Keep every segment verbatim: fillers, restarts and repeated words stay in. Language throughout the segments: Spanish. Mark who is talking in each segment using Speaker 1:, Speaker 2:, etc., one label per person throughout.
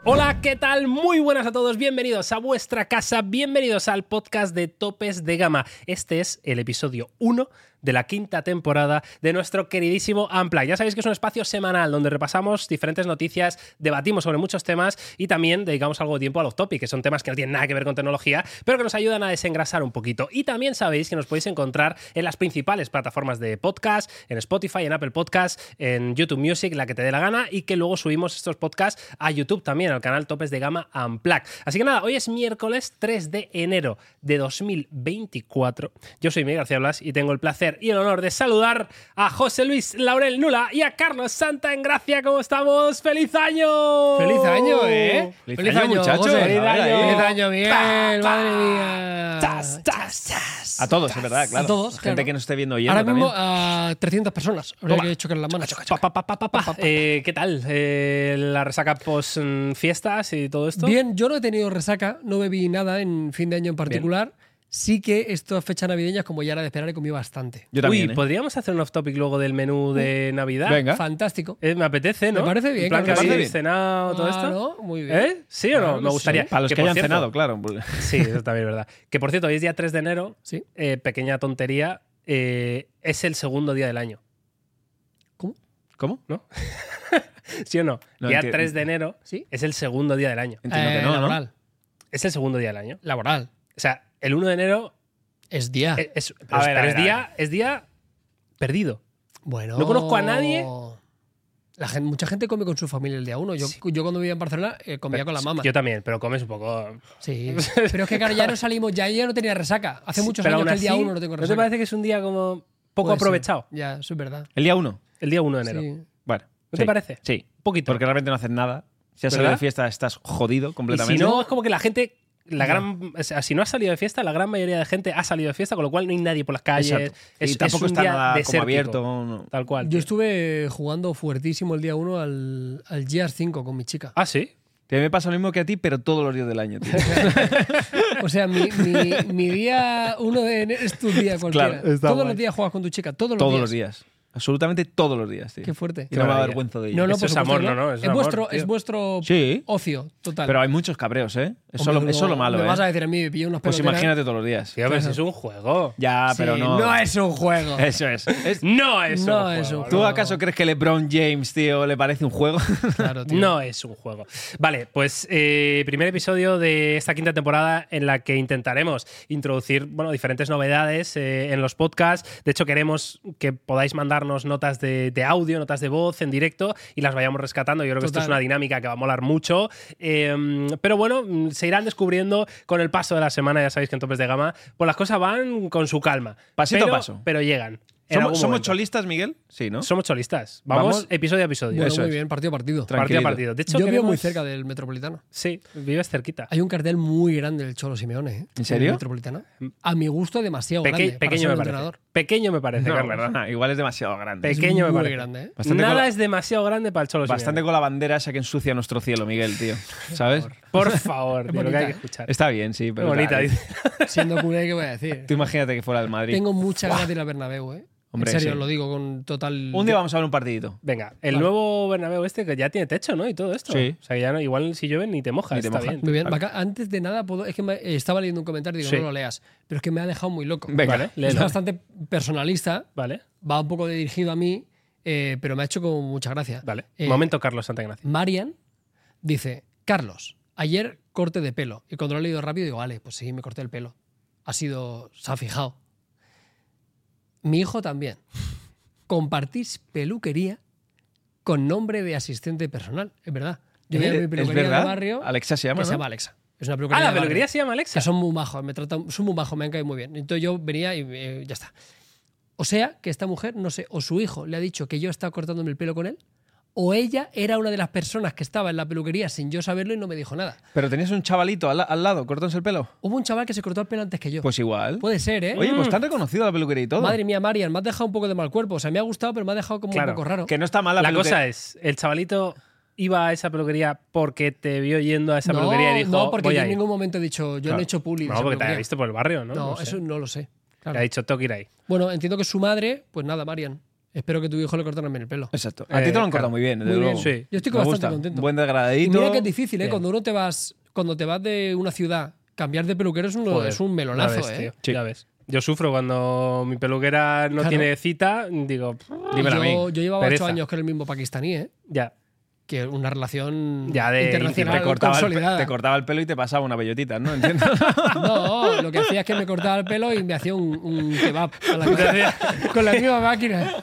Speaker 1: Hola, ¿qué tal? Muy buenas a todos, bienvenidos a vuestra casa, bienvenidos al podcast de Topes de Gama. Este es el episodio uno de la quinta temporada de nuestro queridísimo Unplugged. Ya sabéis que es un espacio semanal donde repasamos diferentes noticias, debatimos sobre muchos temas y también dedicamos algo de tiempo a los topics, que son temas que no tienen nada que ver con tecnología, pero que nos ayudan a desengrasar un poquito. Y también sabéis que nos podéis encontrar en las principales plataformas de podcast, en Spotify, en Apple Podcasts, en YouTube Music, la que te dé la gana, y que luego subimos estos podcasts a YouTube también, al canal Topes de Gama Unplugged. Así que nada, hoy es miércoles tres de enero de dos mil veinticuatro. Yo soy Miguel García Blas y tengo el placer y el honor de saludar a José Luis Laurel Nula y a Carlos Santa en Gracia. ¿Cómo estamos? ¡Feliz año!
Speaker 2: ¡Feliz año, eh!
Speaker 3: ¡Feliz, Feliz año, muchachos!
Speaker 2: ¡Feliz
Speaker 1: año!
Speaker 2: ¡Feliz año, Miguel!
Speaker 1: Pa, pa.
Speaker 2: ¡Madre mía!
Speaker 1: Chas, chas, chas.
Speaker 3: A todos, es verdad, claro.
Speaker 2: A todos,
Speaker 3: Gente
Speaker 2: claro.
Speaker 3: que nos esté viendo oyendo
Speaker 2: Ahora mismo
Speaker 3: también.
Speaker 2: a trescientas personas. Habría
Speaker 1: Toma.
Speaker 2: que chocar las manos.
Speaker 1: Pa, pa, pa, pa, pa, pa. Eh, ¿Qué tal? Eh, ¿La resaca post mm, fiestas y todo esto?
Speaker 2: Bien, yo no he tenido resaca, no bebí nada en fin de año en particular. Sí que estas fechas navideñas, como ya era de esperar, he comido bastante.
Speaker 3: Yo también,
Speaker 1: Uy,
Speaker 3: ¿eh?
Speaker 1: ¿podríamos hacer un off-topic luego del menú de Navidad?
Speaker 3: Venga.
Speaker 2: Fantástico.
Speaker 1: Eh, me apetece, ¿no?
Speaker 2: Me parece bien,
Speaker 1: En plan
Speaker 2: claro
Speaker 1: que
Speaker 2: que
Speaker 1: habéis
Speaker 3: sí.
Speaker 1: cenado, todo esto.
Speaker 2: Claro, muy bien.
Speaker 1: ¿Eh? ¿Sí o no?
Speaker 2: Claro
Speaker 1: Me
Speaker 2: que
Speaker 1: gustaría.
Speaker 2: sí.
Speaker 3: Para los que,
Speaker 1: por
Speaker 3: hayan
Speaker 1: cierto-
Speaker 3: cenado, claro.
Speaker 1: Sí, eso también es verdad. Que por cierto, hoy es día tres de enero.
Speaker 2: Sí.
Speaker 1: Eh, pequeña tontería. eh, es el segundo día del año.
Speaker 2: ¿Cómo?
Speaker 3: ¿Cómo?
Speaker 1: ¿No? ¿Sí o no?
Speaker 3: No
Speaker 1: día
Speaker 3: entiendo.
Speaker 1: tres de enero
Speaker 2: ¿Sí?
Speaker 1: es el segundo día del año.
Speaker 3: Entiendo
Speaker 2: Eh,
Speaker 3: que no, ¿no?
Speaker 2: laboral.
Speaker 1: Es el segundo día del año.
Speaker 2: Laboral.
Speaker 1: O sea, el uno de enero
Speaker 2: Es día.
Speaker 1: es, es- pero,
Speaker 3: A ver,
Speaker 1: pero
Speaker 3: a ver,
Speaker 1: es,
Speaker 3: a
Speaker 1: día, es día perdido.
Speaker 2: Bueno.
Speaker 1: no conozco a nadie.
Speaker 2: La gente, mucha gente come con su familia el día uno. Yo,
Speaker 1: Sí.
Speaker 2: yo cuando vivía en Barcelona eh, comía
Speaker 1: Pero-
Speaker 2: con la mamá.
Speaker 1: Yo también, pero comes un poco.
Speaker 2: Sí. Pero es que, claro, ya no salimos, ya, ya no tenía resaca. Hace muchos
Speaker 1: Pero
Speaker 2: años
Speaker 1: aún
Speaker 2: que el día
Speaker 1: así,
Speaker 2: uno no tengo
Speaker 1: ¿No
Speaker 2: resaca.
Speaker 1: te parece que es un día como poco
Speaker 2: Puede ser.
Speaker 1: aprovechado?
Speaker 2: Ya, eso es verdad.
Speaker 3: El día uno.
Speaker 1: El día uno de enero.
Speaker 2: Sí.
Speaker 3: Bueno.
Speaker 1: ¿No
Speaker 3: sí.
Speaker 1: te parece?
Speaker 3: Sí.
Speaker 1: Un poquito.
Speaker 3: Porque realmente no haces nada. Si has salido
Speaker 1: ¿Verdad?
Speaker 3: de fiesta, estás jodido
Speaker 1: Y
Speaker 3: completamente.
Speaker 1: si no, es como que la gente. La gran, o sea, si no has salido de fiesta, la gran mayoría de gente ha salido de fiesta, con lo cual no hay nadie por las calles.
Speaker 3: Exacto.
Speaker 1: Es,
Speaker 3: y tampoco
Speaker 1: es un
Speaker 3: está
Speaker 1: día
Speaker 3: nada como
Speaker 1: desértico,
Speaker 3: abierto. No.
Speaker 1: Tal cual.
Speaker 2: Yo
Speaker 1: tío.
Speaker 2: estuve jugando fuertísimo el día uno al, al G R cinco con mi chica.
Speaker 1: Ah, sí.
Speaker 3: Que me pasa lo mismo que a ti, pero todos los días del año, tío.
Speaker 2: O sea, mi, mi, mi día uno de enero es tu día cualquiera.
Speaker 3: Claro, está
Speaker 2: todos
Speaker 3: guay.
Speaker 2: los días juegas con tu chica, todos los
Speaker 3: todos
Speaker 2: días.
Speaker 3: los días. Absolutamente todos los días, tío.
Speaker 2: Qué fuerte.
Speaker 3: Y no me
Speaker 1: maravilla.
Speaker 3: avergüenzo de ello.
Speaker 2: No, no,
Speaker 1: Eso
Speaker 2: por
Speaker 1: es
Speaker 2: supuesto
Speaker 1: amor,
Speaker 2: que
Speaker 1: no, no, es
Speaker 2: es,
Speaker 1: amor,
Speaker 2: vuestro,
Speaker 1: tío.
Speaker 2: es vuestro
Speaker 3: Sí.
Speaker 2: ocio total.
Speaker 3: Pero hay muchos cabreos, ¿eh? Es
Speaker 2: Hombre,
Speaker 3: solo,
Speaker 2: no,
Speaker 3: es solo malo,
Speaker 2: me
Speaker 3: ¿eh?
Speaker 2: vas a decir a mí, me pillé unos
Speaker 3: Pues
Speaker 2: peloteras.
Speaker 3: imagínate todos los días.
Speaker 1: Tío, pero
Speaker 2: Claro.
Speaker 1: si es un juego.
Speaker 3: Ya,
Speaker 2: Sí,
Speaker 3: pero no.
Speaker 2: no es un juego.
Speaker 3: Eso es. Es-
Speaker 1: No es
Speaker 2: No
Speaker 1: un
Speaker 2: es
Speaker 1: juego.
Speaker 2: un
Speaker 3: ¿Tú
Speaker 2: No.
Speaker 3: acaso crees que LeBron James, tío, le parece un juego?
Speaker 2: Claro, tío.
Speaker 1: No es un juego. Vale, pues eh, primer episodio de esta quinta temporada en la que intentaremos introducir bueno, diferentes novedades eh, en los podcasts. De hecho, queremos que podáis mandarnos notas de, de audio, notas de voz en directo y las vayamos rescatando. Yo creo que esto
Speaker 2: Total.
Speaker 1: es una dinámica que va a molar mucho. Eh, pero bueno, mm, se irán descubriendo con el paso de la semana. Ya sabéis que en Topes de Gama pues las cosas van con su calma.
Speaker 3: Pasito a
Speaker 1: pero,
Speaker 3: paso.
Speaker 1: Pero llegan. en
Speaker 3: ¿Somos,
Speaker 1: algún
Speaker 3: somos
Speaker 1: momento.
Speaker 3: cholistas, Miguel? Sí, ¿no?
Speaker 1: Somos cholistas. Vamos,
Speaker 3: Vamos.
Speaker 1: episodio a episodio.
Speaker 2: Bueno,
Speaker 3: Eso
Speaker 2: muy
Speaker 3: es.
Speaker 2: bien, partido a partido.
Speaker 3: Tra-
Speaker 1: Partido a
Speaker 3: tranquilito.
Speaker 1: partido. De hecho,
Speaker 2: Yo vivo muy
Speaker 1: queremos-
Speaker 2: cerca del Metropolitano.
Speaker 1: Sí, vives cerquita.
Speaker 2: Hay un cartel muy grande del Cholo Simeone, ¿eh?
Speaker 3: ¿En serio?
Speaker 2: el Metropolitano. A mi gusto, demasiado
Speaker 1: Peque-
Speaker 2: grande. para
Speaker 1: pequeño
Speaker 2: ser
Speaker 1: me
Speaker 2: un
Speaker 1: parece.
Speaker 2: entrenador.
Speaker 1: Pequeño me parece,
Speaker 3: No,
Speaker 1: Carlos.
Speaker 3: perdona, igual es demasiado grande.
Speaker 2: Es
Speaker 1: Pequeño me
Speaker 2: muy
Speaker 1: parece.
Speaker 2: grande, ¿eh?
Speaker 3: Bastante
Speaker 1: Nada
Speaker 3: con la-
Speaker 1: es demasiado grande para el Cholo
Speaker 3: Bastante
Speaker 1: Simeone.
Speaker 3: con la bandera esa que ensucia nuestro cielo, Miguel, tío. ¿Sabes?
Speaker 1: Por favor, tío, lo que
Speaker 2: bonita,
Speaker 1: hay que
Speaker 2: ¿eh?
Speaker 1: escuchar.
Speaker 3: Está bien, sí,
Speaker 1: Qué
Speaker 3: pero.
Speaker 1: bonita,
Speaker 3: tal.
Speaker 1: dice.
Speaker 2: Siendo culé, ¿qué voy a decir?
Speaker 3: Tú imagínate que fuera del Madrid.
Speaker 2: Tengo mucha ganas de ir al Bernabéu, ¿eh?
Speaker 3: Hombre,
Speaker 2: en serio,
Speaker 3: sí.
Speaker 2: lo digo con total...
Speaker 3: Un día vamos a ver un partidito.
Speaker 1: Venga, el
Speaker 2: Vale.
Speaker 1: nuevo Bernabéu este que ya tiene techo, ¿no? Y todo esto.
Speaker 3: Sí.
Speaker 1: O sea, ya no, igual si llueve ni te mojas.
Speaker 3: Ni te
Speaker 1: está
Speaker 3: mojas.
Speaker 1: bien.
Speaker 2: Muy bien.
Speaker 3: Vale.
Speaker 2: Vaca, antes de nada, puedo, es que me- eh, estaba leyendo un comentario y digo,
Speaker 1: Sí.
Speaker 2: no lo leas. Pero es que me ha dejado muy loco.
Speaker 3: Venga.
Speaker 1: Vale,
Speaker 2: Es
Speaker 1: léelo.
Speaker 2: bastante personalista,
Speaker 1: Vale,
Speaker 2: va un poco dirigido a mí, eh, pero me ha hecho como mucha gracia.
Speaker 1: vale.
Speaker 2: Eh,
Speaker 1: Momento, Carlos Santagracia.
Speaker 2: Marian dice, Carlos, ayer corte de pelo. Y cuando lo he leído rápido digo, vale, pues sí, me corté el pelo. Ha sido, se ha fijado. Mi hijo también. Compartís peluquería con nombre de asistente personal. Es verdad. Yo voy a mi
Speaker 3: ¿Es
Speaker 2: peluquería
Speaker 3: verdad?
Speaker 2: de barrio
Speaker 3: Alexa se llama,
Speaker 2: que
Speaker 3: ¿no?
Speaker 2: se llama Alexa. Es una
Speaker 1: Ah,
Speaker 2: peluquería
Speaker 1: la
Speaker 2: de barrio.
Speaker 1: peluquería se llama Alexa.
Speaker 2: Que son muy majos, me tratan, son muy majos, me han caído muy bien. Entonces yo venía y eh, ya está. O sea, que esta mujer, no sé, o su hijo le ha dicho que yo estaba cortándome el pelo con él, o ella era una de las personas que estaba en la peluquería sin yo saberlo y no me dijo nada.
Speaker 3: Pero tenías un chavalito al, al lado, cortándose el pelo.
Speaker 2: Hubo un chaval que se cortó el pelo antes que yo.
Speaker 3: Pues igual.
Speaker 2: Puede ser, ¿eh?
Speaker 3: Oye, pues tan reconocido la peluquería y todo.
Speaker 2: Madre mía, Marian, me has dejado un poco de mal cuerpo. O sea, me ha gustado, pero me ha dejado como
Speaker 1: Claro,
Speaker 2: un poco raro.
Speaker 3: Que no está mal la,
Speaker 1: La
Speaker 3: peluquería.
Speaker 1: cosa es, el chavalito iba a esa peluquería porque te vio yendo a esa
Speaker 2: no,
Speaker 1: peluquería y dijo,
Speaker 2: no, porque
Speaker 1: voy
Speaker 2: yo
Speaker 1: a
Speaker 2: en
Speaker 1: ir.
Speaker 2: ningún momento he dicho, yo
Speaker 3: Claro.
Speaker 2: no he hecho publi de
Speaker 1: No,
Speaker 2: esa
Speaker 1: porque te
Speaker 2: peluquería.
Speaker 1: había visto por el barrio, ¿no?
Speaker 2: No,
Speaker 1: No sé.
Speaker 2: eso no lo sé. Claro.
Speaker 1: Le ha dicho, tengo que ir ahí.
Speaker 2: Bueno, entiendo que su madre, pues nada, Marian. Espero que tu hijo le cortaran bien el pelo.
Speaker 3: Exacto. A
Speaker 1: Eh,
Speaker 3: ti te lo han
Speaker 1: claro.
Speaker 3: cortado muy bien, desde
Speaker 2: Muy bien.
Speaker 3: luego.
Speaker 1: Sí.
Speaker 2: Yo estoy
Speaker 3: Me
Speaker 2: bastante
Speaker 3: gusta.
Speaker 2: contento.
Speaker 3: Buen
Speaker 2: Y
Speaker 3: degradadito.
Speaker 2: mira que es difícil, ¿eh?
Speaker 1: Bien.
Speaker 2: Cuando uno te vas, cuando te vas de una ciudad, cambiar de peluquero es un,
Speaker 1: Joder,
Speaker 2: es un
Speaker 1: ya
Speaker 2: melonazo,
Speaker 1: ves,
Speaker 2: ¿eh?
Speaker 1: tío,
Speaker 3: Sí.
Speaker 1: ya ves. Yo sufro cuando mi peluquera no
Speaker 2: Claro.
Speaker 1: tiene cita, digo, dímelo a
Speaker 2: Yo,
Speaker 1: mí.
Speaker 2: yo llevaba
Speaker 1: Pereza.
Speaker 2: ocho años con el mismo pakistaní, ¿eh?
Speaker 1: Ya.
Speaker 2: Que una relación
Speaker 1: Ya de
Speaker 2: internacional
Speaker 3: te, cortaba el, pe-
Speaker 2: consolidada.
Speaker 3: te cortaba el pelo y te pasaba una bellotita, ¿no? Entiendo.
Speaker 2: No, lo que hacía es que me cortaba el pelo y me hacía un, un kebab con la, con la misma máquina.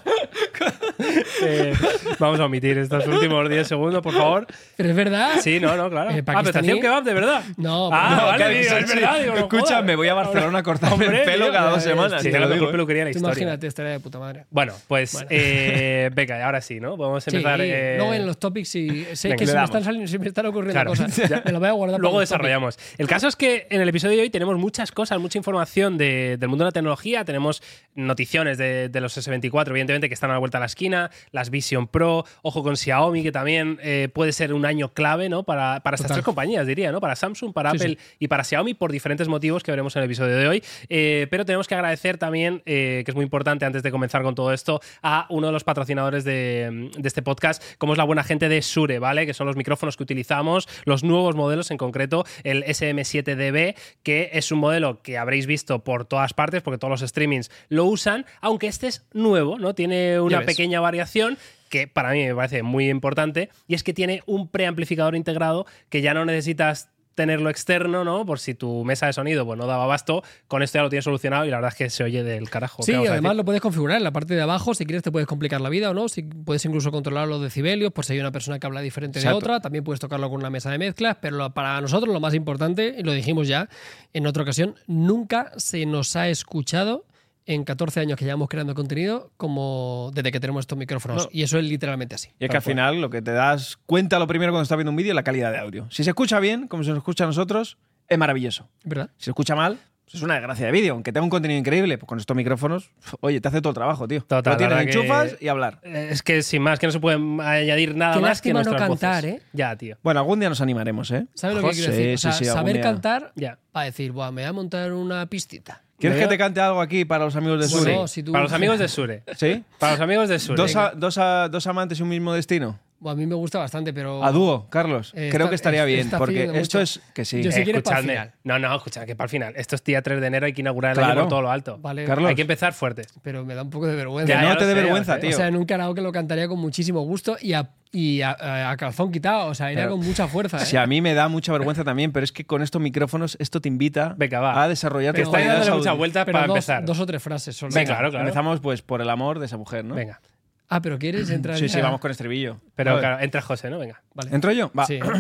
Speaker 1: Eh, vamos a omitir estos últimos diez segundos, por favor.
Speaker 2: Pero es verdad.
Speaker 1: Sí, no, no, claro.
Speaker 2: Eh,
Speaker 1: Ah, pero te hacía
Speaker 2: pakistaní.
Speaker 1: un kebab, de verdad.
Speaker 2: No,
Speaker 1: Ah,
Speaker 2: no,
Speaker 1: vale,
Speaker 3: que-
Speaker 1: digo, es
Speaker 3: sí,
Speaker 1: verdad. Digo, no
Speaker 3: Escucha,
Speaker 1: jodas.
Speaker 3: me voy a Barcelona a cortarme
Speaker 1: Hombre,
Speaker 3: el pelo
Speaker 1: tío,
Speaker 3: cada dos
Speaker 2: eh,
Speaker 3: semanas.
Speaker 1: Sí,
Speaker 3: te
Speaker 1: la
Speaker 3: lo
Speaker 1: mejor
Speaker 3: digo, ¿eh?
Speaker 1: peluquería de la
Speaker 2: Tú
Speaker 1: historia.
Speaker 2: imagínate, estaría de puta madre.
Speaker 1: Bueno, pues
Speaker 2: Bueno.
Speaker 1: eh, venga, ahora sí, ¿no? Podemos
Speaker 2: Sí,
Speaker 1: empezar. eh,
Speaker 2: luego en los topics sí, sé
Speaker 1: venga,
Speaker 2: que
Speaker 1: le
Speaker 2: se me,
Speaker 1: damos.
Speaker 2: están saliendo, se me están ocurriendo
Speaker 1: Claro.
Speaker 2: cosas. Me lo voy a guardar para
Speaker 1: Luego
Speaker 2: los topics.
Speaker 1: desarrollamos. El caso es que en el episodio de hoy tenemos muchas cosas, mucha información de- del mundo de la tecnología. Tenemos noticiones de, de los ese veinticuatro, evidentemente, que están a la vuelta a la esquina. Las Vision Pro, ojo con Xiaomi, que también eh, puede ser un año clave, ¿no? Para, para estas
Speaker 2: Total.
Speaker 1: tres compañías, diría, ¿no? Para Samsung, para
Speaker 2: Sí,
Speaker 1: Apple y para Xiaomi, por diferentes motivos que veremos en el episodio de hoy. Eh, pero tenemos que agradecer también, eh, que es muy importante antes de comenzar con todo esto, a uno de los patrocinadores de, de este podcast, como es la buena gente de Shure, ¿vale? Que son los micrófonos que utilizamos, los nuevos modelos, en concreto el ese eme siete D B, que es un modelo que habréis visto por todas partes, porque todos los streamings lo usan, aunque este es nuevo, ¿no? Tiene una
Speaker 2: ves.
Speaker 1: pequeña variación que para mí me parece muy importante, y es que tiene un preamplificador integrado que ya no necesitas tenerlo externo, ¿no? Por si tu mesa de sonido pues, no daba abasto, con esto ya lo tienes solucionado y la verdad es que se oye del carajo.
Speaker 2: Sí,
Speaker 1: ¿qué vamos a
Speaker 2: además
Speaker 1: decir?
Speaker 2: lo puedes configurar en la parte de abajo. Si quieres, te puedes complicar la vida o no. Si puedes incluso controlar los decibelios por si hay una persona que habla diferente de
Speaker 3: Exacto.
Speaker 2: otra. También puedes tocarlo con una mesa de mezclas. Pero lo- para nosotros, lo más importante, y lo dijimos ya en otra ocasión, nunca se nos ha escuchado en catorce años que llevamos creando contenido como desde que tenemos estos micrófonos.
Speaker 3: No.
Speaker 2: Y eso es literalmente así.
Speaker 3: Y es que al final lo que te das cuenta lo primero cuando estás viendo un vídeo es la calidad de audio. Si se escucha bien, como se nos escucha a nosotros, es maravilloso.
Speaker 2: ¿Verdad?
Speaker 3: Si se escucha mal, pues es una desgracia de vídeo. Aunque tenga un contenido increíble, pues con estos micrófonos, oye, te hace todo el trabajo, tío.
Speaker 1: Total,
Speaker 3: Lo tienes,
Speaker 1: la verdad
Speaker 3: enchufas
Speaker 1: que-
Speaker 3: y hablar.
Speaker 1: Eh, Es que sin más, que no se puede añadir nada
Speaker 2: Qué
Speaker 1: más que
Speaker 2: lástima no
Speaker 1: nuestras
Speaker 2: cantar,
Speaker 1: voces.
Speaker 2: ¿eh?
Speaker 1: Ya, tío.
Speaker 3: Bueno, algún día nos animaremos, ¿eh?
Speaker 2: ¿Sabes lo que quiero
Speaker 3: Sí,
Speaker 2: decir? O
Speaker 3: sí,
Speaker 2: sea,
Speaker 3: sí, algún
Speaker 2: saber
Speaker 3: día.
Speaker 2: cantar
Speaker 1: Ya.
Speaker 2: para decir, Buah, me voy a montar una pistita.
Speaker 3: ¿Quieres
Speaker 1: Bueno,
Speaker 3: que te cante algo aquí para los amigos de
Speaker 2: Bueno,
Speaker 3: Suri?
Speaker 2: si tú-
Speaker 1: Para los amigos de Sure.
Speaker 3: ¿Sí?
Speaker 1: Para los amigos de Sure.
Speaker 3: ¿Dos, a- dos, a- dos amantes y un mismo destino?
Speaker 2: Buah, a mí me gusta bastante, pero...
Speaker 3: A dúo, Carlos.
Speaker 2: Eh,
Speaker 3: Creo
Speaker 2: está-
Speaker 3: que estaría
Speaker 2: es-
Speaker 3: bien,
Speaker 2: está
Speaker 3: porque
Speaker 2: fluyendo
Speaker 3: esto
Speaker 2: mucho.
Speaker 3: es que sí.
Speaker 2: Yo sí
Speaker 1: Eh,
Speaker 2: quieres para el
Speaker 1: escuchadme.
Speaker 2: final.
Speaker 1: No, no, escucha, que para el final. Esto es día tres de enero, hay que inaugurar el
Speaker 3: Claro.
Speaker 1: año por todo lo alto.
Speaker 2: Vale,
Speaker 3: Carlos.
Speaker 1: Hay que empezar fuertes.
Speaker 2: pero me da un poco de vergüenza.
Speaker 3: Que
Speaker 1: Ya,
Speaker 3: no
Speaker 1: ya
Speaker 3: te
Speaker 1: lo
Speaker 3: dé
Speaker 1: sé, ya
Speaker 3: vergüenza,
Speaker 1: lo sé.
Speaker 3: tío.
Speaker 2: O sea, en un karaoke lo cantaría con muchísimo gusto y a, y a, a- a calzón quitado. O sea, iría
Speaker 3: Pero-
Speaker 2: con mucha fuerza. ¿eh?
Speaker 3: Sí, a mí me da mucha vergüenza también, pero es que con estos micrófonos esto te invita
Speaker 1: Venga, va.
Speaker 3: a desarrollar
Speaker 1: Que
Speaker 3: tus
Speaker 1: estáis
Speaker 3: cualidades
Speaker 1: dándole muchas
Speaker 3: audio-
Speaker 1: vueltas
Speaker 2: Pero
Speaker 1: para
Speaker 2: dos,
Speaker 1: empezar.
Speaker 2: dos o tres frases solo.
Speaker 1: Sí, claro, claro.
Speaker 3: Empezamos pues por el amor de esa mujer, ¿no?
Speaker 1: Venga.
Speaker 2: Ah, pero ¿quieres entrar
Speaker 3: Sí,
Speaker 2: ya?
Speaker 3: sí, vamos con estribillo. A
Speaker 1: Pero
Speaker 3: ver.
Speaker 1: claro, entra José, ¿no? Venga.
Speaker 2: Vale.
Speaker 3: ¿Entro yo? Va.
Speaker 2: Sí.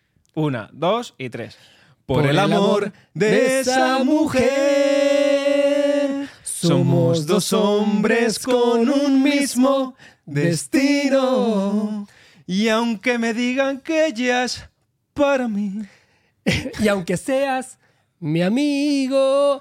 Speaker 3: Una, dos y tres. Por el amor de esa mujer, somos dos hombres con un mismo destino. Y aunque me digan que ella es para mí,
Speaker 2: Y aunque seas mi amigo,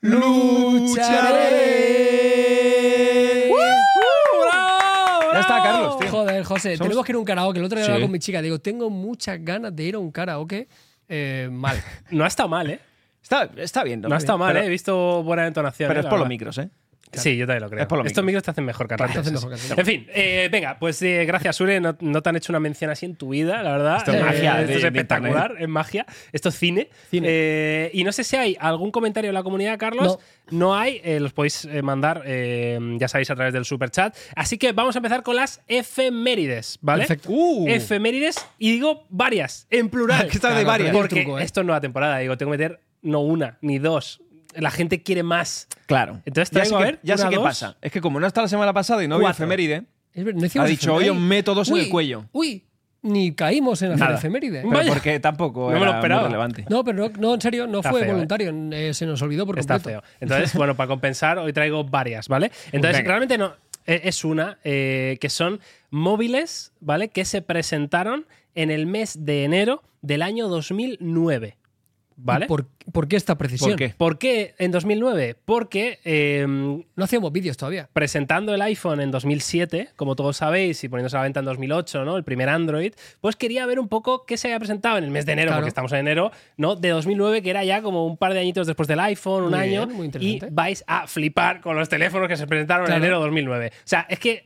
Speaker 2: lucharé.
Speaker 3: Ya está, Carlos, tío.
Speaker 2: Joder, José,
Speaker 3: Somos-
Speaker 2: tenemos que ir a un karaoke. El otro día
Speaker 3: Sí.
Speaker 2: hablaba con mi chica. Digo, tengo muchas ganas de ir a un karaoke. Eh, mal.
Speaker 1: No ha estado mal, ¿eh?
Speaker 3: está, está bien.
Speaker 1: No ha estado mal,
Speaker 3: pero,
Speaker 1: ¿eh? He visto buena entonación.
Speaker 3: Pero
Speaker 1: ¿eh?
Speaker 3: es
Speaker 1: La
Speaker 3: por los
Speaker 1: verdad.
Speaker 3: micros, ¿eh?
Speaker 1: Sí, yo también lo creo.
Speaker 3: Es por lo
Speaker 1: Estos
Speaker 3: micro.
Speaker 1: micros te hacen mejor que
Speaker 2: Te hacen mejor que
Speaker 1: En fin, eh, venga, pues eh, gracias, Sure. No, no te han hecho una mención así en tu vida, la verdad.
Speaker 3: Esto es
Speaker 1: Eh,
Speaker 3: magia
Speaker 1: Esto
Speaker 3: de-
Speaker 1: es
Speaker 3: de
Speaker 1: espectacular,
Speaker 3: internet.
Speaker 1: es magia. Esto es cine.
Speaker 2: Cine.
Speaker 1: Eh, y no sé si hay algún comentario en la comunidad, Carlos. No, hay, eh, los podéis eh, mandar, eh, ya sabéis, a través del superchat. Así que vamos a empezar con las efemérides, ¿vale?
Speaker 2: Perfecto.
Speaker 3: Uh.
Speaker 1: Efemérides, y digo varias, en plural.
Speaker 3: Que esta de
Speaker 2: Claro,
Speaker 3: varias.
Speaker 2: pero-
Speaker 1: Porque
Speaker 2: el truco, ¿eh?
Speaker 1: esto es nueva temporada, digo, tengo que meter no una, ni dos. La gente quiere más.
Speaker 3: Claro.
Speaker 1: Entonces
Speaker 3: ya sé,
Speaker 1: traigo, a
Speaker 3: qué-
Speaker 1: ver,
Speaker 3: ya sé
Speaker 1: una,
Speaker 3: qué
Speaker 1: dos.
Speaker 3: pasa. Es que como no está la semana pasada y no había
Speaker 1: Cuatro.
Speaker 3: efeméride,
Speaker 2: Es ver- no hicimos
Speaker 3: ha dicho,
Speaker 2: efeméride.
Speaker 3: hoy os meto dos en
Speaker 2: Uy,
Speaker 3: el cuello.
Speaker 2: Uy, ni caímos en hacer
Speaker 3: Nada.
Speaker 2: efeméride.
Speaker 3: Pero
Speaker 1: Vaya.
Speaker 3: porque tampoco
Speaker 1: No me lo
Speaker 3: era muy
Speaker 1: esperaba.
Speaker 3: relevante.
Speaker 2: No, pero no, no, en serio, no
Speaker 1: Está
Speaker 2: fue
Speaker 1: feo, ¿eh?
Speaker 2: voluntario. eh, se nos olvidó por
Speaker 1: Está
Speaker 2: completo.
Speaker 1: feo. Entonces, bueno, para compensar, hoy traigo varias, ¿vale? Entonces,
Speaker 3: Venga.
Speaker 1: realmente no. eh, Es una eh, que son móviles, ¿vale? Que se presentaron en el mes de enero del año dos mil nueve. ¿Vale?
Speaker 2: ¿Y ¿Por, por qué esta precisión?
Speaker 3: ¿Por qué?
Speaker 1: ¿Por qué en dos mil nueve? Porque eh,
Speaker 2: No hacíamos vídeos todavía.
Speaker 1: presentando el iPhone en dos mil siete, como todos sabéis, y poniéndose a la venta en dos mil ocho, ¿no? El primer Android, pues quería ver un poco qué se había presentado en el mes de enero,
Speaker 2: Claro.
Speaker 1: porque estamos en enero, ¿no? De dos mil nueve, que era ya como un par de añitos después del iPhone, un
Speaker 2: Muy
Speaker 1: año,
Speaker 2: bien, muy
Speaker 1: y
Speaker 2: interesante.
Speaker 1: vais a flipar con los teléfonos que se presentaron
Speaker 2: Claro.
Speaker 1: en enero de dos mil nueve. O sea, es que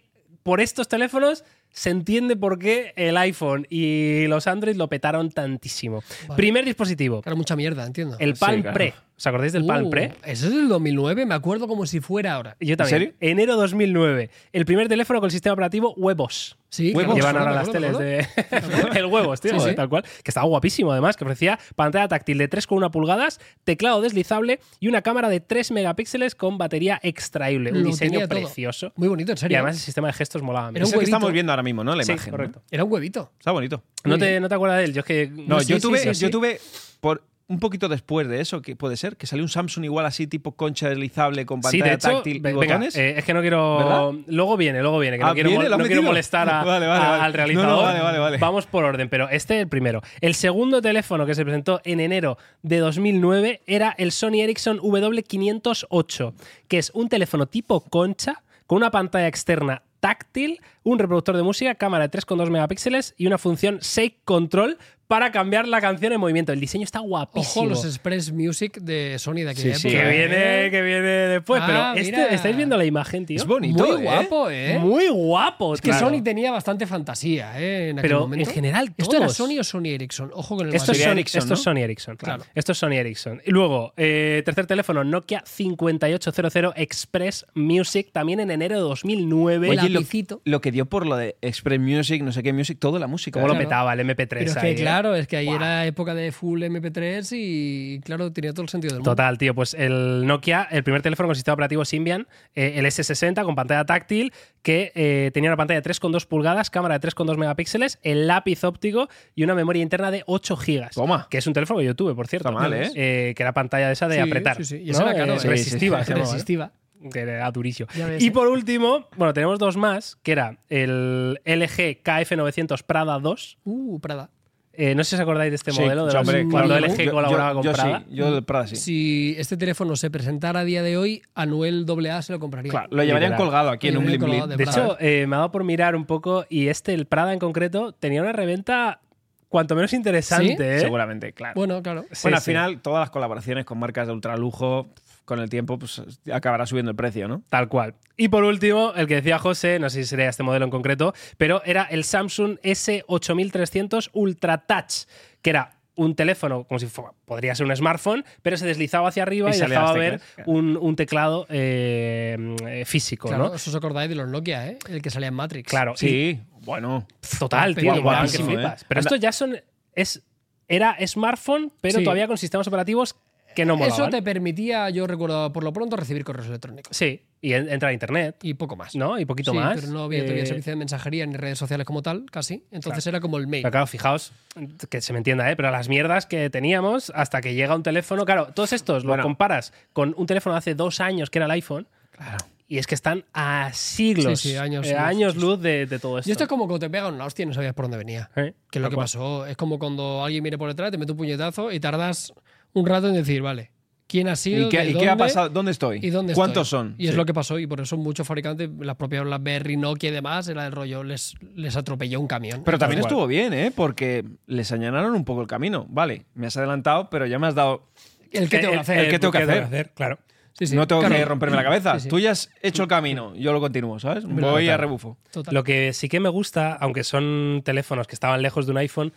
Speaker 1: por estos teléfonos se entiende por qué el iPhone y los Android lo petaron tantísimo.
Speaker 2: Vale.
Speaker 1: Primer dispositivo,
Speaker 2: Claro, mucha mierda, entiendo.
Speaker 1: el Palm
Speaker 3: Sí, claro.
Speaker 1: Pre. ¿Os acordáis del Palm
Speaker 2: Uh,
Speaker 1: Pre?
Speaker 2: Eso es del dos mil nueve, me acuerdo como si fuera ahora.
Speaker 1: Yo también.
Speaker 3: serio?
Speaker 1: Enero dos mil nueve. El primer teléfono con el sistema operativo Huevos.
Speaker 2: Sí,
Speaker 3: Huevos.
Speaker 2: claro,
Speaker 1: Llevan
Speaker 2: me
Speaker 1: ahora
Speaker 2: acuerdo,
Speaker 1: las
Speaker 2: me
Speaker 1: teles
Speaker 2: acuerdo.
Speaker 1: de. El Huevos, tío,
Speaker 2: Sí, sí.
Speaker 1: tal cual. Que estaba guapísimo, además, que ofrecía pantalla táctil de tres coma uno pulgadas, teclado deslizable y una cámara de tres megapíxeles con batería extraíble. Un
Speaker 2: Lo
Speaker 1: diseño
Speaker 2: tenía todo.
Speaker 1: precioso.
Speaker 2: Muy bonito, en
Speaker 1: Y
Speaker 2: serio.
Speaker 1: además el sistema de gestos molaba.
Speaker 2: Era un
Speaker 3: Es el que
Speaker 2: huevito.
Speaker 3: estamos viendo ahora mismo, ¿no? La
Speaker 1: Sí,
Speaker 3: imagen. ¿no?
Speaker 1: correcto.
Speaker 2: Era un huevito.
Speaker 3: Está bonito.
Speaker 1: ¿No
Speaker 2: Muy
Speaker 1: te,
Speaker 2: bien.
Speaker 1: ¿No te acuerdas de él? Yo es que.
Speaker 3: No,
Speaker 1: sí,
Speaker 3: yo
Speaker 1: sí,
Speaker 3: tuve,
Speaker 1: sí, sí.
Speaker 3: yo tuve por un poquito después de eso, que puede ser, que salió un Samsung igual así, tipo concha deslizable con
Speaker 1: Sí,
Speaker 3: pantalla
Speaker 1: de hecho,
Speaker 3: táctil y
Speaker 1: ve- venga,
Speaker 3: botones.
Speaker 1: eh, es que no quiero.
Speaker 3: ¿Verdad?
Speaker 1: Luego viene, luego viene, que
Speaker 3: Ah,
Speaker 1: no, quiero,
Speaker 3: ¿viene?
Speaker 1: mol-
Speaker 3: ¿Lo has
Speaker 1: no quiero
Speaker 3: metido?
Speaker 1: molestar a-
Speaker 3: Vale, vale,
Speaker 1: a-
Speaker 3: vale.
Speaker 1: al realizador.
Speaker 3: No, no, vale, vale, vale.
Speaker 1: Vamos por orden, pero este es el primero. El segundo teléfono que se presentó en enero de dos mil nueve era el Sony Ericsson W quinientos ocho, que es un teléfono tipo concha con una pantalla externa táctil, un reproductor de música, cámara de tres coma dos megapíxeles y una función Shake Control para cambiar la canción en movimiento. El diseño está guapísimo.
Speaker 2: Ojo, los Express Music de Sony de aquella
Speaker 3: Sí, sí.
Speaker 2: época.
Speaker 1: que
Speaker 3: ¿eh?
Speaker 1: viene, que viene después.
Speaker 2: Ah,
Speaker 1: pero este,
Speaker 2: mira.
Speaker 1: ¿estáis viendo la imagen, tío?
Speaker 3: Es bonito,
Speaker 2: Muy
Speaker 3: ¿eh?
Speaker 2: guapo, ¿eh?
Speaker 1: Muy guapo,
Speaker 2: Es que
Speaker 1: claro.
Speaker 2: Sony tenía bastante fantasía, ¿eh? En aquel
Speaker 1: Pero
Speaker 2: momento.
Speaker 1: en general todos.
Speaker 2: ¿Esto era Sony o Sony Ericsson? Ojo con el
Speaker 1: Esto es,
Speaker 2: matiz.
Speaker 3: Sería
Speaker 1: Sony,
Speaker 3: Ericsson,
Speaker 1: esto es
Speaker 3: ¿no?
Speaker 1: Sony Ericsson.
Speaker 2: Claro.
Speaker 1: Esto es Sony Ericsson. Y luego, eh, tercer teléfono, Nokia cincuenta y ocho cero cero Express Music, también en enero de dos mil nueve.
Speaker 2: Oye,
Speaker 3: Oye, lo,
Speaker 2: lapicito.
Speaker 3: lo que dio por lo de Express Music, no sé qué Music, toda la música.
Speaker 1: ¿Cómo lo
Speaker 3: ¿eh?
Speaker 2: Claro.
Speaker 1: petaba el M P tres
Speaker 2: Pero es
Speaker 1: ahí,
Speaker 2: que,
Speaker 1: eh?
Speaker 2: claro, es que ahí
Speaker 1: Buah.
Speaker 2: era época de full M P tres y, claro, tenía todo el sentido del mundo.
Speaker 1: Total, tío. Pues el Nokia, el primer teléfono con sistema operativo Symbian, eh, el ese sesenta con pantalla táctil, que eh, tenía una pantalla de tres coma dos pulgadas, cámara de tres coma dos megapíxeles, el lápiz óptico y una memoria interna de ocho gigas.
Speaker 3: Toma.
Speaker 1: Que es un teléfono que yo tuve, por cierto.
Speaker 3: Está mal, ¿eh?
Speaker 1: Eh, que era pantalla de esa de
Speaker 2: Sí,
Speaker 1: apretar.
Speaker 2: sí, sí. Y
Speaker 1: ¿no?
Speaker 2: esa era caro,
Speaker 1: Eh,
Speaker 2: ¿eh? Sí,
Speaker 1: resistiva.
Speaker 3: sí,
Speaker 1: se llamaba, ¿no?
Speaker 2: Resistiva.
Speaker 1: Que era durísimo.
Speaker 2: Ya ves,
Speaker 1: Y
Speaker 2: ¿eh?
Speaker 1: por último, bueno, tenemos dos más, que era el L G K F novecientos Prada dos.
Speaker 2: Uh, Prada.
Speaker 1: Eh, no sé si os acordáis de este
Speaker 3: Sí,
Speaker 1: modelo, de
Speaker 3: sí,
Speaker 1: los-
Speaker 3: hombre,
Speaker 1: cuando
Speaker 2: claro.
Speaker 1: L G
Speaker 3: Yo-
Speaker 1: colaboraba
Speaker 3: yo-
Speaker 1: con
Speaker 3: yo
Speaker 1: Prada.
Speaker 3: Sí, yo del Prada sí.
Speaker 2: Si este teléfono se presentara a día de hoy, Anuel A A se lo compraría.
Speaker 3: Claro, lo llevarían
Speaker 1: Literal.
Speaker 3: colgado aquí en
Speaker 2: Lo
Speaker 3: un blim
Speaker 2: llevarían
Speaker 3: blim.
Speaker 2: colgado
Speaker 1: De
Speaker 2: Prada.
Speaker 1: hecho, eh, me ha dado por mirar un poco y este, el Prada en concreto, tenía una reventa cuanto menos interesante.
Speaker 2: ¿Sí?
Speaker 1: ¿eh?
Speaker 3: Seguramente, claro.
Speaker 2: Bueno, claro.
Speaker 1: Sí,
Speaker 3: bueno, al
Speaker 1: sí.
Speaker 3: final, todas las colaboraciones con marcas de ultralujo, con el tiempo, pues acabará subiendo el precio, ¿no?
Speaker 1: Tal cual. Y por último, el que decía José, no sé si sería este modelo en concreto, pero era el Samsung S ocho mil trescientos Ultra Touch, que era un teléfono como si fuera, podría ser un smartphone, pero se deslizaba hacia arriba
Speaker 3: Y
Speaker 1: y,
Speaker 3: salían
Speaker 1: dejaba
Speaker 3: las
Speaker 1: ver
Speaker 3: teclas.
Speaker 1: un, un teclado eh, eh, físico,
Speaker 2: Claro,
Speaker 1: ¿no?
Speaker 2: eso os acordáis de los Nokia, ¿eh? El que salía en Matrix.
Speaker 1: Claro, y-
Speaker 3: Sí, bueno.
Speaker 1: total,
Speaker 2: Pero
Speaker 1: tío,
Speaker 2: guapísimo,
Speaker 1: que
Speaker 3: ¿eh?
Speaker 1: flipas. Pero
Speaker 3: Anda-
Speaker 1: estos ya son. Es, era smartphone, pero
Speaker 2: Sí.
Speaker 1: todavía con sistemas operativos que no molaban.
Speaker 2: Eso te permitía, yo recuerdo, por lo pronto, recibir correos electrónicos.
Speaker 1: Sí, y en- entrar a internet,
Speaker 2: Y poco más.
Speaker 1: ¿no? Y poquito
Speaker 2: Sí,
Speaker 1: más.
Speaker 2: pero no había todavía
Speaker 1: Eh,
Speaker 2: servicio de mensajería ni redes sociales como tal, casi. Entonces era como el mail.
Speaker 1: Pero claro, fijaos, que se me entienda, ¿eh? Pero las mierdas que teníamos hasta que llega un teléfono. Claro, todos estos lo
Speaker 3: Bueno.
Speaker 1: comparas con un teléfono de hace dos años que era el iPhone.
Speaker 3: Claro.
Speaker 1: Y es que están a siglos,
Speaker 2: Sí, sí, años
Speaker 1: eh,
Speaker 2: luz,
Speaker 1: años
Speaker 2: sí, sí.
Speaker 1: luz de, de todo esto.
Speaker 2: Y esto es como cuando te pegan una hostia y no sabías por dónde venía.
Speaker 1: ¿Eh?
Speaker 2: Que es lo
Speaker 1: Tal
Speaker 2: que
Speaker 1: cual.
Speaker 2: pasó. Es como cuando alguien viene por detrás, te mete un puñetazo y tardas un rato en decir, vale, ¿quién ha sido?
Speaker 3: ¿Y qué,
Speaker 2: de
Speaker 3: y qué ha
Speaker 2: dónde
Speaker 3: pasado? ¿Dónde estoy?
Speaker 2: ¿Y dónde
Speaker 3: ¿Cuántos
Speaker 2: estoy?
Speaker 3: son?
Speaker 2: Y es
Speaker 3: Sí.
Speaker 2: lo que pasó. Y por eso muchos fabricantes, las propias BlackBerry, Nokia y demás, era el rollo, les, les atropelló un camión.
Speaker 3: Pero también
Speaker 1: Tal cual.
Speaker 3: estuvo bien, ¿eh? Porque les allanaron un poco el camino. Vale, me has adelantado, pero ya me has dado.
Speaker 2: el que tengo que hacer.
Speaker 3: el que tengo que hacer.
Speaker 1: claro.
Speaker 2: Sí, sí.
Speaker 3: no tengo
Speaker 2: Claro.
Speaker 3: que romperme la cabeza.
Speaker 2: Sí, sí.
Speaker 3: Tú ya has hecho el camino, yo lo continúo, ¿sabes?
Speaker 2: Verdad,
Speaker 3: Voy a
Speaker 2: total.
Speaker 3: rebufo.
Speaker 2: Total.
Speaker 1: Lo que sí que me gusta, aunque son teléfonos que estaban lejos de un iPhone,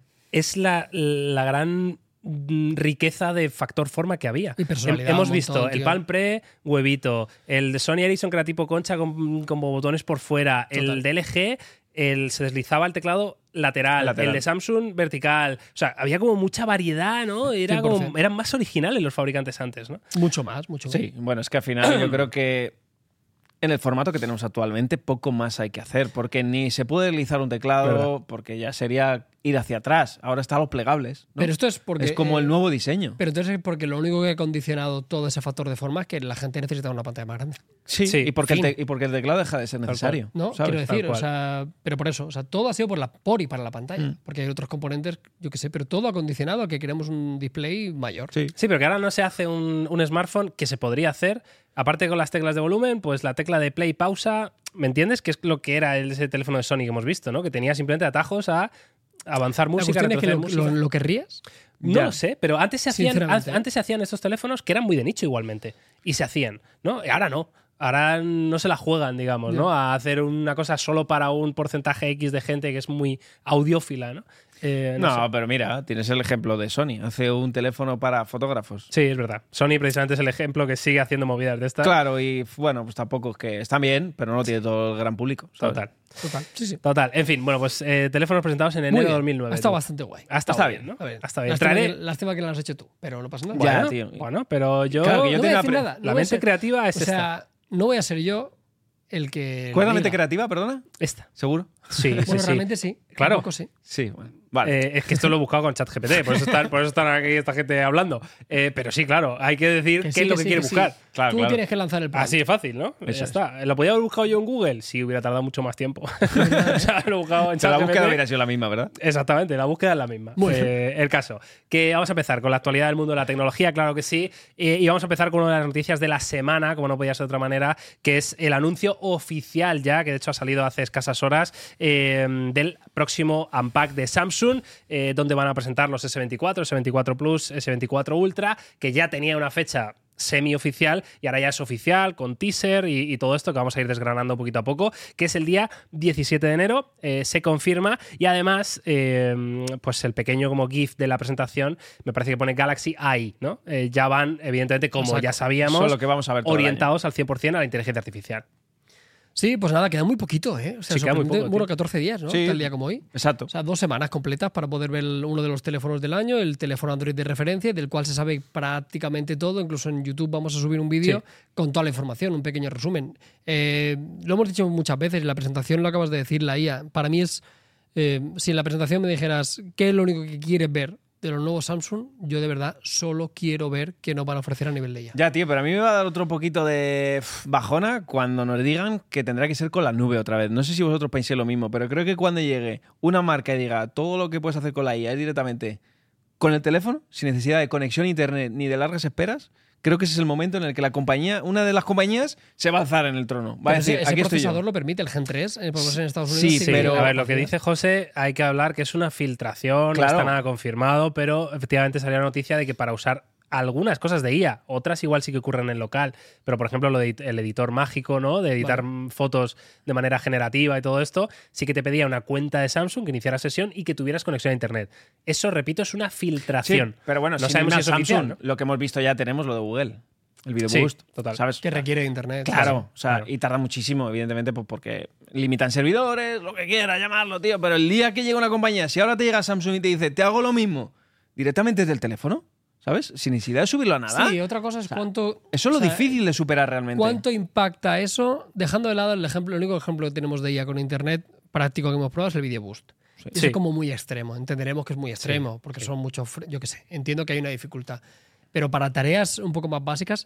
Speaker 1: es la, la gran mm, riqueza de factor forma que había.
Speaker 2: Y personalidad,
Speaker 1: Hem- Hemos
Speaker 2: un
Speaker 1: visto
Speaker 2: montón,
Speaker 1: el
Speaker 2: tío.
Speaker 1: Palm Pre, huevito, el de Sony Ericsson que era tipo concha con, con botones por fuera,
Speaker 2: Total.
Speaker 1: el de L G, el, se deslizaba el teclado lateral,
Speaker 3: Lateral.
Speaker 1: el de Samsung vertical. O sea, había como mucha variedad, ¿no? Era
Speaker 2: cien por
Speaker 1: como,
Speaker 2: cien.
Speaker 1: eran más originales los fabricantes antes, ¿no?
Speaker 2: Mucho más, mucho más.
Speaker 3: Sí, bueno, es que al final yo creo que en el formato que tenemos actualmente poco más hay que hacer, porque ni se puede deslizar un teclado,
Speaker 1: Verdad.
Speaker 3: porque ya sería ir hacia atrás. Ahora están los plegables. ¿no?
Speaker 2: Pero esto es porque.
Speaker 3: es como
Speaker 2: eh,
Speaker 3: el nuevo diseño.
Speaker 2: Pero entonces es porque lo único que ha condicionado todo ese factor de forma es que la gente necesita una pantalla más grande.
Speaker 3: Sí,
Speaker 1: Sí,
Speaker 3: y, porque el
Speaker 1: fin.
Speaker 3: te- y porque el teclado deja de ser necesario.
Speaker 2: ¿No?
Speaker 3: ¿sabes?
Speaker 2: Quiero
Speaker 1: Tal
Speaker 2: decir, o
Speaker 1: cual.
Speaker 2: sea, pero por eso, o sea, todo ha sido por la por y para la pantalla,
Speaker 3: Mm.
Speaker 2: porque hay otros componentes, yo qué sé, pero todo ha condicionado a que queremos un display mayor.
Speaker 3: Sí.
Speaker 1: Sí, pero que ahora no se hace un, un smartphone que se podría hacer. Aparte con las teclas de volumen, pues la tecla de play pausa, ¿me entiendes? Que es lo que era el- ese teléfono de Sony que hemos visto, ¿no? Que tenía simplemente atajos a avanzar
Speaker 2: La
Speaker 1: música,
Speaker 2: cuestión es que
Speaker 1: retroceder
Speaker 2: lo,
Speaker 1: música.
Speaker 2: lo- lo querrías.
Speaker 1: No
Speaker 3: Ya.
Speaker 1: lo sé, pero antes se hacían,
Speaker 2: Sinceramente.
Speaker 1: an- antes se hacían estos teléfonos que eran muy de nicho igualmente. Y se hacían, ¿no? Y ahora no. Ahora no se la juegan, digamos, ¿no? A hacer una cosa solo para un porcentaje X de gente que es muy audiófila, ¿no? Eh, no,
Speaker 3: No,
Speaker 1: sé.
Speaker 3: pero mira, tienes el ejemplo de Sony. Hace un teléfono para fotógrafos.
Speaker 1: Sí, es verdad. Sony precisamente es el ejemplo que sigue haciendo movidas de estas.
Speaker 3: Claro, y bueno, pues tampoco es que están bien, pero no tiene todo el gran público, ¿sabes?
Speaker 1: Total.
Speaker 2: Total, sí, sí.
Speaker 1: Total. En fin, bueno, pues eh, teléfonos presentados en
Speaker 2: Muy
Speaker 1: enero de
Speaker 2: bien.
Speaker 1: dos mil nueve.
Speaker 2: Ha estado
Speaker 1: tío.
Speaker 2: bastante guay.
Speaker 1: Ha estado
Speaker 3: Está
Speaker 1: bien,
Speaker 3: bien.
Speaker 1: ¿no?
Speaker 2: A ver,
Speaker 1: Ha estado bien.
Speaker 2: lástima,
Speaker 1: Traeré-
Speaker 2: que, lástima que lo has hecho tú, pero no pasa nada.
Speaker 3: Ya,
Speaker 1: Bueno,
Speaker 3: tío.
Speaker 1: bueno, pero yo...
Speaker 3: Claro, que yo
Speaker 2: no voy
Speaker 3: tenía
Speaker 2: a decir
Speaker 3: pre-
Speaker 2: nada. no
Speaker 1: la
Speaker 2: voy a
Speaker 1: mente
Speaker 2: ser-
Speaker 1: creativa es
Speaker 2: o
Speaker 1: esta.
Speaker 2: sea, no voy a ser yo el que. lo
Speaker 3: ¿Cuál es la mente
Speaker 2: diga.
Speaker 3: creativa, perdona?
Speaker 1: Esta.
Speaker 3: ¿Seguro?
Speaker 1: Sí, sí,
Speaker 2: Bueno,
Speaker 1: sí.
Speaker 2: realmente sí.
Speaker 1: Claro.
Speaker 2: Un poco sí.
Speaker 3: Sí, bueno. Vale.
Speaker 1: Eh, es que esto lo he buscado con ChatGPT, por eso están, por eso están aquí esta gente hablando. Eh, pero sí, claro, hay que decir
Speaker 2: Que
Speaker 1: qué
Speaker 2: sí,
Speaker 1: es lo
Speaker 2: que
Speaker 1: que
Speaker 2: sí,
Speaker 1: quiere
Speaker 2: que sí.
Speaker 1: buscar.
Speaker 3: Claro,
Speaker 2: Tú
Speaker 3: claro.
Speaker 2: tienes que lanzar el plan.
Speaker 1: Así de fácil, ¿no?
Speaker 3: Eso
Speaker 1: ya
Speaker 3: es.
Speaker 1: está. ¿Lo podía haber buscado yo en Google? Sí, hubiera tardado mucho más tiempo. o sea, lo he buscado en
Speaker 3: O sea, la
Speaker 1: ChatGPT.
Speaker 3: búsqueda hubiera sido la misma, ¿verdad?
Speaker 1: Exactamente, la búsqueda es la misma.
Speaker 2: Muy
Speaker 1: Eh, el caso. Que vamos a empezar con la actualidad del mundo de la tecnología, claro que sí. Eh, y vamos a empezar con una de las noticias de la semana, como no podía ser de otra manera, que es el anuncio oficial ya, que de hecho ha salido hace escasas horas, eh, del próximo Unpack de Samsung, eh, donde van a presentar los ese veinticuatro, ese veinticuatro Plus, ese veinticuatro Ultra, que ya tenía una fecha semi-oficial y ahora ya es oficial con teaser y, y todo esto que vamos a ir desgranando poquito a poco, que es el día diecisiete de enero, eh, se confirma y además eh, pues el pequeño como GIF de la presentación me parece que pone Galaxy Eye, ¿no? Eh, ya van evidentemente como
Speaker 2: Exacto.
Speaker 1: ya sabíamos
Speaker 3: Solo que vamos a ver todo el
Speaker 1: orientados al cien por cien a la inteligencia artificial.
Speaker 2: Sí, pues nada, queda muy poquito, ¿eh? O sea,
Speaker 1: Sí, queda muy
Speaker 2: sorprendente.
Speaker 1: poco,
Speaker 2: Bueno,
Speaker 1: tío.
Speaker 2: catorce días, ¿no?
Speaker 3: Sí.
Speaker 2: Tal día como hoy.
Speaker 3: Exacto.
Speaker 2: O sea, dos semanas completas para poder ver uno de los teléfonos del año, el teléfono Android de referencia, del cual se sabe prácticamente todo. Incluso en YouTube vamos a subir un vídeo
Speaker 1: Sí.
Speaker 2: con toda la información, un pequeño resumen. Eh, lo hemos dicho muchas veces, en la presentación lo acabas de decir, la I A. Para mí es, eh, si en la presentación me dijeras qué es lo único que quieres ver de los nuevos Samsung, yo de verdad solo quiero ver qué nos van a ofrecer a nivel de I A.
Speaker 3: Ya, tío, pero a mí me va a dar otro poquito de uf, bajona cuando nos digan que tendrá que ser con la nube otra vez. No sé si vosotros penséis lo mismo, pero creo que cuando llegue una marca y diga todo lo que puedes hacer con la I A es directamente con el teléfono, sin necesidad de conexión a internet ni de largas esperas, creo que ese es el momento en el que la compañía, una de las compañías, se va a alzar en el trono. Va a
Speaker 2: Pero
Speaker 3: decir,
Speaker 2: ese, ese
Speaker 3: aquí estoy yo.
Speaker 2: procesador lo permite, el Gen tres, eh, por lo menos en Estados
Speaker 3: Sí,
Speaker 2: Unidos.
Speaker 1: Sí,
Speaker 3: pero-
Speaker 1: a ver, lo que dice José, hay que hablar que es una filtración,
Speaker 3: Claro.
Speaker 1: no está nada confirmado, pero efectivamente salió la noticia de que para usar algunas cosas de I A, otras igual sí que ocurren en local, pero por ejemplo lo de el editor mágico, ¿no? De editar
Speaker 2: Vale.
Speaker 1: fotos de manera generativa y todo esto, sí que te pedía una cuenta de Samsung que iniciara sesión y que tuvieras conexión a internet. Eso, repito, es una
Speaker 3: Sí,
Speaker 1: filtración.
Speaker 3: pero bueno,
Speaker 1: no
Speaker 3: sin
Speaker 1: sabemos
Speaker 3: una
Speaker 1: si es oficial,
Speaker 3: Samsung,
Speaker 1: ¿no?
Speaker 3: lo que hemos visto ya tenemos lo de Google, el Video
Speaker 1: Sí,
Speaker 3: Boost,
Speaker 1: total.
Speaker 3: ¿sabes?
Speaker 2: Que requiere de internet.
Speaker 3: Claro, o sea,
Speaker 1: claro.
Speaker 3: y tarda muchísimo, evidentemente, pues porque limitan servidores, lo que quiera llamarlo, tío. Pero el día que llega una compañía, si ahora te llega Samsung y te dice, te hago lo mismo, directamente desde el teléfono, ¿sabes? Sin necesidad de subirlo a nada.
Speaker 2: Sí, otra cosa es cuánto.
Speaker 3: Eso es lo
Speaker 2: o sea,
Speaker 3: difícil de superar realmente.
Speaker 2: ¿Cuánto impacta eso? Dejando de lado el ejemplo, el único ejemplo que tenemos de I A con internet práctico que hemos probado es el Video Boost. Y eso
Speaker 1: Sí.
Speaker 2: es como muy extremo. Entenderemos que es muy extremo,
Speaker 1: Sí,
Speaker 2: porque
Speaker 1: sí.
Speaker 2: son muchos. fre- Yo qué sé, entiendo que hay una dificultad. Pero para tareas un poco más básicas,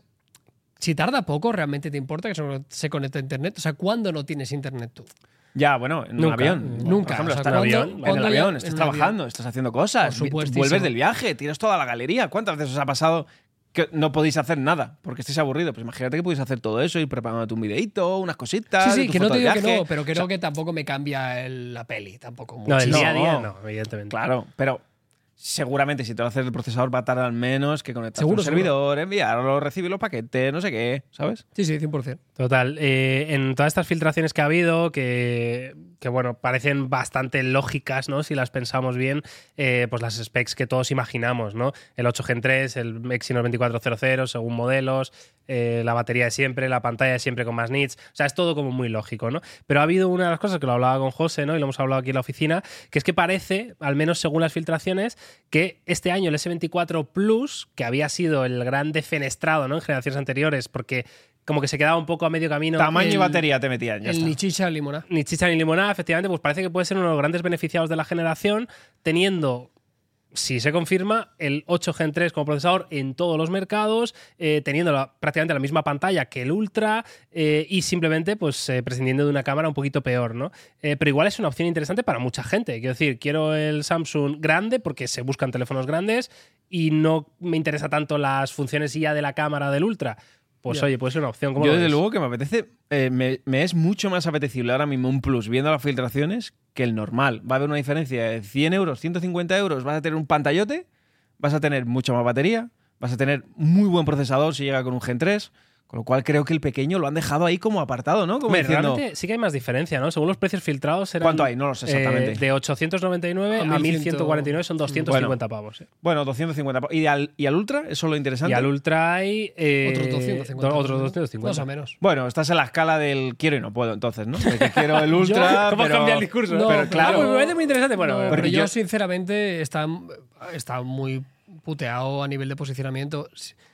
Speaker 2: si tarda poco, ¿realmente te importa que se- se conecte a internet? O sea, ¿cuándo no tienes internet tú?
Speaker 3: Ya, bueno, en
Speaker 1: Nunca,
Speaker 3: un avión.
Speaker 2: nunca.
Speaker 3: Por ejemplo,
Speaker 2: O sea,
Speaker 3: estás
Speaker 1: ¿cuándo-
Speaker 3: en el avión, en
Speaker 2: cuándo
Speaker 3: el
Speaker 2: ya-
Speaker 3: avión,
Speaker 2: en
Speaker 3: estás
Speaker 2: un
Speaker 3: trabajando,
Speaker 2: avión?
Speaker 3: estás haciendo cosas.
Speaker 2: Por supuestísimo.
Speaker 3: Vuelves del viaje, tienes toda la galería. ¿Cuántas veces os ha pasado que no podéis hacer nada porque estéis aburridos? Pues imagínate que podéis hacer todo eso, ir preparándote un videíto, unas cositas.
Speaker 2: Sí, sí,
Speaker 3: tu
Speaker 2: que no
Speaker 3: foto
Speaker 2: te
Speaker 3: de
Speaker 2: digo que
Speaker 3: viaje.
Speaker 2: no, pero creo
Speaker 3: O sea,
Speaker 2: que tampoco me cambia el- la peli. Tampoco
Speaker 1: No, el
Speaker 2: muchísimo.
Speaker 1: día a día
Speaker 3: No.
Speaker 1: no, evidentemente.
Speaker 3: Claro, pero seguramente si te lo haces el procesador va a tardar menos que conectar
Speaker 2: Seguro,
Speaker 3: un servidor, enviarlo, recibir los paquetes, no sé qué, ¿sabes?
Speaker 2: Sí, sí, cien por ciento.
Speaker 1: Total. Eh, en todas estas filtraciones que ha habido, que, que bueno, parecen bastante lógicas, ¿no? Si las pensamos bien, eh, pues las specs que todos imaginamos, ¿no? El ocho Gen tres, el Exynos veinticuatro cero cero, según modelos, eh, la batería de siempre, la pantalla de siempre con más nits. O sea, es todo como muy lógico, ¿no? Pero ha habido una de las cosas que lo hablaba con José, ¿no? Y lo hemos hablado aquí en la oficina, que es que parece, al menos según las filtraciones, que este año el ese veinticuatro Plus, que había sido el gran defenestrado, ¿no? En generaciones anteriores, porque como que se quedaba un poco a medio camino.
Speaker 3: Tamaño y
Speaker 2: el-
Speaker 3: batería te metían, ya
Speaker 2: El
Speaker 3: está.
Speaker 2: ni chicha limonada.
Speaker 1: Ni chicha ni limonada, efectivamente, pues parece que puede ser uno de los grandes beneficiados de la generación, teniendo, si se confirma, el ocho Gen tres como procesador en todos los mercados, eh, teniendo la- prácticamente la misma pantalla que el Ultra eh, y simplemente pues eh, prescindiendo de una cámara un poquito peor, ¿no? Eh, pero igual es una opción interesante para mucha gente. Quiero decir, quiero el Samsung grande porque se buscan teléfonos grandes y no me interesa tanto las funciones ya de la cámara del Ultra. Pues
Speaker 2: Ya.
Speaker 1: oye, puede ser una opción. ¿Cómo
Speaker 3: Yo
Speaker 1: lo
Speaker 3: desde
Speaker 1: ves?
Speaker 3: luego que me apetece, eh, me, me es mucho más apetecible ahora mismo un Plus viendo las filtraciones que el normal. Va a haber una diferencia de cien euros, ciento cincuenta euros, vas a tener un pantallote, vas a tener mucha más batería, vas a tener muy buen procesador si llega con un Gen tres, Con lo cual creo que el pequeño lo han dejado ahí como apartado, ¿no? Como
Speaker 1: Hombre,
Speaker 3: diciendo,
Speaker 1: realmente sí que hay más diferencia, ¿no? Según los precios filtrados eran...
Speaker 3: ¿cuánto hay? No lo sé exactamente.
Speaker 1: eh, de ochocientos noventa y nueve
Speaker 2: A
Speaker 1: a
Speaker 2: mil
Speaker 1: mil ciento cuarenta y nueve son doscientos cincuenta pavos. ¿eh?
Speaker 3: Bueno, doscientos cincuenta. ¿Y al, y al Ultra? ¿Eso es lo interesante?
Speaker 1: Y al Ultra hay... eh,
Speaker 2: Otros doscientos cincuenta.
Speaker 1: do- Otros doscientos cincuenta.
Speaker 2: Más o menos.
Speaker 3: Bueno, estás en la escala del quiero y no puedo, entonces, ¿no? De que quiero el Ultra,
Speaker 1: ¿Cómo has
Speaker 3: pero...
Speaker 1: cambiado el discurso?
Speaker 2: No,
Speaker 3: pero
Speaker 2: pero-
Speaker 3: claro...
Speaker 1: Ah, pues me parece muy interesante. Bueno,
Speaker 2: No,
Speaker 1: pero
Speaker 2: pero yo,
Speaker 3: yo-
Speaker 2: sinceramente, está, está muy puteado a nivel de posicionamiento.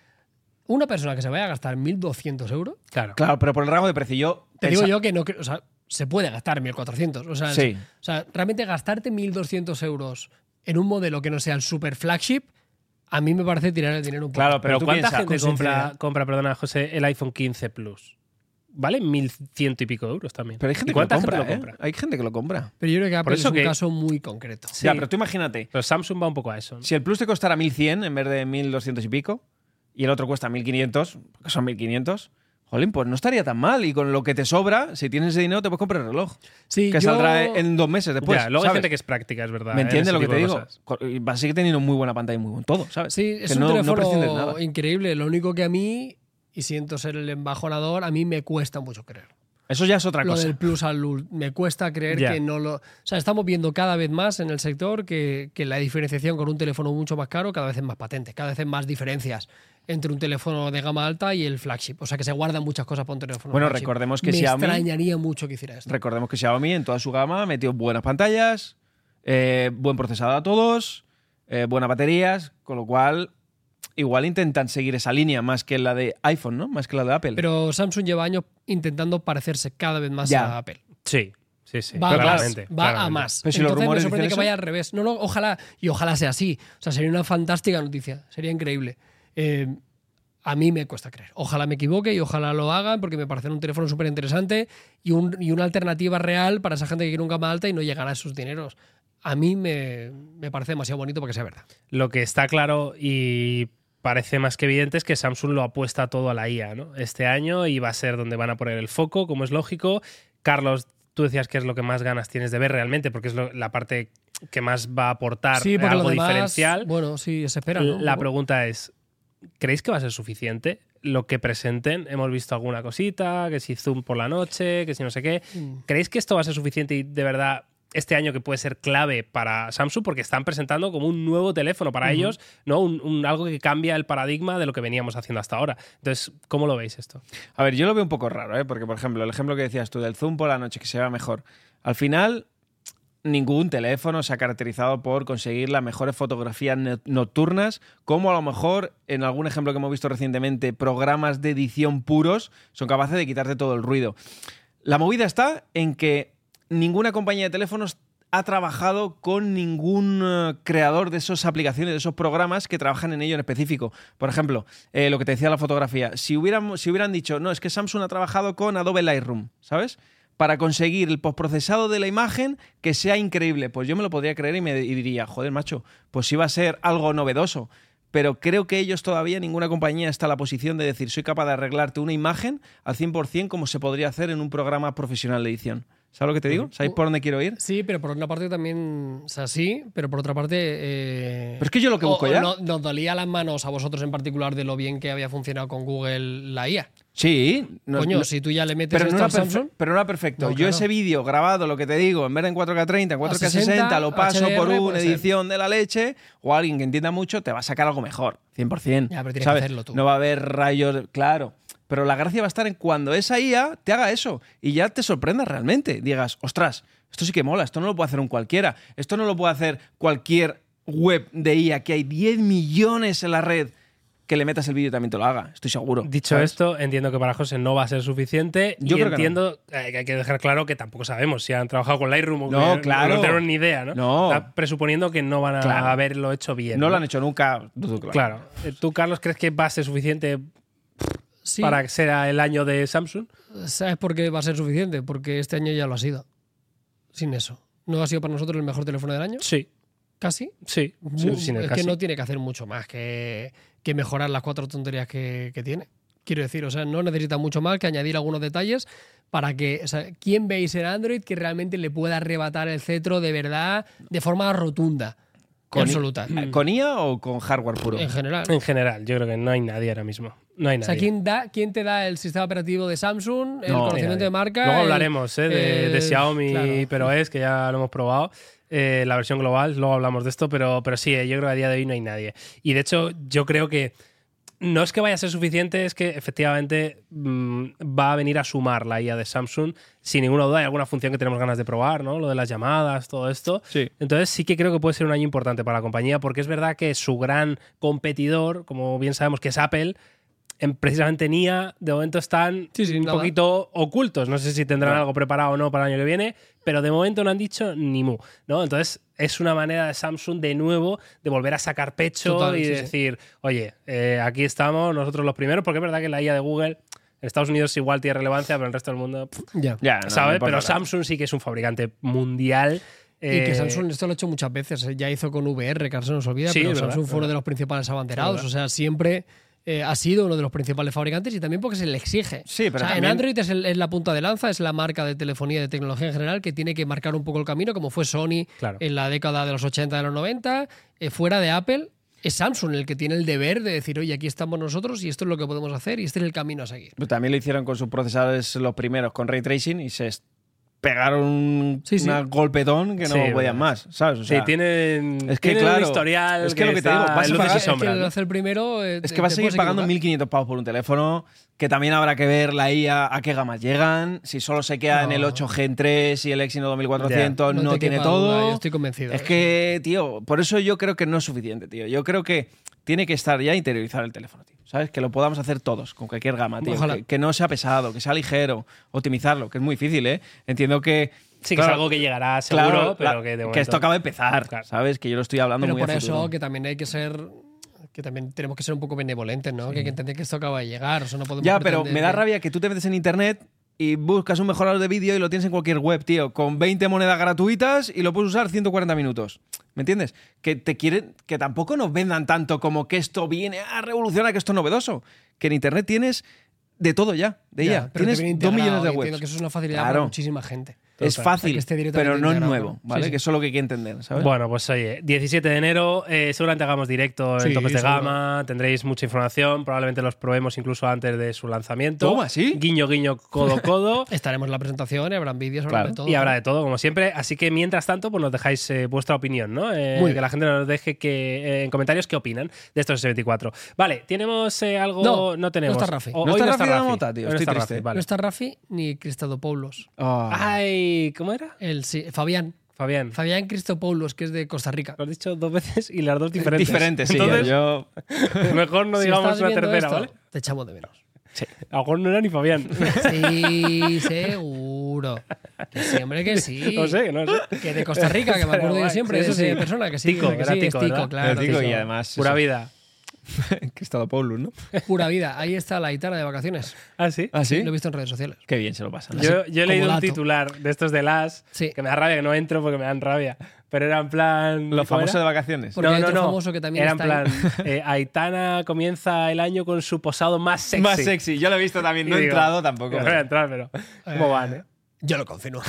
Speaker 2: Una persona que se vaya a gastar mil doscientos euros,
Speaker 1: claro.
Speaker 3: Claro, pero por el rango de precio. Yo
Speaker 2: te
Speaker 3: pensa-
Speaker 2: digo yo que no creo- o sea, se puede gastar mil cuatrocientos. O sea,
Speaker 3: Sí.
Speaker 2: o sea, realmente gastarte mil doscientos euros en un modelo que no sea el super flagship, a mí me parece tirar el dinero un poco.
Speaker 3: Claro, pero
Speaker 1: Pero
Speaker 3: tú
Speaker 1: ¿cuánta
Speaker 3: piensa,
Speaker 1: gente
Speaker 2: con
Speaker 1: compra,
Speaker 2: sinceridad.
Speaker 1: compra, perdona, José, el iPhone quince Plus? Vale mil ciento y pico euros también.
Speaker 3: Pero hay gente
Speaker 1: ¿Y
Speaker 3: que lo
Speaker 1: cuánta
Speaker 3: compra,
Speaker 1: gente
Speaker 3: ¿eh?
Speaker 1: lo compra?
Speaker 3: Hay gente que lo compra.
Speaker 2: Pero yo creo que Apple
Speaker 1: eso
Speaker 2: es un
Speaker 1: que-
Speaker 2: caso muy concreto.
Speaker 1: Sí.
Speaker 3: Ya, pero tú imagínate,
Speaker 1: Pero Samsung va un poco a eso, ¿no?
Speaker 3: si el Plus te costara mil cien en vez de mil doscientos y pico, y el otro cuesta mil quinientos, que son mil quinientos, jolín, pues no estaría tan mal. Y con lo que te sobra, si tienes ese dinero, te puedes comprar el reloj.
Speaker 2: Sí,
Speaker 3: que
Speaker 2: yo-
Speaker 3: saldrá en dos meses después.
Speaker 1: ya, luego hay
Speaker 3: ¿sabes?
Speaker 1: gente que es práctica, es verdad.
Speaker 3: ¿Me
Speaker 1: ¿eh?
Speaker 3: entiendes
Speaker 1: Ese
Speaker 3: lo que
Speaker 1: tipo
Speaker 3: te
Speaker 1: de
Speaker 3: digo?
Speaker 1: cosas.
Speaker 3: Co- y Va a seguir teniendo muy buena pantalla y muy buen todo, ¿sabes?
Speaker 2: Sí, es
Speaker 3: Que
Speaker 2: un
Speaker 3: no, no prescindes de
Speaker 2: teléfono
Speaker 3: nada.
Speaker 2: increíble. Lo único que a mí, y siento ser el embajonador, a mí me cuesta mucho creer.
Speaker 3: Eso ya es otra
Speaker 2: Lo
Speaker 3: cosa.
Speaker 2: del Plus al Ul- me cuesta creer
Speaker 1: Ya.
Speaker 2: que no lo... O sea, estamos viendo cada vez más en el sector que, que la diferenciación con un teléfono mucho más caro cada vez es más patente, cada vez hay más diferencias entre un teléfono de gama alta y el flagship. O sea, que se guardan muchas cosas para un teléfono
Speaker 3: Bueno,
Speaker 2: flagship.
Speaker 3: recordemos que
Speaker 2: me
Speaker 3: Xiaomi-
Speaker 2: extrañaría mucho que hiciera esto.
Speaker 3: Recordemos que Xiaomi en toda su gama metió buenas pantallas, eh, buen procesador a todos, eh, buenas baterías, con lo cual igual intentan seguir esa línea más que la de iPhone, ¿no? Más que la de Apple.
Speaker 2: Pero Samsung lleva años intentando parecerse cada vez más
Speaker 3: Ya.
Speaker 2: a Apple.
Speaker 1: Sí, sí, sí.
Speaker 2: Va, a más,
Speaker 1: claramente,
Speaker 2: va
Speaker 1: claramente.
Speaker 2: a más.
Speaker 3: Pero si los
Speaker 2: Entonces me
Speaker 3: rumores
Speaker 2: sorprende
Speaker 3: dicen
Speaker 2: que vaya
Speaker 3: eso.
Speaker 2: al revés. No, no, ojalá, y ojalá sea así. O sea, sería una fantástica noticia. Sería increíble. Eh, a mí me cuesta creer. Ojalá me equivoque y ojalá lo hagan porque me parece un teléfono súper interesante y, un, y una alternativa real para esa gente que quiere un gama alta y no llegará a esos dineros. A mí me, me parece demasiado bonito para que sea verdad.
Speaker 1: Lo que está claro y parece más que evidente es que Samsung lo apuesta todo a la I A, ¿no? Este año y va a ser donde van a poner el foco, como es lógico. Carlos, tú decías que es lo que más ganas tienes de ver realmente, porque es lo- la parte que más va a aportar
Speaker 2: Sí, porque
Speaker 1: algo
Speaker 2: lo demás,
Speaker 1: diferencial.
Speaker 2: Bueno, sí, se espera. ¿no? Un
Speaker 1: La
Speaker 2: poco.
Speaker 1: pregunta es, ¿creéis que va a ser suficiente lo que presenten? Hemos visto alguna cosita, que si Zoom por la noche, que si no sé qué.
Speaker 2: Mm.
Speaker 1: ¿Creéis que esto va a ser suficiente y de verdad este año que puede ser clave para Samsung? Porque están presentando como un nuevo teléfono para
Speaker 2: Ujú.
Speaker 1: ellos, ¿no? Un, un- algo que cambia el paradigma de lo que veníamos haciendo hasta ahora. Entonces, ¿cómo lo veis esto?
Speaker 3: A ver, yo lo veo un poco raro, ¿eh? Porque, por ejemplo, el ejemplo que decías tú del Zoom por la noche, que se vea mejor. Al final, ningún teléfono se ha caracterizado por conseguir las mejores fotografías no- nocturnas, como a lo mejor, en algún ejemplo que hemos visto recientemente, programas de edición puros son capaces de quitarte todo el ruido. La movida está en que ninguna compañía de teléfonos ha trabajado con ningún eh, creador de esas aplicaciones, de esos programas que trabajan en ello en específico. Por ejemplo, eh, lo que te decía la fotografía. Si hubieran, si hubieran dicho, no, es que Samsung ha trabajado con Adobe Lightroom, ¿sabes? Para conseguir el postprocesado de la imagen que sea increíble. Pues yo me lo podría creer y me y diría, joder, macho, pues iba a ser algo novedoso. Pero creo que ellos todavía, ninguna compañía está en la posición de decir, soy capaz de arreglarte una imagen al cien por cien como se podría hacer en un programa profesional de edición. ¿Sabes lo que te digo? ¿Sabéis por dónde quiero ir?
Speaker 2: Sí, pero por una parte también, o sea, sí, pero por otra parte... eh,
Speaker 3: Pero es que yo lo que
Speaker 2: o-
Speaker 3: busco
Speaker 2: o
Speaker 3: ya...
Speaker 2: no- nos dolía las manos a vosotros en particular de lo bien que había funcionado con Google la I A.
Speaker 3: Sí. no-
Speaker 2: Coño,
Speaker 3: no-
Speaker 2: si tú ya le metes
Speaker 3: pero, no
Speaker 2: esto
Speaker 3: era
Speaker 2: al Samsung...
Speaker 3: perfe- pero no era perfecto.
Speaker 2: No,
Speaker 3: Yo
Speaker 2: claro.
Speaker 3: ese vídeo grabado, lo que te digo, en vez de en cuatro K treinta, en cuatro K sesenta,
Speaker 2: sesenta,
Speaker 3: lo paso
Speaker 2: H D R
Speaker 3: por una
Speaker 2: puede ser.
Speaker 3: edición de la leche, o alguien que entienda mucho te va a sacar algo mejor, cien por cien.
Speaker 2: Ya, pero tienes que
Speaker 3: ¿sabes?
Speaker 2: hacerlo tú.
Speaker 3: No va a haber rayos, claro. Pero la gracia va a estar en cuando esa I A te haga eso y ya te sorprenda realmente. Digas, ostras, esto sí que mola, esto no lo puede hacer un cualquiera. Esto no lo puede hacer cualquier web de I A, que hay diez millones en la red, que le metas el vídeo y también te lo haga. Estoy seguro.
Speaker 1: Dicho
Speaker 3: ¿sabes?
Speaker 1: esto, entiendo que para José no va a ser suficiente.
Speaker 3: Yo
Speaker 1: y
Speaker 3: creo que
Speaker 1: entiendo eh, que hay que dejar claro que tampoco sabemos si han trabajado con Lightroom o
Speaker 3: No,
Speaker 1: que
Speaker 3: claro.
Speaker 1: no tenemos ni idea, ¿no?
Speaker 3: No.
Speaker 1: Está presuponiendo que no van a
Speaker 3: Claro.
Speaker 1: haberlo hecho bien.
Speaker 3: No lo han hecho nunca. dudo que lo hagan.
Speaker 1: Claro. Eh, ¿Tú, Carlos, crees que va a ser suficiente
Speaker 2: Sí,
Speaker 1: para que sea el año de Samsung?
Speaker 2: ¿sabes por qué va a ser suficiente? Porque este año ya lo ha sido. Sin eso. ¿No ha sido para nosotros el mejor teléfono del año?
Speaker 1: Sí,
Speaker 2: ¿Casi?
Speaker 1: sí. sí, sin el
Speaker 2: es
Speaker 1: casi.
Speaker 2: que no tiene que hacer mucho más que, que mejorar las cuatro tonterías que, que tiene. Quiero decir, o sea, no necesita mucho más que añadir algunos detalles para que, o sea, ¿quién veis en Android que realmente le pueda arrebatar el cetro de verdad de forma rotunda?
Speaker 3: ¿Con,
Speaker 2: absoluta.
Speaker 3: I- ¿Con I A o con hardware puro?
Speaker 2: En general.
Speaker 1: En general, yo creo que no hay nadie ahora mismo. No hay
Speaker 2: O
Speaker 1: nadie.
Speaker 2: sea, ¿quién, da, ¿quién te da el sistema operativo de Samsung, el
Speaker 3: No,
Speaker 2: conocimiento
Speaker 1: nadie.
Speaker 2: de marca?
Speaker 1: Luego
Speaker 2: el-
Speaker 1: hablaremos ¿eh? de, de
Speaker 2: eh,
Speaker 1: Xiaomi,
Speaker 2: claro.
Speaker 1: pero es que ya lo hemos probado. Eh, la versión global, luego hablamos de esto, pero, pero sí, eh, yo creo que a día de hoy no hay nadie. Y de hecho, yo creo que no es que vaya a ser suficiente, es que efectivamente mmm, va a venir a sumar la I A de Samsung, sin ninguna duda. Hay alguna función que tenemos ganas de probar, ¿no? Lo de las llamadas, todo esto.
Speaker 3: Sí.
Speaker 1: Entonces sí que creo que puede ser un año importante para la compañía, porque es verdad que su gran competidor, como bien sabemos que es Apple, en, precisamente en I A, de momento están
Speaker 2: Sí, sí,
Speaker 1: un
Speaker 2: nada.
Speaker 1: poquito ocultos. No sé si tendrán
Speaker 3: Claro.
Speaker 1: algo preparado o no para el año que viene, pero de momento no han dicho ni mu, ¿no? Entonces es una manera de Samsung de nuevo de volver a sacar pecho
Speaker 2: Total,
Speaker 1: y
Speaker 2: sí, sí.
Speaker 1: decir, oye, eh, aquí estamos nosotros los primeros, porque es verdad que la I A de Google en Estados Unidos igual tiene relevancia, pero en el resto del mundo, pff,
Speaker 2: Ya.
Speaker 3: Ya, no,
Speaker 1: ¿sabes?
Speaker 3: no importa
Speaker 1: pero
Speaker 3: nada.
Speaker 1: Samsung sí que es un fabricante mundial.
Speaker 2: Y que
Speaker 1: eh,
Speaker 2: Samsung esto lo ha hecho muchas veces. ¿eh? Ya hizo con V R, que ahora se nos olvida,
Speaker 1: Sí,
Speaker 2: pero
Speaker 1: es verdad,
Speaker 2: Samsung
Speaker 1: es
Speaker 2: fue uno
Speaker 1: verdad.
Speaker 2: de los principales abanderados.
Speaker 1: Es
Speaker 2: O
Speaker 1: verdad.
Speaker 2: sea, siempre eh, ha sido uno de los principales fabricantes y también porque se le exige.
Speaker 3: Sí, pero
Speaker 2: O sea,
Speaker 3: también-
Speaker 2: en Android es, el- es la punta de lanza, es la marca de telefonía y de tecnología en general que tiene que marcar un poco el camino, como fue Sony
Speaker 1: Claro.
Speaker 2: en la década de los ochenta, de los noventa. Eh, fuera de Apple, es Samsung el que tiene el deber de decir, oye, aquí estamos nosotros y esto es lo que podemos hacer y este es el camino a seguir.
Speaker 3: Pero también lo hicieron con sus procesadores los primeros, con Ray Tracing, y se est- pegaron un
Speaker 2: Sí, sí.
Speaker 3: una golpetón que no
Speaker 1: Sí,
Speaker 3: podían
Speaker 1: verdad.
Speaker 3: más, ¿sabes? O
Speaker 1: Sí,
Speaker 3: sea,
Speaker 1: tienen,
Speaker 3: es que,
Speaker 1: tienen
Speaker 3: claro,
Speaker 1: un historial
Speaker 3: es que lo que te digo,
Speaker 1: está
Speaker 3: vas a
Speaker 1: en luces
Speaker 3: pagar-
Speaker 1: y
Speaker 3: es que
Speaker 2: que
Speaker 1: sombras,
Speaker 2: el
Speaker 1: ¿no?
Speaker 2: hacer el primero. eh,
Speaker 3: es
Speaker 2: te-
Speaker 3: que vas
Speaker 2: te
Speaker 3: a seguir
Speaker 2: puedes
Speaker 3: pagando
Speaker 2: equivocar.
Speaker 3: mil quinientos pavos por un teléfono, que también habrá que ver la I A a qué gamas llegan, si solo se queda en
Speaker 2: No.
Speaker 3: el ocho Gen tres y el Exynos dos mil cuatrocientos
Speaker 2: No
Speaker 3: no,
Speaker 2: te
Speaker 3: tiene
Speaker 2: quepa duda,
Speaker 3: todo.
Speaker 2: yo estoy convencido.
Speaker 3: Es que, tío, por eso yo creo que no es suficiente, tío. Yo creo que tiene que estar ya interiorizado el teléfono, tío. ¿Sabes? Que lo podamos hacer todos, con cualquier gama, tío.
Speaker 2: Ojalá.
Speaker 3: Que, que no sea pesado, que sea ligero, optimizarlo, que es muy difícil, ¿eh? Entiendo que...
Speaker 1: Sí, que
Speaker 3: claro,
Speaker 1: es algo que llegará seguro,
Speaker 3: claro,
Speaker 1: pero
Speaker 3: la-
Speaker 1: que de momento...
Speaker 3: esto acaba de empezar,
Speaker 1: Claro.
Speaker 3: ¿sabes? Que yo lo estoy hablando
Speaker 2: Pero
Speaker 3: muy
Speaker 2: por
Speaker 3: a
Speaker 2: eso
Speaker 3: futuro.
Speaker 2: que también hay que ser. Que también tenemos que ser un poco benevolentes, ¿no? Que hay que entender que esto acaba de llegar. O sea, no podemos
Speaker 3: Ya, pero
Speaker 2: pretender
Speaker 3: me da
Speaker 2: que-
Speaker 3: rabia que tú te metes en internet y buscas un mejorador de vídeo y lo tienes en cualquier web, tío, con veinte monedas gratuitas y lo puedes usar ciento cuarenta minutos. ¿Me entiendes? Que te quieren, que tampoco nos vendan tanto como que esto viene a revolucionar, que esto es novedoso. Que en internet tienes de todo ya, de
Speaker 2: Ya,
Speaker 3: I A.
Speaker 2: pero
Speaker 3: Tienes
Speaker 2: te viene
Speaker 3: dos millones
Speaker 2: integrado,
Speaker 3: de
Speaker 2: y entiendo
Speaker 3: webs.
Speaker 2: que eso es una facilidad
Speaker 3: Claro.
Speaker 2: para muchísima gente.
Speaker 3: Es
Speaker 2: Total.
Speaker 3: fácil,
Speaker 2: Que esté directamente
Speaker 3: pero no es
Speaker 2: integrado,
Speaker 3: nuevo,
Speaker 2: ¿no?
Speaker 3: ¿vale?
Speaker 2: Sí, sí.
Speaker 3: Que eso es lo que hay que entender, ¿sabes?
Speaker 1: Bueno, pues oye, diecisiete de enero, eh, seguramente hagamos directo en
Speaker 2: Sí,
Speaker 1: Topes de
Speaker 2: seguro.
Speaker 1: Gama, tendréis mucha información, probablemente los probemos incluso antes de su lanzamiento.
Speaker 3: Toma, ¿sí?
Speaker 1: Guiño, guiño, codo, codo.
Speaker 2: Estaremos en la presentación y habrán vídeos, habrá
Speaker 3: Claro.
Speaker 2: de todo.
Speaker 1: Y habrá de todo, como siempre. Así que mientras tanto, pues nos dejáis eh, vuestra opinión, ¿no? Eh,
Speaker 2: Muy
Speaker 1: que
Speaker 2: bien.
Speaker 1: la gente nos deje que, eh, en comentarios qué opinan de estos S veinticuatro. Vale, ¿tenemos eh, algo?
Speaker 2: No,
Speaker 1: no tenemos.
Speaker 2: no está Rafi.
Speaker 1: O-
Speaker 3: No
Speaker 1: hoy
Speaker 3: está Rafi de la Mota, tío,
Speaker 1: Hoy no
Speaker 3: estoy
Speaker 1: está
Speaker 3: triste.
Speaker 1: Rafi, vale.
Speaker 2: No está Rafi ni Christodopoulos.
Speaker 3: Ah.
Speaker 1: Ay, ¿cómo era?
Speaker 2: El, sí, Fabián.
Speaker 1: Fabián.
Speaker 2: Fabián Christopoulos, que es de Costa Rica.
Speaker 1: Lo has dicho dos veces y las dos diferentes.
Speaker 3: Diferente, sí.
Speaker 1: Entonces,
Speaker 3: yo...
Speaker 1: mejor no
Speaker 2: Si
Speaker 1: digamos
Speaker 2: estás
Speaker 1: una
Speaker 2: viendo
Speaker 1: tercera,
Speaker 2: esto,
Speaker 1: ¿vale?
Speaker 2: Te echamos de menos.
Speaker 1: A lo mejor no era ni Fabián.
Speaker 2: Sí, seguro. Que sí, hombre, que sí.
Speaker 1: No sé, no sé.
Speaker 2: Que de Costa Rica, que me acuerdo yo
Speaker 1: Guay,
Speaker 2: siempre
Speaker 1: sí,
Speaker 2: de
Speaker 1: eso
Speaker 2: esa
Speaker 1: sí.
Speaker 2: persona, que sí,
Speaker 1: Tico,
Speaker 2: que
Speaker 1: era
Speaker 2: sí,
Speaker 1: Tico,
Speaker 2: es Tico,
Speaker 1: ¿verdad?
Speaker 2: claro.
Speaker 3: Te digo,
Speaker 2: Tico.
Speaker 3: y además...
Speaker 1: Pura
Speaker 3: eso.
Speaker 1: vida.
Speaker 3: Christodopoulos, ¿no?
Speaker 2: Pura vida. Ahí está la Aitana de vacaciones.
Speaker 1: ¿Ah, sí?
Speaker 3: ¿Ah, sí?
Speaker 2: Lo he visto en redes sociales.
Speaker 3: Qué bien se lo pasan.
Speaker 1: Yo, yo he
Speaker 2: como
Speaker 1: leído un
Speaker 2: dato.
Speaker 1: titular de estos de las
Speaker 2: Sí.
Speaker 1: que me da rabia que no entro porque me dan rabia. Pero era en plan.
Speaker 3: Los
Speaker 1: ¿cómo
Speaker 3: famosos
Speaker 1: era?
Speaker 3: de vacaciones.
Speaker 2: Porque hay otro famoso que también
Speaker 1: era
Speaker 2: está
Speaker 1: en
Speaker 2: ahí.
Speaker 1: plan. eh, Aitana comienza el año con su posado más sexy.
Speaker 3: Más sexy. Yo lo he visto también. No
Speaker 1: Y
Speaker 3: he
Speaker 1: digo,
Speaker 3: entrado tampoco.
Speaker 1: No voy a entrar, pero. ¿Cómo van, eh?
Speaker 2: Yo lo confirmo.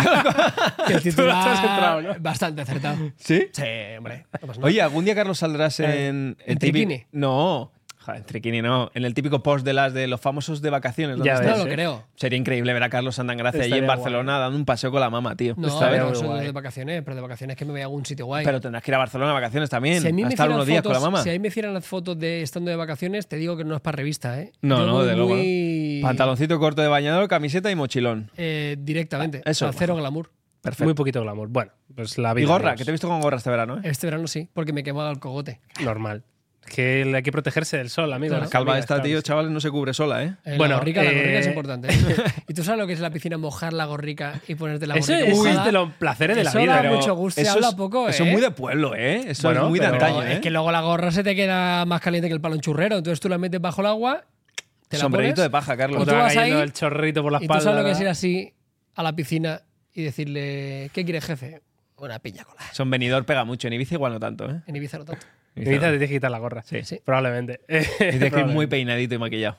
Speaker 2: que el
Speaker 1: Tú no has
Speaker 2: titular
Speaker 1: entrado, ¿no?
Speaker 2: bastante acertado.
Speaker 3: ¿Sí?
Speaker 2: Sí, hombre. No pasa nada.
Speaker 3: Oye, ¿algún día, Carlos, saldrás en...
Speaker 2: ¿en
Speaker 3: típico-
Speaker 2: Triquini?
Speaker 3: No. Joder, en Triquini no. En el típico post de las de los famosos de vacaciones. ¿dónde
Speaker 1: Ya
Speaker 3: estás?
Speaker 2: no
Speaker 1: ves,
Speaker 2: lo
Speaker 1: ¿eh?
Speaker 2: creo.
Speaker 3: Sería increíble ver a Carlos Sandangracia allí en
Speaker 1: Estaría
Speaker 3: Barcelona
Speaker 1: guay.
Speaker 3: dando un paseo con la mamá, tío.
Speaker 2: No,
Speaker 1: Estaría
Speaker 2: no
Speaker 1: muy
Speaker 2: soy
Speaker 1: guay.
Speaker 2: de vacaciones, pero de vacaciones que me voy a algún sitio guay.
Speaker 3: Pero tendrás que ir a Barcelona de vacaciones también.
Speaker 2: si a mí
Speaker 3: a
Speaker 2: me
Speaker 3: estar
Speaker 2: hicieran
Speaker 3: unos días
Speaker 2: fotos,
Speaker 3: con la mamá.
Speaker 2: si a mí me hicieran las fotos de estando de vacaciones, te digo que no es para revista, ¿eh?
Speaker 3: No,
Speaker 2: Yo
Speaker 3: no,
Speaker 2: voy
Speaker 3: de luego,
Speaker 2: muy...
Speaker 3: Pantaloncito corto de bañador, camiseta y mochilón.
Speaker 2: Eh, directamente.
Speaker 3: Eso
Speaker 2: O sea,
Speaker 3: es
Speaker 2: cero glamour.
Speaker 3: Perfecto.
Speaker 1: Muy poquito glamour. Bueno, pues la vida.
Speaker 3: Y gorra,
Speaker 1: amigos.
Speaker 3: que te he visto con gorra este verano, ¿eh?
Speaker 2: Este verano sí, porque me quemaba el cogote.
Speaker 1: Normal. Es que hay que protegerse del sol, amigos.
Speaker 2: Claro.
Speaker 3: La calva
Speaker 1: Amigas,
Speaker 3: esta,
Speaker 1: claro
Speaker 3: tío,
Speaker 1: que sí.
Speaker 3: chavales, no se cubre sola, ¿eh?
Speaker 2: Eh,
Speaker 1: Bueno,
Speaker 2: la gorrica, la gorrica
Speaker 1: eh,
Speaker 2: es importante. ¿eh? ¿Y tú sabes lo que es la piscina? Mojar la gorrica y ponerte la
Speaker 1: Eso
Speaker 2: gorrica
Speaker 1: es
Speaker 2: mojada.
Speaker 1: de los placeres de la
Speaker 2: Eso
Speaker 1: vida.
Speaker 2: da
Speaker 1: pero-
Speaker 2: mucho gusto. Se
Speaker 3: eso
Speaker 2: habla
Speaker 3: es,
Speaker 2: poco,
Speaker 3: Eso
Speaker 2: ¿eh?
Speaker 3: es muy de pueblo, ¿eh? Eso
Speaker 1: Bueno,
Speaker 3: es muy de
Speaker 1: pero
Speaker 3: antaño, ¿eh?
Speaker 2: Es que luego la gorra se te queda más caliente que el palo en churrero. Entonces tú la metes bajo el agua, te la
Speaker 3: Sombrerito de
Speaker 2: pones,
Speaker 3: paja,
Speaker 1: Como
Speaker 3: Carlos.
Speaker 2: Y
Speaker 1: te
Speaker 2: tú
Speaker 1: va
Speaker 2: vas
Speaker 1: cayendo
Speaker 2: ahí
Speaker 1: el chorrito por la
Speaker 2: y tú
Speaker 1: espalda.
Speaker 2: sabes lo que es
Speaker 1: ¿verdad?
Speaker 2: ir así a la piscina y decirle, ¿qué quieres, jefe? Una piña colada.
Speaker 3: Son venidor pega mucho. En Ibiza igual no tanto, ¿eh?
Speaker 2: En Ibiza no tanto.
Speaker 1: Ibiza te tienes que quitar la gorra.
Speaker 3: Sí.
Speaker 2: Sí.
Speaker 1: Probablemente.
Speaker 3: Dice que es muy peinadito y maquillado.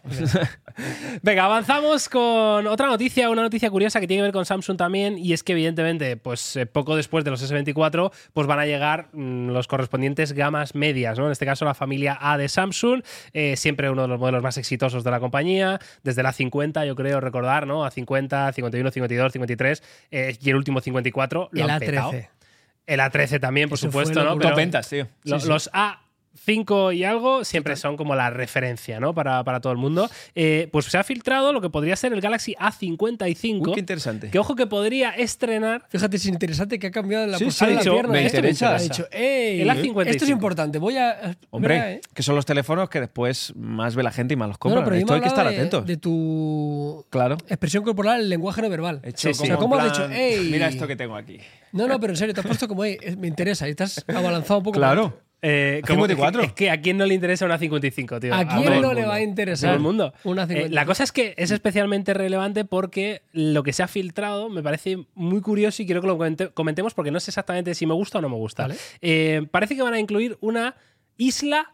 Speaker 1: Venga, avanzamos con otra noticia, una noticia curiosa que tiene que ver con Samsung también, y es que evidentemente, pues eh, poco después de los ese veinticuatro, pues van a llegar mmm, los correspondientes gamas medias, ¿no? En este caso la familia A de Samsung, eh, siempre uno de los modelos más exitosos de la compañía, desde la cincuenta, yo creo recordar, ¿no? A cincuenta, cincuenta y uno, cincuenta y dos, cincuenta y tres eh, y el último cincuenta y cuatro lo
Speaker 2: El
Speaker 1: han
Speaker 2: A
Speaker 1: petado.
Speaker 2: trece.
Speaker 1: El A trece también, por
Speaker 2: Eso
Speaker 1: supuesto,
Speaker 2: fue
Speaker 1: ¿no?
Speaker 2: locura.
Speaker 3: Top ventas, tío.
Speaker 1: Lo-
Speaker 2: Sí, sí.
Speaker 1: Los A cinco y algo siempre son como la referencia, ¿no? Para, para todo el mundo. Eh, pues se ha filtrado lo que podría ser el Galaxy A cincuenta y cinco.
Speaker 3: Uy, qué interesante.
Speaker 1: Que ojo que podría estrenar.
Speaker 2: Fíjate, es interesante que ha cambiado en la
Speaker 3: Sí,
Speaker 2: postura
Speaker 3: sí,
Speaker 2: de la
Speaker 1: dicho,
Speaker 2: pierna.
Speaker 3: me
Speaker 2: ¿eh?
Speaker 3: interesa.
Speaker 2: Ha dicho, ¡ey!
Speaker 1: El A cincuenta y cinco.
Speaker 2: Esto es importante. Voy a.
Speaker 3: Hombre,
Speaker 2: Verá, ¿eh?
Speaker 3: que son los teléfonos que después más ve la gente y más los
Speaker 2: No,
Speaker 3: compra.
Speaker 2: no, pero yo
Speaker 3: Esto
Speaker 2: me
Speaker 3: hay que estar
Speaker 2: hablaba de,
Speaker 3: atentos.
Speaker 2: de tu
Speaker 3: Claro.
Speaker 2: expresión corporal, el lenguaje no verbal.
Speaker 3: Hecho
Speaker 1: Sí, sí.
Speaker 3: como
Speaker 1: O sea,
Speaker 3: en
Speaker 2: ¿cómo has
Speaker 3: plan,
Speaker 2: dicho, "Ey"?
Speaker 3: Mira esto que tengo aquí.
Speaker 2: No, no, pero en serio, te has puesto como, "Ey, es- me interesa", y estás abalanzado un poco.
Speaker 3: Claro.
Speaker 1: Eh, como-
Speaker 3: cincuenta y cuatro.
Speaker 1: Es que, es que a quién no le interesa una cincuenta y cinco, tío.
Speaker 2: ¿A quién
Speaker 1: todo el
Speaker 2: no le
Speaker 1: mundo.
Speaker 2: va a interesar
Speaker 1: todo el mundo.
Speaker 2: una
Speaker 1: Eh,
Speaker 2: cincuenta y cinco?
Speaker 1: la cosa es que es especialmente relevante porque lo que se ha filtrado me parece muy curioso y quiero que lo comente- comentemos porque no sé exactamente si me gusta o no me gusta.
Speaker 2: Vale.
Speaker 1: Eh, parece que van a incluir una isla.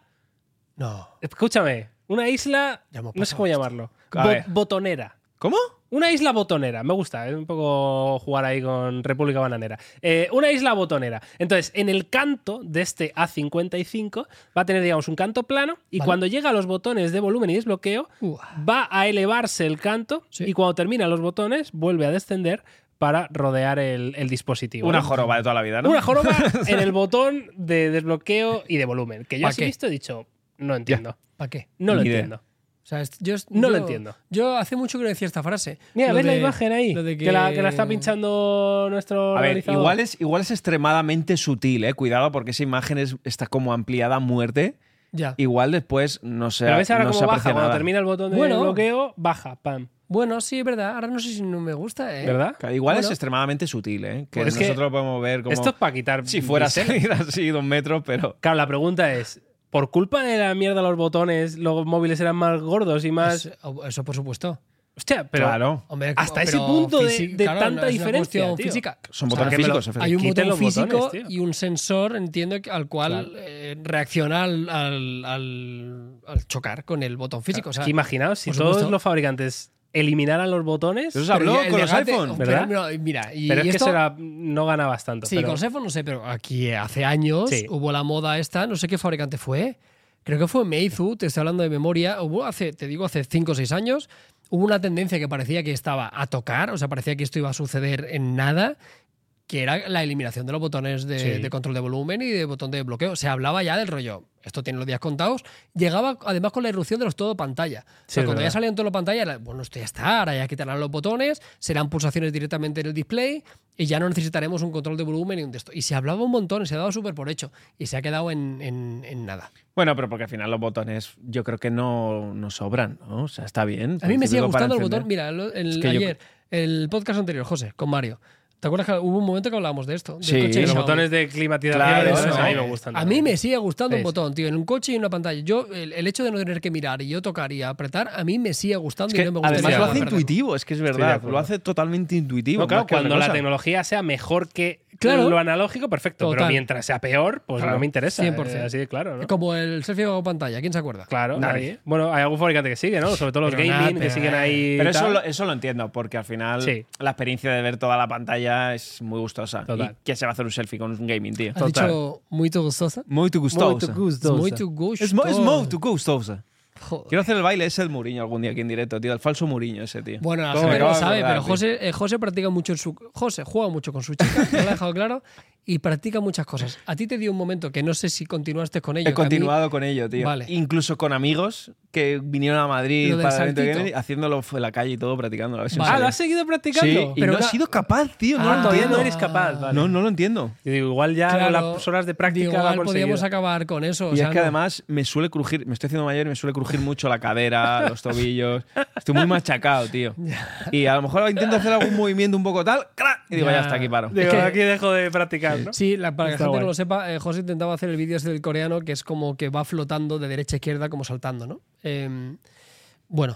Speaker 2: No.
Speaker 1: Escúchame, una isla.
Speaker 2: Ya hemos
Speaker 1: No sé
Speaker 2: pasado
Speaker 1: cómo
Speaker 2: esto.
Speaker 1: llamarlo.
Speaker 3: A
Speaker 1: Bo-
Speaker 3: ver.
Speaker 1: botonera.
Speaker 3: ¿Cómo?
Speaker 1: Una isla botonera, me gusta, es un poco jugar ahí con República Bananera. Eh, una isla botonera. Entonces, en el canto de este A cincuenta y cinco va a tener, digamos, un canto plano y
Speaker 2: Vale.
Speaker 1: cuando llega a los botones de volumen y desbloqueo,
Speaker 2: Uah.
Speaker 1: va a elevarse el canto
Speaker 2: Sí.
Speaker 1: y cuando termina los botones vuelve a descender para rodear el, el dispositivo.
Speaker 3: Una
Speaker 1: ¿no?
Speaker 3: joroba de toda la vida, ¿no?
Speaker 1: Una joroba en el botón de desbloqueo y de volumen. Que yo
Speaker 2: ¿Pa
Speaker 1: así
Speaker 2: qué?
Speaker 1: visto he dicho, no entiendo.
Speaker 2: ¿Para qué?
Speaker 1: No lo
Speaker 3: Ni idea.
Speaker 1: entiendo.
Speaker 2: O sea, es- yo,
Speaker 1: No lo
Speaker 2: yo-
Speaker 1: entiendo.
Speaker 2: Yo hace mucho que no decía esta frase.
Speaker 1: Mira,
Speaker 2: Lo
Speaker 1: ¿ves la
Speaker 2: de-
Speaker 1: imagen ahí?
Speaker 2: lo de
Speaker 1: que... la, que la está pinchando nuestro
Speaker 3: A ver,
Speaker 1: realizador.
Speaker 3: igual es, igual es extremadamente sutil, ¿eh? Cuidado, porque esa imagen es, está como ampliada a muerte.
Speaker 2: Ya.
Speaker 3: Igual después no se,
Speaker 1: Pero ves ahora
Speaker 3: no se
Speaker 1: cómo baja
Speaker 3: aprecia
Speaker 1: cuando
Speaker 3: nada.
Speaker 1: termina el botón de
Speaker 2: Bueno.
Speaker 1: bloqueo, baja, pam.
Speaker 2: Bueno, sí, es verdad. Ahora no sé si no me gusta, ¿eh?
Speaker 1: ¿Verdad?
Speaker 3: Claro, igual
Speaker 2: Bueno.
Speaker 3: es extremadamente sutil, ¿eh? Que
Speaker 1: Pues es que
Speaker 3: nosotros lo podemos ver como
Speaker 1: Esto es para quitar.
Speaker 3: si fuera a
Speaker 1: biseles.
Speaker 3: salir así dos metros, pero...
Speaker 1: Claro, la pregunta es: ¿por culpa de la mierda de los botones, los móviles eran más gordos y más.
Speaker 2: Eso, eso por supuesto.
Speaker 1: Hostia, pero.
Speaker 3: claro.
Speaker 2: Hombre,
Speaker 1: Hasta ese
Speaker 2: pero
Speaker 1: punto de-
Speaker 2: fisi-
Speaker 1: de
Speaker 2: claro,
Speaker 1: tanta
Speaker 2: no es una
Speaker 1: diferencia,
Speaker 2: cuestión
Speaker 1: tío.
Speaker 2: física.
Speaker 3: Son
Speaker 2: O sea,
Speaker 3: botones
Speaker 1: que me lo-
Speaker 3: físicos, efectivamente.
Speaker 2: Hay un
Speaker 1: Quiten
Speaker 2: botón
Speaker 1: los
Speaker 2: físico
Speaker 1: botones, tío.
Speaker 2: y un sensor, entiendo, que- al cual
Speaker 1: Claro.
Speaker 2: eh, reacciona al, al- al- al chocar con el botón físico. O sea,
Speaker 1: Que imaginaos si
Speaker 2: por
Speaker 1: todos
Speaker 2: supuesto.
Speaker 1: los fabricantes eliminaran los botones.
Speaker 3: Eso se
Speaker 2: pero
Speaker 3: habló
Speaker 2: ya el
Speaker 3: con los
Speaker 2: debate-
Speaker 3: iPhone,
Speaker 2: pero-
Speaker 1: ¿verdad?
Speaker 2: pero, mira, y,
Speaker 1: Pero es
Speaker 2: y
Speaker 1: que
Speaker 2: esto-
Speaker 1: será, no ganabas tanto.
Speaker 2: Sí,
Speaker 1: pero-
Speaker 2: con los iPhone no sé, pero aquí hace años
Speaker 1: Sí.
Speaker 2: hubo la moda esta, no sé qué fabricante fue. Creo que fue Meizu, te estoy hablando de memoria. Hubo hace, te digo, hace cinco o seis años, hubo una tendencia que parecía que estaba a tocar, o sea, parecía que esto iba a suceder en nada, que era la eliminación de los botones de,
Speaker 1: Sí.
Speaker 2: de control de volumen y de botón de bloqueo. Se hablaba ya del rollo, esto tiene los días contados. Llegaba además con la irrupción de los todo pantalla. O sea,
Speaker 1: Sí, es
Speaker 2: cuando ya
Speaker 1: verdad.
Speaker 2: salían todo pantalla, era, bueno, esto ya está, ahora ya quitarán los botones, serán pulsaciones directamente en el display y ya no necesitaremos un control de volumen y un de esto. Y se hablaba un montón, se ha dado súper por hecho y se ha quedado en, en- en nada.
Speaker 3: Bueno, pero porque al final los botones yo creo que no, no sobran, ¿no? O sea, está bien.
Speaker 2: A mí me sigue
Speaker 3: Típico para
Speaker 2: gustando el
Speaker 3: encender.
Speaker 2: botón. Mira, lo- el-
Speaker 3: Es que yo-
Speaker 2: ayer, el podcast anterior, José, con Mario. ¿Te acuerdas que hubo un momento que hablábamos de esto? Del
Speaker 3: Sí,
Speaker 2: coche de
Speaker 1: Los
Speaker 2: Xiaomi?
Speaker 1: botones de climatización
Speaker 3: Claro,
Speaker 1: esos
Speaker 3: eso.
Speaker 1: a mí me gustan.
Speaker 2: A mí
Speaker 1: también.
Speaker 2: me sigue gustando
Speaker 1: Sí,
Speaker 2: un botón, tío, en un coche y en una pantalla. Yo, el, el hecho de no tener que mirar y yo tocar y apretar, a mí me sigue gustando
Speaker 3: Es que
Speaker 2: y no me gusta.
Speaker 3: además lo hace
Speaker 2: perderlo.
Speaker 3: intuitivo, es que es
Speaker 1: de
Speaker 3: verdad.
Speaker 1: acuerdo.
Speaker 3: Lo hace totalmente intuitivo.
Speaker 1: No, claro,
Speaker 3: más que otra
Speaker 1: cuando la
Speaker 3: cosa.
Speaker 1: tecnología sea mejor que
Speaker 2: Claro.
Speaker 1: lo analógico, perfecto. Pero
Speaker 2: Total.
Speaker 1: mientras sea peor, pues
Speaker 3: Claro.
Speaker 1: no me interesa.
Speaker 2: cien por ciento.
Speaker 1: eh, Así de claro, ¿no?
Speaker 2: Como el selfie con pantalla, ¿quién se acuerda?
Speaker 1: Claro,
Speaker 3: Nadie.
Speaker 1: nadie. Bueno, hay algún fabricante que sigue, ¿no? Sobre todo los
Speaker 2: Pero
Speaker 1: gaming
Speaker 2: nada,
Speaker 1: que
Speaker 2: pero-
Speaker 1: siguen ahí.
Speaker 3: Pero
Speaker 1: y
Speaker 3: eso
Speaker 1: tal.
Speaker 3: lo, eso lo entiendo, porque al final
Speaker 1: Sí.
Speaker 3: la experiencia de ver toda la pantalla es muy gustosa.
Speaker 1: Total.
Speaker 3: ¿Y qué se va a hacer un selfie con un gaming, tío?
Speaker 2: Has
Speaker 1: Total.
Speaker 2: dicho muy gustosa.
Speaker 3: Muy gustosa.
Speaker 1: Muy gustosa.
Speaker 2: Muy gustosa.
Speaker 3: Es, mo- es muy gustosa.
Speaker 2: Joder.
Speaker 3: Quiero hacer el baile ese del Mourinho algún día aquí en directo, tío. El falso Mourinho ese, tío.
Speaker 2: Bueno, la
Speaker 3: ¿Cómo me
Speaker 2: gente lo
Speaker 3: acabo de
Speaker 2: sabe,
Speaker 3: acordar,
Speaker 2: pero
Speaker 3: tío?
Speaker 2: José, eh, José practica mucho en su. José juega mucho con su chica, ya lo ha dejado claro, y practica muchas cosas. A ti te dio un momento que no sé si continuaste con ello.
Speaker 3: He
Speaker 2: que a mí-
Speaker 3: continuado con ello, tío.
Speaker 2: Vale.
Speaker 3: Incluso con amigos que vinieron a Madrid
Speaker 2: Lo del
Speaker 3: para el evento de
Speaker 2: saltito.
Speaker 3: gaming, haciéndolo en la calle y todo, practicando. A ver si me
Speaker 2: Vale.
Speaker 1: Ah,
Speaker 3: sale.
Speaker 1: ¿lo has seguido practicando?
Speaker 3: Sí, y
Speaker 2: Pero
Speaker 3: no
Speaker 2: una-
Speaker 3: he sido capaz, tío. No
Speaker 2: Ah,
Speaker 3: lo
Speaker 1: Todavía
Speaker 3: entiendo.
Speaker 1: no eres capaz, vale.
Speaker 3: No, no lo entiendo.
Speaker 1: Yo digo, igual ya
Speaker 2: Claro,
Speaker 1: con las horas de práctica
Speaker 2: digo,
Speaker 1: lo ha
Speaker 2: igual podíamos
Speaker 1: conseguido.
Speaker 2: acabar con eso. o
Speaker 3: Y
Speaker 2: sea,
Speaker 3: es que
Speaker 2: no.
Speaker 3: además me suele crujir, me estoy haciendo mayor y me suele crujir mucho la cadera, los tobillos. Estoy muy machacado, tío. Y a lo mejor intento hacer algún movimiento un poco tal, ¡crac! Y digo,
Speaker 2: Ya.
Speaker 3: ya está, aquí paro.
Speaker 1: Digo,
Speaker 2: Es que-
Speaker 1: aquí dejo de practicar, ¿no?
Speaker 2: Sí, la- para que la
Speaker 1: Está
Speaker 2: gente
Speaker 1: guay.
Speaker 2: no lo sepa, eh, José intentaba hacer el vídeo ese del coreano que es como que va flotando de derecha a izquierda como saltando, ¿no? Eh, bueno,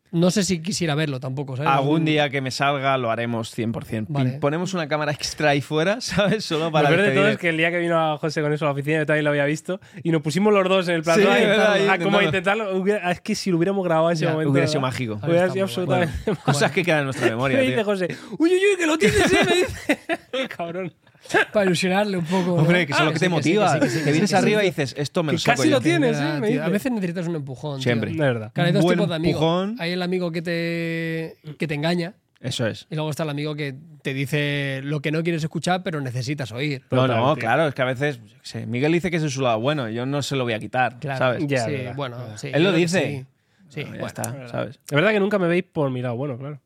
Speaker 2: No sé si quisiera verlo tampoco, ¿sabes?
Speaker 3: Algún día que me salga lo haremos cien por ciento.
Speaker 2: Vale.
Speaker 3: Ponemos una cámara extra ahí fuera, ¿sabes? Solo para
Speaker 1: Lo peor de todo
Speaker 3: despedir-
Speaker 1: es que el día que vino a José con eso a la oficina, yo también lo había visto, y nos pusimos los dos en el plato
Speaker 3: Sí,
Speaker 1: a,
Speaker 3: es verdad,
Speaker 1: intentarlo,
Speaker 3: ahí
Speaker 1: a como
Speaker 3: intentando.
Speaker 1: intentarlo. Hubiera- es que si lo hubiéramos grabado en ese
Speaker 2: Ya,
Speaker 1: momento.
Speaker 3: Hubiera
Speaker 1: ¿verdad?
Speaker 3: sido mágico.
Speaker 2: Ahora
Speaker 1: Hubiera
Speaker 2: está
Speaker 1: sido
Speaker 2: muy guay.
Speaker 3: Bueno,
Speaker 1: absolutamente.
Speaker 3: cosas que quedan en nuestra memoria,
Speaker 1: Me dice
Speaker 3: tío.
Speaker 1: José, uy, uy, uy, que lo tienes, ¿eh? Me dice. Qué cabrón.
Speaker 2: Para ilusionarle un poco. ¿no?
Speaker 3: Hombre, que eso es lo que te
Speaker 2: sí, sí,
Speaker 3: motiva.
Speaker 2: sí, sí, sí,
Speaker 3: Que
Speaker 2: sí,
Speaker 3: vienes
Speaker 2: sí, sí,
Speaker 3: arriba
Speaker 2: sí.
Speaker 3: y dices, esto me
Speaker 1: Que
Speaker 3: lo saco
Speaker 1: casi
Speaker 3: yo.
Speaker 1: lo tienes,
Speaker 2: Es verdad,
Speaker 1: ¿eh? Me
Speaker 2: tío.
Speaker 1: dice.
Speaker 2: A veces necesitas un empujón.
Speaker 3: Siempre.
Speaker 2: Tío.
Speaker 1: De verdad.
Speaker 2: Claro, hay dos
Speaker 3: Buen
Speaker 2: tipos de amigos.
Speaker 3: empujón.
Speaker 2: Hay el amigo que te, que te engaña
Speaker 3: Eso es.
Speaker 2: y luego está el amigo que te dice lo que no quieres escuchar, pero necesitas oír.
Speaker 3: No,
Speaker 1: Total,
Speaker 3: no,
Speaker 1: tío.
Speaker 3: claro, es que a veces, yo qué sé, Miguel dice que ese es su lado bueno, yo no se lo voy a quitar,
Speaker 2: Claro.
Speaker 3: ¿sabes?
Speaker 1: Ya,
Speaker 2: sí,
Speaker 1: verdad,
Speaker 2: bueno,
Speaker 1: verdad.
Speaker 2: sí,
Speaker 3: Él
Speaker 2: yo
Speaker 3: lo
Speaker 2: creo que
Speaker 3: dice.
Speaker 2: Sí, sí,
Speaker 3: Bueno, ya
Speaker 2: bueno,
Speaker 3: está,
Speaker 1: Es verdad.
Speaker 3: ¿sabes?
Speaker 1: Es verdad que nunca me veis por mi lado bueno, claro.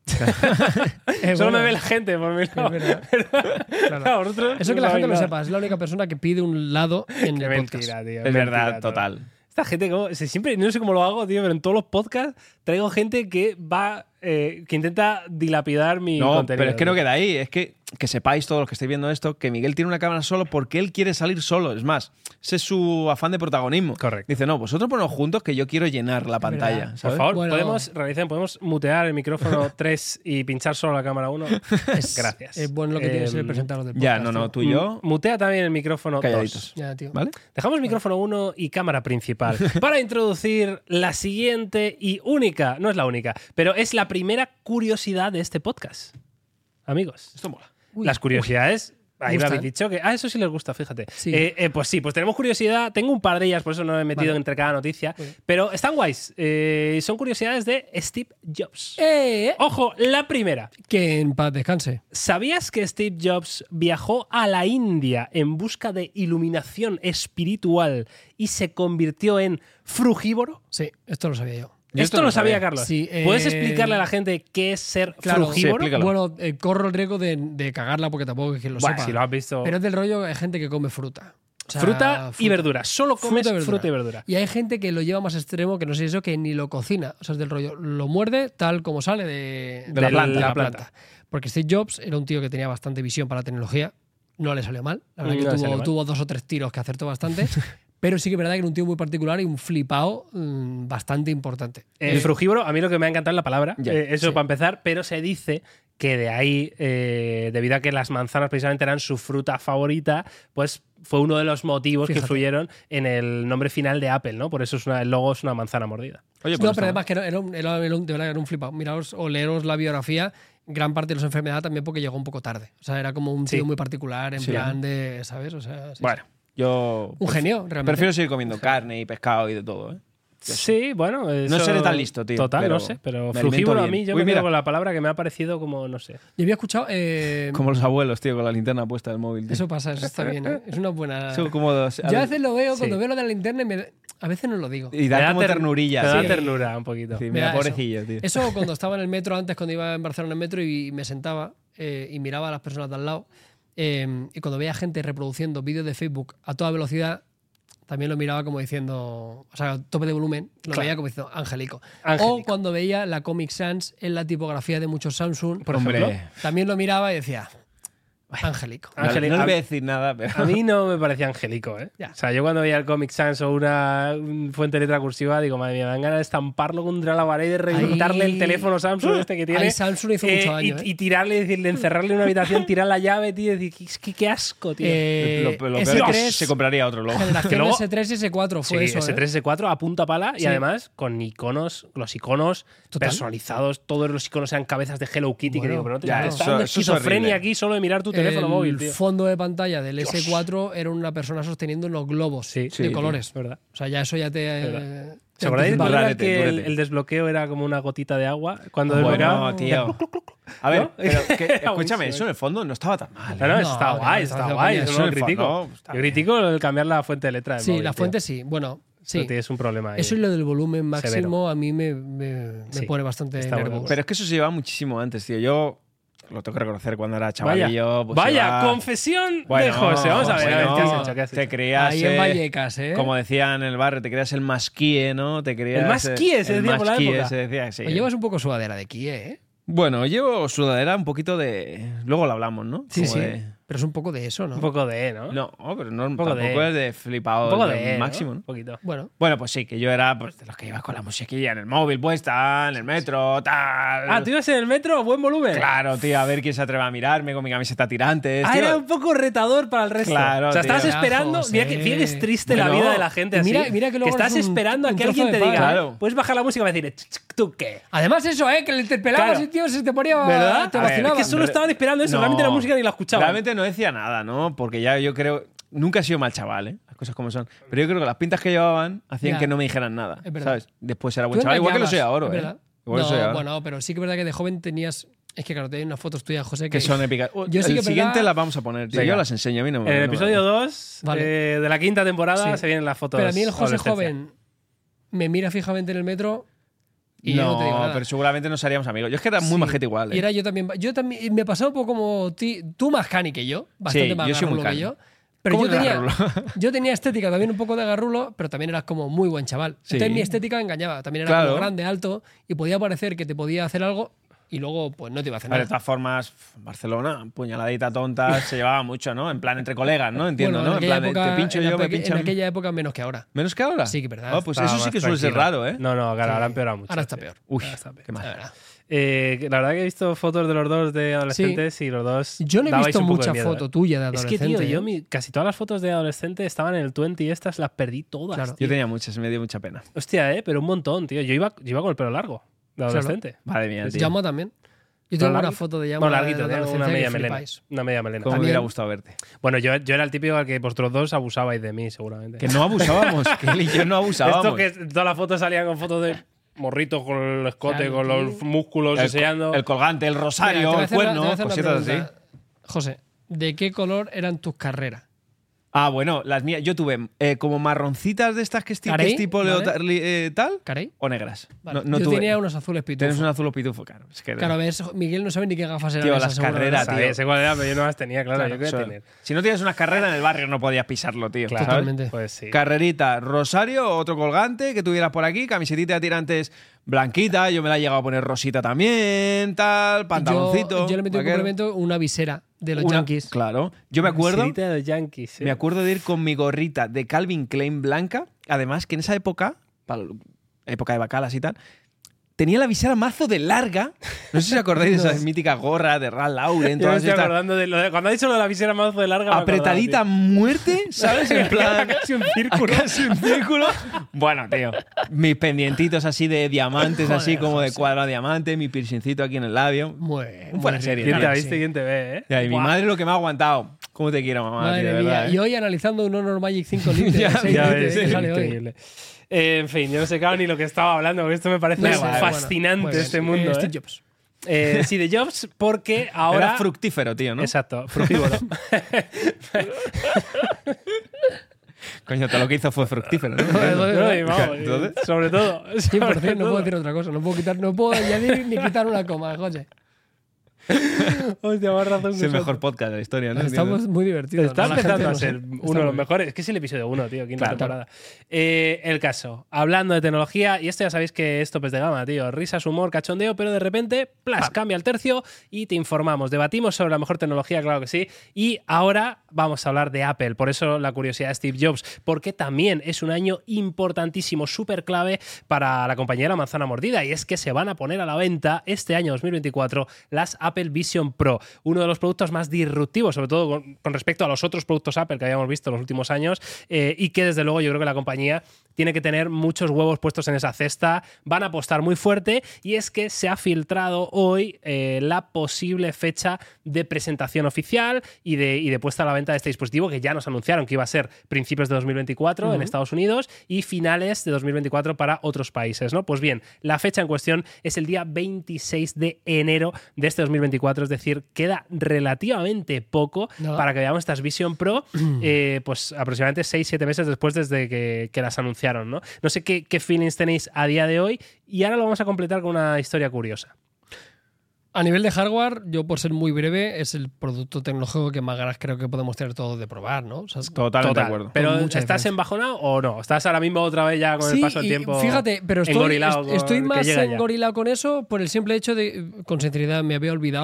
Speaker 2: Es
Speaker 1: Solo
Speaker 2: bueno.
Speaker 1: me ve la gente por mi lado.
Speaker 2: verdad.
Speaker 1: Claro,
Speaker 2: Claro.
Speaker 1: vosotros
Speaker 2: Eso que
Speaker 1: no
Speaker 2: la gente
Speaker 1: sabéis
Speaker 2: lo
Speaker 1: nada.
Speaker 2: sepa, es la única persona que pide un lado en
Speaker 1: Qué
Speaker 2: el podcast.
Speaker 1: mentira, tío.
Speaker 3: Es verdad,
Speaker 1: mentira, todo.
Speaker 3: total.
Speaker 1: Esta gente, como, si siempre, no sé cómo lo hago, tío, pero en todos los podcasts traigo gente que va, eh, que intenta dilapidar mi
Speaker 3: No,
Speaker 1: contenido.
Speaker 3: pero es que no
Speaker 1: tío.
Speaker 3: queda ahí. Es que, que sepáis todos los que estáis viendo esto que Miguel tiene una cámara solo porque él quiere salir solo. Es más, ese es su afán de protagonismo.
Speaker 1: Correcto.
Speaker 3: Dice, no, vosotros poneos juntos que yo quiero llenar la pantalla.
Speaker 2: verdad.
Speaker 1: Por
Speaker 3: ¿sabes?
Speaker 1: favor,
Speaker 2: Bueno.
Speaker 1: podemos, realicen, podemos mutear el micrófono tres y pinchar solo la cámara uno.
Speaker 2: Es,
Speaker 1: Gracias.
Speaker 2: Es bueno lo que tiene que ser el
Speaker 1: Em,
Speaker 2: presentador del podcast.
Speaker 3: Ya, no, no,
Speaker 2: tío.
Speaker 3: tú y yo,
Speaker 1: Mutea también el micrófono
Speaker 3: calladitos.
Speaker 1: dos.
Speaker 2: Ya, tío.
Speaker 3: ¿Vale?
Speaker 1: Dejamos micrófono uno y cámara principal para introducir la siguiente y única, no es la única, pero es la primera curiosidad de este podcast. Amigos,
Speaker 3: Esto mola.
Speaker 2: Uy,
Speaker 1: las curiosidades, ahí me
Speaker 2: gustan.
Speaker 1: habéis dicho que... Ah, eso sí les gusta, fíjate.
Speaker 2: Sí.
Speaker 1: Eh, eh, pues sí, pues tenemos curiosidad. Tengo un par de ellas, por eso no me he metido
Speaker 2: Vale.
Speaker 1: entre cada noticia.
Speaker 2: Muy bien.
Speaker 1: Pero están guays. Eh, son curiosidades de Steve Jobs.
Speaker 2: Eh,
Speaker 1: Ojo, la primera.
Speaker 2: que en paz descanse.
Speaker 1: ¿Sabías que Steve Jobs viajó a la India en busca de iluminación espiritual y se convirtió en frugívoro?
Speaker 2: Sí, esto lo sabía yo.
Speaker 3: Yo
Speaker 1: Esto
Speaker 3: esto
Speaker 1: lo
Speaker 3: no
Speaker 1: sabía,
Speaker 3: sabía.
Speaker 1: Carlos.
Speaker 2: Sí, eh,
Speaker 1: ¿Puedes explicarle a la gente qué es ser
Speaker 2: Claro,
Speaker 3: Sí,
Speaker 1: frugívoro?
Speaker 3: explícalo.
Speaker 2: Bueno, eh, corro el riesgo de, de cagarla porque tampoco es que lo
Speaker 1: Buah,
Speaker 2: sepa.
Speaker 1: si lo has visto.
Speaker 2: Pero es del rollo, hay gente que come fruta. O sea,
Speaker 1: fruta, y verdura. Solo comes
Speaker 2: Fruta y verdura.
Speaker 1: fruta y verdura.
Speaker 2: Y hay gente que lo lleva más extremo, que no sé eso, que ni lo cocina. O sea, es del rollo, lo muerde tal como sale de,
Speaker 3: De la planta.
Speaker 2: la
Speaker 1: la planta.
Speaker 2: Porque Steve Jobs era un tío que tenía bastante visión para la tecnología. No le salió mal. La verdad
Speaker 1: No le
Speaker 2: que
Speaker 1: salió
Speaker 2: tuvo,
Speaker 1: mal.
Speaker 2: tuvo dos o tres tiros que acertó bastante. Pero sí que es verdad que era un tío muy particular y un flipado mm, bastante importante.
Speaker 1: El frugívoro, a mí lo que me ha encantado es la palabra.
Speaker 3: Ya,
Speaker 1: eh, eso
Speaker 2: sí.
Speaker 1: para empezar, pero se dice que de ahí, eh, debido a que las manzanas precisamente eran su fruta favorita, pues fue uno de los motivos que
Speaker 2: Fíjate.
Speaker 1: influyeron en el nombre final de Apple, ¿no? Por eso es una- el logo es una manzana mordida.
Speaker 3: Oye,
Speaker 2: No,
Speaker 3: pues
Speaker 2: pero
Speaker 3: está-
Speaker 2: además que era, era un, era- era un- de verdad que era un flipado. Miraos o leeros la biografía, gran parte de las enfermedades también porque llegó un poco tarde. O sea, era como un tío
Speaker 1: Sí.
Speaker 2: muy particular, en
Speaker 3: Sí.
Speaker 2: plan de, ¿sabes? O sea, sí,
Speaker 3: Bueno, yo...
Speaker 2: Un genio, realmente.
Speaker 3: Prefiero seguir comiendo carne y pescado y de todo, ¿eh?
Speaker 1: Sí, bueno. eso-
Speaker 3: No seré tan listo, tío,
Speaker 1: Total,
Speaker 3: pero
Speaker 1: no sé. Pero
Speaker 3: me
Speaker 1: frugívoro
Speaker 3: alimento
Speaker 1: a mí,
Speaker 3: bien.
Speaker 1: yo
Speaker 3: Uy,
Speaker 1: me quedo
Speaker 3: mira.
Speaker 1: con la palabra que me ha parecido como, no sé.
Speaker 2: Yo había escuchado. eh,
Speaker 3: Como los abuelos, tío, con la linterna puesta del móvil. tío.
Speaker 2: Eso pasa, eso está bien. ¿eh? Es una buena.
Speaker 3: Eso como dos-
Speaker 2: Yo a veces lo veo,
Speaker 1: Sí.
Speaker 2: cuando veo lo de la linterna, y me- a veces no lo digo.
Speaker 3: Y da, como
Speaker 1: ter-
Speaker 3: ternurilla.
Speaker 1: Te da
Speaker 3: sí.
Speaker 1: ternura un poquito.
Speaker 3: Sí,
Speaker 2: Me
Speaker 3: mira,
Speaker 2: da eso.
Speaker 3: pobrecillo, tío.
Speaker 2: Eso cuando estaba en el metro antes, cuando iba en Barcelona en metro y me sentaba eh, y miraba a las personas de al lado, eh, y cuando veía gente reproduciendo vídeos de Facebook a toda velocidad, también lo miraba como diciendo, o sea, a tope de volumen, lo
Speaker 1: Claro.
Speaker 2: veía como diciendo Angélico.
Speaker 1: Angélico.
Speaker 2: O cuando veía la Comic Sans en la tipografía de muchos Samsung,
Speaker 1: Por
Speaker 3: Hombre,
Speaker 1: ejemplo.
Speaker 2: también lo miraba y decía, Angélico.
Speaker 3: no,
Speaker 1: Ángel-
Speaker 3: no le
Speaker 1: a-
Speaker 3: voy a decir nada, pero...
Speaker 1: A mí no me parecía angélico, ¿eh?
Speaker 2: Ya.
Speaker 1: O sea, yo cuando veía el Comic Sans o una un fuente de letra cursiva, digo, madre mía, me dan ganas de estamparlo contra la pared y de reventarle
Speaker 2: Ahí-
Speaker 1: el teléfono Samsung este que tiene.
Speaker 2: Ahí Samsung hizo
Speaker 1: eh,
Speaker 2: mucho daño,
Speaker 1: y,
Speaker 2: ¿eh?
Speaker 1: y tirarle, decirle, encerrarle en una habitación, tirar la llave, tío, y decir, es que qué asco, tío.
Speaker 2: Eh,
Speaker 3: lo, lo peor
Speaker 2: ese
Speaker 3: es que
Speaker 2: tres,
Speaker 3: se compraría otro luego.
Speaker 2: generación
Speaker 1: Que luego-
Speaker 2: ese tres y ese cuatro
Speaker 1: Sí,
Speaker 2: fue eso.
Speaker 1: ese
Speaker 2: ¿eh?
Speaker 1: tres, ese cuatro a punta pala y
Speaker 2: Sí.
Speaker 1: además con iconos, los iconos
Speaker 2: Total.
Speaker 1: personalizados, todos los iconos eran cabezas de Hello Kitty, que
Speaker 2: Bueno,
Speaker 1: digo, pero no te
Speaker 3: ya,
Speaker 1: te
Speaker 3: eso-
Speaker 1: está dando
Speaker 3: eso es
Speaker 1: esquizofrenia
Speaker 3: horrible.
Speaker 1: aquí solo de mirar tu teléfono
Speaker 2: el
Speaker 1: móvil, tío.
Speaker 2: fondo de pantalla del
Speaker 1: Dios.
Speaker 2: ese cuatro era una persona sosteniendo unos globos
Speaker 1: Sí,
Speaker 2: de
Speaker 3: sí,
Speaker 2: colores.
Speaker 1: Es verdad.
Speaker 2: O sea, ya eso ya te.
Speaker 1: verdad.
Speaker 2: eh,
Speaker 1: ¿Se
Speaker 2: te
Speaker 1: acordáis
Speaker 2: anticipa.
Speaker 1: cuál era
Speaker 3: Durante,
Speaker 1: que el,
Speaker 3: durante.
Speaker 1: el desbloqueo era como una gotita de agua? Cuando
Speaker 3: Bueno,
Speaker 1: desbloqueaba.
Speaker 3: tío. A ver,
Speaker 1: ¿No?
Speaker 3: pero que-
Speaker 1: Era
Speaker 3: escúchame,
Speaker 1: buenísimo,
Speaker 3: eso en el fondo no estaba tan mal.
Speaker 1: No, no,
Speaker 3: ¿eh?
Speaker 1: eso está
Speaker 2: No,
Speaker 1: guay,
Speaker 2: no,
Speaker 1: está
Speaker 2: no,
Speaker 1: guay.
Speaker 2: no,
Speaker 1: Eso
Speaker 3: eso
Speaker 1: no lo
Speaker 3: en el
Speaker 1: critico.
Speaker 3: fondo, está
Speaker 1: Yo
Speaker 3: bien.
Speaker 1: critico el cambiar la fuente de letra del
Speaker 2: Sí,
Speaker 1: móvil,
Speaker 2: la
Speaker 1: tío.
Speaker 2: fuente sí. Bueno, sí.
Speaker 1: Pero tienes un problema ahí.
Speaker 2: Eso y lo del volumen máximo
Speaker 1: Severo.
Speaker 2: a mí me, me, me
Speaker 1: Sí,
Speaker 2: pone bastante
Speaker 1: está bueno.
Speaker 2: nervioso.
Speaker 3: Pero es que eso se llevaba muchísimo antes, tío. Yo lo tengo que reconocer cuando era
Speaker 1: Vaya,
Speaker 3: chavalillo. pues
Speaker 1: vaya
Speaker 3: iba-
Speaker 1: confesión
Speaker 3: Bueno,
Speaker 1: de José. Vamos a ver, a ver,
Speaker 3: bueno,
Speaker 1: ¿qué has hecho? ¿Qué has
Speaker 3: Te
Speaker 1: hecho?
Speaker 3: creías,
Speaker 2: Ahí en
Speaker 3: eh,
Speaker 2: Vallecas, ¿eh?
Speaker 3: como decían en el barrio, te creías el masquíe, ¿no? Te creías,
Speaker 1: El masquíe, se
Speaker 3: el
Speaker 1: decía por la
Speaker 3: masquíe,
Speaker 1: época.
Speaker 3: se decía, sí.
Speaker 2: O llevas un poco sudadera de Kie, ¿eh?
Speaker 3: Bueno, llevo sudadera un poquito de... Luego lo hablamos, ¿no?
Speaker 2: Sí,
Speaker 3: Como
Speaker 2: sí.
Speaker 3: de-
Speaker 2: Pero es un poco de eso, ¿no?
Speaker 1: Un poco de, ¿no?
Speaker 3: No, pero no,
Speaker 1: Un poco
Speaker 3: tampoco
Speaker 1: de-
Speaker 3: es de flipado
Speaker 1: Un poco
Speaker 3: del
Speaker 1: de,
Speaker 3: máximo,
Speaker 1: ¿no?
Speaker 3: ¿no?
Speaker 1: Un poquito.
Speaker 2: Bueno,
Speaker 3: Bueno, pues sí, que yo era pues, de los que ibas con la musiquilla en el móvil puesta, en el metro, tal.
Speaker 1: Ah, ¿tú ibas en el metro a buen volumen?
Speaker 3: Claro, tío, a ver quién se atreve a mirarme con mi camiseta tirantes.
Speaker 1: Ah,
Speaker 3: tío.
Speaker 1: era un poco retador para el resto.
Speaker 3: Claro,
Speaker 1: o sea, estabas
Speaker 3: tío.
Speaker 1: esperando.
Speaker 2: José.
Speaker 1: Mira que, mira que es triste la
Speaker 3: Bueno,
Speaker 1: vida de la gente
Speaker 2: y
Speaker 1: así.
Speaker 2: mira- mira que luego
Speaker 1: estás
Speaker 2: eres un-
Speaker 1: esperando a
Speaker 2: un
Speaker 1: que
Speaker 2: trozo
Speaker 1: alguien te
Speaker 2: de pan.
Speaker 1: diga,
Speaker 3: Claro.
Speaker 1: puedes bajar la música y decir, "Ch, ch, ¿tú qué?
Speaker 2: además eso, ¿eh? Que le interpelabas
Speaker 1: Claro.
Speaker 2: y tío se te ponía...
Speaker 1: ¿Verdad?
Speaker 2: Te
Speaker 1: A ver,
Speaker 2: vacilaba.
Speaker 1: es que solo estaban esperando eso,
Speaker 3: No,
Speaker 1: realmente la música ni la escuchaban.
Speaker 3: Realmente no decía nada, ¿no? Porque ya yo creo. Nunca he sido mal chaval, ¿eh? Las cosas como son. Pero yo creo que las pintas que llevaban hacían
Speaker 2: Ya.
Speaker 3: que no me dijeran nada.
Speaker 2: Es verdad.
Speaker 3: ¿Sabes? Después era
Speaker 2: Tú
Speaker 3: buen chaval. Igual que lo soy
Speaker 2: engañabas,
Speaker 3: ahora,
Speaker 2: es
Speaker 3: ¿eh?
Speaker 2: verdad.
Speaker 3: Igual
Speaker 2: no,
Speaker 3: que soy ahora.
Speaker 2: bueno, pero sí que es verdad que de joven tenías... Es que claro, te hay unas fotos tuyas, José, que,
Speaker 3: Que son épicas. Uh,
Speaker 2: Yo sí
Speaker 3: el
Speaker 2: que es
Speaker 3: siguiente
Speaker 2: verdad-
Speaker 3: las vamos a poner. tío.
Speaker 1: Venga.
Speaker 3: Yo las enseño. A mí no me
Speaker 1: En el
Speaker 3: no me-
Speaker 1: episodio dos
Speaker 2: Vale.
Speaker 1: eh, de la quinta temporada
Speaker 2: Sí.
Speaker 1: se vienen las fotos.
Speaker 2: Pero a mí el José
Speaker 1: adolescencia.
Speaker 2: joven me mira fijamente en el metro y yo
Speaker 3: no,
Speaker 2: no te digo nada.
Speaker 3: pero seguramente no seríamos amigos. Yo es que era muy
Speaker 2: Sí.
Speaker 3: majete igual. ¿eh?
Speaker 2: Y era yo también. Yo también me pasaba un poco como ti- tú más cani que yo, bastante
Speaker 3: Sí,
Speaker 2: más
Speaker 3: yo soy muy
Speaker 2: garrulo que
Speaker 3: cani.
Speaker 2: yo. Pero
Speaker 3: ¿Cómo
Speaker 2: yo
Speaker 3: que
Speaker 2: tenía,
Speaker 3: garrulo?
Speaker 2: yo tenía estética también un poco de garrulo, pero también eras como muy buen chaval.
Speaker 3: Sí.
Speaker 2: Entonces mi estética engañaba. También era
Speaker 3: Claro.
Speaker 2: como grande, alto, y podía parecer que te podía hacer algo y luego pues no te iba a hacer
Speaker 3: Vale, de
Speaker 2: nada.
Speaker 3: todas formas, pf, Barcelona, puñaladita tonta, se llevaba mucho, ¿no? En plan, entre colegas, ¿no? Entiendo,
Speaker 2: Bueno,
Speaker 3: ¿no?
Speaker 2: en
Speaker 3: En
Speaker 2: aquella
Speaker 3: plan, de,
Speaker 2: época-
Speaker 3: te pincho
Speaker 2: en
Speaker 3: yo, me
Speaker 2: aquella-
Speaker 3: pinchan.
Speaker 2: En aquella época menos que ahora.
Speaker 3: ¿Menos que ahora?
Speaker 2: Sí, que verdad.
Speaker 3: Ah, pues
Speaker 1: Estaba
Speaker 3: eso sí
Speaker 1: más
Speaker 3: que suele ser
Speaker 1: tranquilo.
Speaker 3: raro, ¿eh?
Speaker 1: No, no, claro,
Speaker 2: Sí.
Speaker 1: ahora ha empeorado mucho.
Speaker 2: Ahora está
Speaker 1: tío.
Speaker 2: peor.
Speaker 3: Uy,
Speaker 1: Ahora está peor.
Speaker 3: qué mal.
Speaker 2: La verdad.
Speaker 1: Eh, que la verdad que he visto fotos de los dos de adolescentes y los dos.
Speaker 2: Yo no he
Speaker 1: dabais
Speaker 2: visto
Speaker 1: un poco de
Speaker 2: mucha
Speaker 1: miedo,
Speaker 2: foto
Speaker 1: ¿eh?
Speaker 2: tuya de
Speaker 1: Es
Speaker 2: adolescente.
Speaker 1: que, tío, yo
Speaker 2: ¿eh?
Speaker 1: mi- casi todas las fotos de adolescente estaban en el veinte y estas las perdí todas.
Speaker 2: Claro.
Speaker 1: tío.
Speaker 3: Yo tenía muchas, me dio mucha pena.
Speaker 1: Hostia, eh, pero un montón, tío. Yo iba, yo iba con el pelo largo de adolescente.
Speaker 3: Madre mía, tío.
Speaker 2: Llama también. Yo
Speaker 1: Pero
Speaker 2: tengo una
Speaker 1: larguito.
Speaker 2: foto de Llama.
Speaker 1: Bueno,
Speaker 2: de
Speaker 1: larguito, tengo
Speaker 2: adolescencia
Speaker 1: una
Speaker 2: que
Speaker 1: media melena.
Speaker 2: flipáis.
Speaker 1: Una media melena.
Speaker 3: Cómo me
Speaker 2: También-
Speaker 3: hubiera gustado verte.
Speaker 1: Bueno, yo, yo era el típico al que vosotros dos abusabais de mí, seguramente.
Speaker 3: Que no abusábamos, que él y yo no abusábamos.
Speaker 1: Esto que todas las fotos salían con fotos de morritos con el escote,
Speaker 2: Claro,
Speaker 1: con los
Speaker 2: tío.
Speaker 1: músculos
Speaker 3: el,
Speaker 1: enseñando.
Speaker 3: el colgante, el
Speaker 2: Mira, te
Speaker 3: rosario,
Speaker 2: voy a
Speaker 3: el
Speaker 2: hacer una- te voy a
Speaker 3: cuerno,
Speaker 2: hacer una
Speaker 3: cositas así.
Speaker 2: pregunta. José, ¿de qué color eran tus carreras?
Speaker 3: Ah, bueno, las mías. Yo tuve eh, como marroncitas de estas que, esti- que
Speaker 2: Carey,
Speaker 3: es tipo
Speaker 2: ¿vale?
Speaker 3: leota- li- eh, tal
Speaker 2: ¿Carey?
Speaker 3: o negras.
Speaker 2: Vale.
Speaker 3: No, no
Speaker 2: Yo
Speaker 3: tuve.
Speaker 2: tenía unos azules pitufos.
Speaker 3: Tienes un azul o pitufo, claro. Es que,
Speaker 2: Claro, ves, Miguel no sabe ni qué gafas eran
Speaker 3: Tío,
Speaker 2: esas,
Speaker 3: las
Speaker 2: seguramente.
Speaker 3: carreras,
Speaker 1: Sabía,
Speaker 3: tío.
Speaker 1: sé cuál era, pero yo no las tenía, claro.
Speaker 2: Claro,
Speaker 1: yo quería
Speaker 3: Son-
Speaker 1: tener.
Speaker 3: Si no tienes unas carreras en el barrio no podías pisarlo, tío.
Speaker 1: Claro.
Speaker 3: ¿sabes?
Speaker 2: Totalmente.
Speaker 1: Pues sí.
Speaker 3: Carrerita, rosario, otro colgante que tuvieras por aquí, camisetita de tirantes blanquita, yo me la he llegado a poner rosita también, tal, pantaloncito.
Speaker 2: Yo, yo le metí un
Speaker 3: vaquero.
Speaker 2: complemento, una visera de los
Speaker 3: Una-
Speaker 2: Yankees.
Speaker 3: Claro. Yo me acuerdo,
Speaker 1: Visita de los Yankees. ¿eh?
Speaker 3: me acuerdo de ir con mi gorrita de Calvin Klein blanca, además que en esa época, para época de bacalas y tal, tenía la visera mazo de larga. No sé si os acordáis de esas míticas gorras de Ralph Lauren,
Speaker 1: Yo me
Speaker 3: todas
Speaker 1: estoy
Speaker 3: estas.
Speaker 1: acordando de, lo de- cuando ha dicho lo de la visera mazo de larga. me
Speaker 3: Apretadita a
Speaker 1: acordaba,
Speaker 3: muerte, ¿sabes? En plan.
Speaker 1: tío. Casi un círculo.
Speaker 3: Casi un círculo. Bueno, tío. Mis pendientitos así de diamantes,
Speaker 2: Joder,
Speaker 3: así como de
Speaker 2: José.
Speaker 3: cuadrado diamante, mi piercingito aquí en el labio.
Speaker 2: Muy,
Speaker 3: Un fuera
Speaker 2: muy
Speaker 3: serie,
Speaker 1: ¿Quién te
Speaker 3: tío.
Speaker 1: ha
Speaker 2: sí.
Speaker 1: visto y quién te ve, eh?
Speaker 3: Ya, y mi
Speaker 1: Buah.
Speaker 3: madre lo que me ha aguantado. ¿Cómo te quiero, mamá?
Speaker 2: Madre
Speaker 3: tío, de
Speaker 2: mía.
Speaker 3: verdad, ¿eh?
Speaker 2: Y hoy analizando un Honor Magic cinco litros.
Speaker 3: Ya,
Speaker 2: seis
Speaker 1: Ya
Speaker 2: litros,
Speaker 1: ves,
Speaker 2: que
Speaker 1: es
Speaker 2: sale hoy.
Speaker 1: increíble. Eh, en fin, yo no sé claro ni lo que estaba hablando, porque esto me parece
Speaker 2: Da igual,
Speaker 1: fascinante
Speaker 2: bueno, muy bien.
Speaker 1: este mundo.
Speaker 2: Eh,
Speaker 1: ¿eh?
Speaker 2: Steve Jobs.
Speaker 1: Eh, sí, de Jobs, porque ahora.
Speaker 3: Era fructífero, tío, ¿no?
Speaker 1: Exacto, fructívoro.
Speaker 3: Coño, todo lo que hizo fue fructífero, ¿no?
Speaker 2: Joder, joder,
Speaker 1: No,
Speaker 2: joder.
Speaker 1: y vamos,
Speaker 3: Entonces-
Speaker 1: sobre todo.
Speaker 2: cien por
Speaker 1: sobre
Speaker 2: ciento no
Speaker 1: todo.
Speaker 2: puedo decir otra cosa. No puedo, quitar, no puedo añadir ni quitar una coma, José.
Speaker 1: Hostia, más razón
Speaker 3: Es
Speaker 1: que
Speaker 3: el mejor
Speaker 1: nosotros.
Speaker 3: podcast de la historia, ¿no?
Speaker 2: Estamos muy divertidos.
Speaker 1: Está
Speaker 2: La gente
Speaker 1: empezando a
Speaker 2: no sé.
Speaker 1: ser
Speaker 2: Está
Speaker 1: uno de
Speaker 2: muy
Speaker 1: los
Speaker 2: bien.
Speaker 1: mejores. Es que es el episodio uno, tío, quinta
Speaker 3: Claro.
Speaker 1: temporada. Eh, el caso, hablando de tecnología, y esto ya sabéis que es topes de gama, tío. Risas, humor, cachondeo, pero de repente, plas, cambia el tercio y te informamos. Debatimos sobre la mejor tecnología, claro que sí. Y ahora vamos a hablar de Apple. Por eso la curiosidad de Steve Jobs, porque también es un año importantísimo, súper clave para la compañía de la manzana mordida. Y es que se van a poner a la venta este año dos mil veinticuatro las Apple Vision Pro. Uno de los productos más disruptivos, sobre todo con, con respecto a los otros productos Apple que habíamos visto en los últimos años, eh, y que desde luego yo creo que la compañía tiene que tener muchos huevos puestos en esa cesta. Van a apostar muy fuerte, y es que se ha filtrado hoy eh, la posible fecha de presentación oficial y de, y de puesta a la venta de este dispositivo, que ya nos anunciaron que iba a ser principios de dos mil veinticuatro
Speaker 2: Uh-huh.
Speaker 1: en Estados Unidos y finales de dos mil veinticuatro para otros países, ¿no? Pues bien, la fecha en cuestión es el día veintiséis de enero de este dos mil veinticuatro, es decir, queda relativamente poco
Speaker 2: Nada.
Speaker 1: para que veamos estas Vision Pro, eh, pues aproximadamente seis siete meses después desde que, que las anunciaron, ¿no? No sé qué, qué feelings tenéis a día de hoy, y ahora lo vamos a completar con una historia curiosa.
Speaker 2: A nivel de hardware, yo por ser muy breve, es el producto tecnológico que más ganas creo que podemos tener todos de probar, ¿no? O sea,
Speaker 3: Totalmente
Speaker 1: Total.
Speaker 3: de acuerdo.
Speaker 1: Pero
Speaker 2: Con mucha
Speaker 1: ¿estás
Speaker 2: diferencia.
Speaker 1: embajonado o no? ¿Estás ahora mismo otra vez ya con el
Speaker 2: sí,
Speaker 1: paso del
Speaker 2: y
Speaker 1: tiempo?
Speaker 2: fíjate, pero estoy,
Speaker 1: engorilado
Speaker 2: est-
Speaker 1: con-
Speaker 2: estoy
Speaker 1: que
Speaker 2: más
Speaker 1: llega ya?
Speaker 2: engorilado con eso por el simple hecho de, con sinceridad, me había olvidado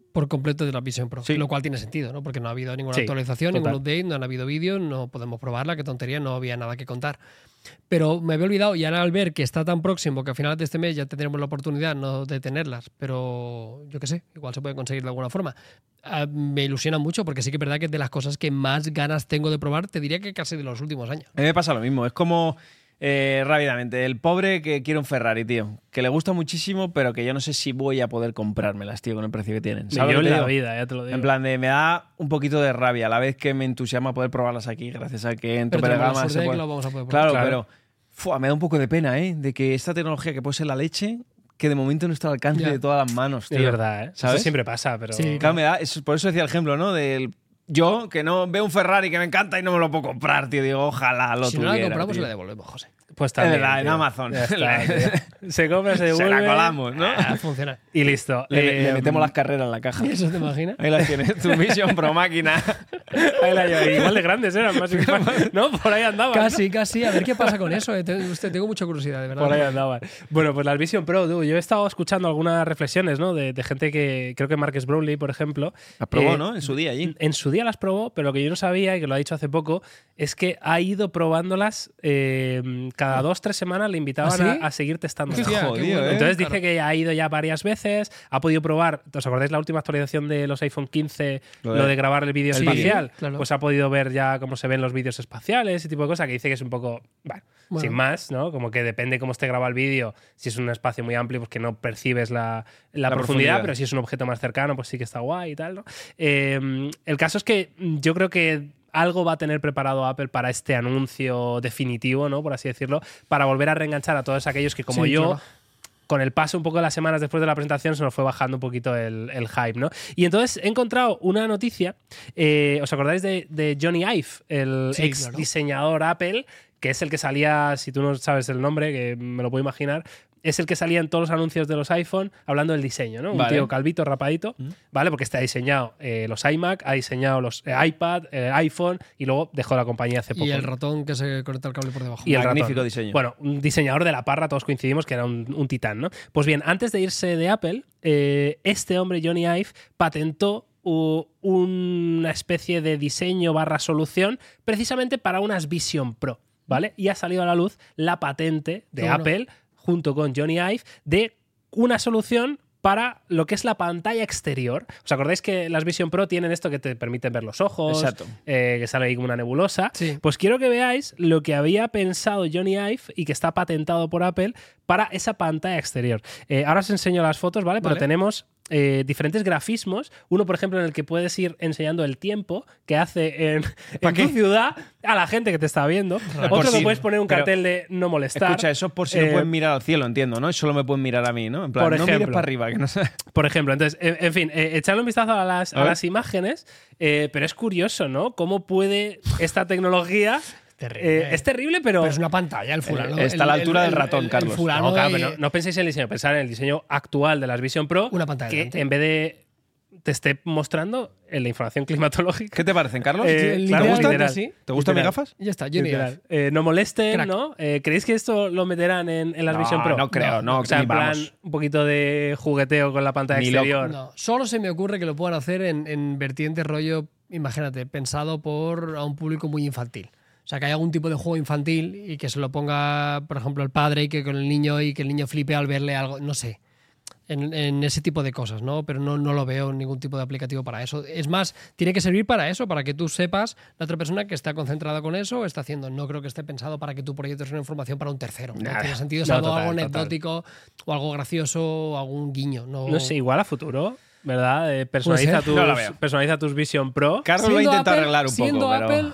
Speaker 2: por completo de la Vision Pro,
Speaker 3: Sí.
Speaker 2: lo cual tiene sentido, ¿no? Porque no ha habido ninguna
Speaker 1: Sí,
Speaker 2: actualización,
Speaker 1: total.
Speaker 2: ningún update, no han habido vídeos, no podemos probarla, qué tontería, no había nada que contar. Pero me había olvidado, y ahora al ver que está tan próximo que a finales de este mes ya tendremos la oportunidad no de tenerlas, pero yo qué sé, igual se puede conseguir de alguna forma. Ah, me ilusiona mucho porque sí que es verdad que es de las cosas que más ganas tengo de probar, te diría que casi de los últimos años.
Speaker 3: A mí me pasa lo mismo. Es como, eh, rápidamente, el pobre que quiere un Ferrari, tío. Que le gusta muchísimo, pero que yo no sé si voy a poder comprármelas, tío, con el precio que tienen.
Speaker 1: Me
Speaker 3: ¿Sabes lo
Speaker 1: dio
Speaker 3: que
Speaker 1: la
Speaker 3: digo?
Speaker 1: vida, ya te lo digo.
Speaker 3: En plan de, me da un poquito de rabia a la vez que me entusiasma poder probarlas aquí, gracias a que en
Speaker 2: Pero
Speaker 3: tope de
Speaker 2: tenemos la
Speaker 3: gama
Speaker 2: suerte
Speaker 3: se
Speaker 2: de que
Speaker 3: puede...
Speaker 2: lo vamos a poder probar.
Speaker 3: Claro,
Speaker 1: Claro.
Speaker 3: pero fua, me da un poco de pena, ¿eh? De que esta tecnología que puede ser la leche, que de momento no está al alcance
Speaker 2: Ya.
Speaker 3: de todas las manos, tío.
Speaker 1: Es verdad, ¿eh?
Speaker 3: ¿Sabes?
Speaker 1: Eso siempre pasa, pero...
Speaker 2: Sí,
Speaker 3: Claro, me da, es- por eso decía el ejemplo, ¿no? Del yo, que no veo un Ferrari que me encanta y no me lo puedo comprar, tío. Digo, ojalá lo
Speaker 2: si no
Speaker 3: tuviera,
Speaker 2: la compramos,
Speaker 3: tío.
Speaker 2: se la devolvemos, José.
Speaker 1: Pues
Speaker 3: Es
Speaker 1: también,
Speaker 3: verdad, en
Speaker 1: tío.
Speaker 3: Amazon.
Speaker 1: Ya está, tío. Se compra, se
Speaker 3: Se
Speaker 1: devuelve.
Speaker 3: la colamos, ¿no?
Speaker 2: Ah, funciona.
Speaker 1: Y listo.
Speaker 3: Le, le
Speaker 1: Eh,
Speaker 3: metemos las carreras en la caja.
Speaker 2: ¿Eso te imaginas?
Speaker 3: Ahí las tienes, tu Vision Pro máquina.
Speaker 1: Ahí la llevo. Igual de grandes eran, más, más- ¿no? Por ahí andaban. ¿no?
Speaker 2: Casi, casi. A ver qué pasa con eso. eh. Te- usted, tengo mucha curiosidad, de verdad.
Speaker 1: Por ahí andaban. Bueno, pues las Vision Pro, tú, yo he estado escuchando algunas reflexiones, ¿no? De, de gente que, creo que Marques Brownlee, por ejemplo.
Speaker 3: Las probó,
Speaker 1: eh,
Speaker 3: ¿no? En su día allí.
Speaker 1: En su día las probó, pero lo que yo no sabía, y que lo ha dicho hace poco, es que ha ido probándolas eh, cada dos, tres semanas, le invitaban
Speaker 2: ¿Ah, sí?
Speaker 1: a, a seguir testándolas.
Speaker 2: Hostia, qué
Speaker 3: jodido,
Speaker 2: bueno.
Speaker 3: ¿eh?
Speaker 1: Entonces
Speaker 2: Claro.
Speaker 1: dice que ha ido ya varias veces, ha podido probar, ¿os acordáis la última actualización de los iPhone quince,
Speaker 3: Lo
Speaker 1: lo
Speaker 3: de-
Speaker 1: de, grabar el vídeo
Speaker 2: Sí,
Speaker 1: espacial?
Speaker 2: claro.
Speaker 1: Pues ha podido ver ya cómo se ven los vídeos espaciales, ese tipo de cosas, que dice que es un poco, bueno,
Speaker 2: Bueno.
Speaker 1: sin más, ¿no? Como que depende cómo esté grabado el vídeo, si es un espacio muy amplio, pues que no percibes la, la
Speaker 3: La
Speaker 1: profundidad,
Speaker 3: profundidad.
Speaker 1: pero si es un objeto más cercano, pues sí que está guay y tal, ¿no? Eh, el caso es que yo creo que algo va a tener preparado Apple para este anuncio definitivo, ¿no? Por así decirlo, para volver a reenganchar a todos aquellos que, como
Speaker 2: Sí,
Speaker 1: yo,
Speaker 2: claro.
Speaker 1: con el paso un poco de las semanas después de la presentación, se nos fue bajando un poquito el, el hype, ¿no? Y entonces he encontrado una noticia, eh, ¿os acordáis de, de Johnny Ive, el
Speaker 2: Sí,
Speaker 1: ex
Speaker 2: claro.
Speaker 1: diseñador Apple, que es el que salía, si tú no sabes el nombre, que me lo puedo imaginar, es el que salía en todos los anuncios de los iPhone hablando del diseño, ¿no? Un
Speaker 3: Vale.
Speaker 1: tío calvito, rapadito,
Speaker 3: Mm.
Speaker 1: ¿vale? Porque este ha diseñado eh, los iMac, ha diseñado los eh, iPad, eh, iPhone y luego dejó la compañía hace poco.
Speaker 2: Y el
Speaker 1: ¿no?
Speaker 2: ratón que se conecta al cable por debajo.
Speaker 1: Y el
Speaker 3: Magnífico
Speaker 1: ratón.
Speaker 3: diseño.
Speaker 1: Bueno, un diseñador de la parra, todos coincidimos que era un, un titán, ¿no? Pues bien, antes de irse de Apple, eh, este hombre, Johnny Ive, patentó u- una especie de diseño barra solución precisamente para unas Vision Pro, ¿vale? Y ha salido a la luz la patente de
Speaker 2: Qué bueno.
Speaker 1: Apple, junto con Johnny Ive, de una solución para lo que es la pantalla exterior. ¿Os acordáis que las Vision Pro tienen esto que te permiten ver los ojos?
Speaker 3: Exacto.
Speaker 1: eh, que sale ahí como una nebulosa.
Speaker 2: Sí.
Speaker 1: Pues quiero que veáis lo que había pensado Johnny Ive y que está patentado por Apple para esa pantalla exterior. Eh, ahora os enseño las fotos, ¿vale? Pero
Speaker 2: Vale.
Speaker 1: tenemos eh, diferentes grafismos. Uno, por ejemplo, en el que puedes ir enseñando el tiempo que hace en, en
Speaker 3: qué?
Speaker 1: tu ciudad a la gente que te está viendo.
Speaker 2: Claro.
Speaker 1: Otro
Speaker 3: Por
Speaker 1: que
Speaker 3: si-
Speaker 1: puedes poner un
Speaker 3: pero-
Speaker 1: cartel de no molestar.
Speaker 3: Escucha, eso es por si
Speaker 1: Eh,
Speaker 3: no pueden mirar al cielo, entiendo, ¿no? Y solo me pueden mirar a mí, ¿no? En plan,
Speaker 1: Por
Speaker 3: no mires
Speaker 1: ejemplo.
Speaker 3: para arriba, que no sé.
Speaker 1: Por ejemplo, entonces, en, en fin, eh, echarle un vistazo a las,
Speaker 3: A
Speaker 1: a
Speaker 3: ver.
Speaker 1: las imágenes, eh, pero es curioso, ¿no? Cómo puede esta tecnología...
Speaker 2: Terrible.
Speaker 1: eh, es terrible, pero...
Speaker 2: Pero es una pantalla, el fulano.
Speaker 3: Eh, está a la
Speaker 2: El-
Speaker 3: altura
Speaker 2: el-
Speaker 3: del ratón,
Speaker 2: el- el
Speaker 3: Carlos.
Speaker 2: fulano
Speaker 1: No, claro,
Speaker 2: de-
Speaker 1: pero no, no penséis en el diseño, pensar en el diseño actual de las Vision Pro,
Speaker 2: Una pantalla
Speaker 1: que
Speaker 2: delante.
Speaker 1: en vez de te esté mostrando en la información climatológica.
Speaker 3: ¿Qué te parecen, Carlos?
Speaker 1: Eh,
Speaker 2: Sí,
Speaker 1: claro,
Speaker 3: ¿Te gustan?
Speaker 1: literal.
Speaker 2: Sí.
Speaker 3: ¿Te gustan mis
Speaker 1: literal.
Speaker 3: gafas?
Speaker 2: Ya está, Johnny
Speaker 1: Literal.
Speaker 2: Ive.
Speaker 1: Eh, no molesten,
Speaker 2: Crack.
Speaker 1: ¿no? Eh, ¿Creéis que esto lo meterán en, en las
Speaker 3: No,
Speaker 1: Vision Pro?
Speaker 3: no creo, no,
Speaker 1: O sea,
Speaker 3: ni
Speaker 1: en plan,
Speaker 3: vamos.
Speaker 1: un poquito de jugueteo con la pantalla
Speaker 3: Ni loco.
Speaker 1: exterior.
Speaker 2: No, solo se me ocurre que lo puedan hacer en, en vertiente rollo, imagínate, pensado por a un público muy infantil. O sea, que haya algún tipo de juego infantil y que se lo ponga, por ejemplo, el padre y que con el niño y que el niño flipe al verle algo, no sé. En, en ese tipo de cosas, ¿no? Pero no, no lo veo ningún tipo de aplicativo para eso. Es más, tiene que servir para eso, para que tú sepas la otra persona que está concentrada con eso o está haciendo. No creo que esté pensado para que tú proyectes una información para un tercero. No
Speaker 1: Nada.
Speaker 2: tiene sentido,
Speaker 1: No,
Speaker 2: salvo
Speaker 1: total,
Speaker 2: algo
Speaker 1: total.
Speaker 2: anecdótico o algo gracioso o algún guiño. No,
Speaker 1: No sé, igual a futuro, ¿verdad? Eh, personaliza,
Speaker 2: ser.
Speaker 1: tus,
Speaker 3: No la veo.
Speaker 1: personaliza tus Vision Pro.
Speaker 3: Carlos lo ha
Speaker 2: Siendo
Speaker 3: intentado
Speaker 2: Apple-
Speaker 3: arreglar un
Speaker 2: siendo
Speaker 3: poco, pero...
Speaker 2: Apple,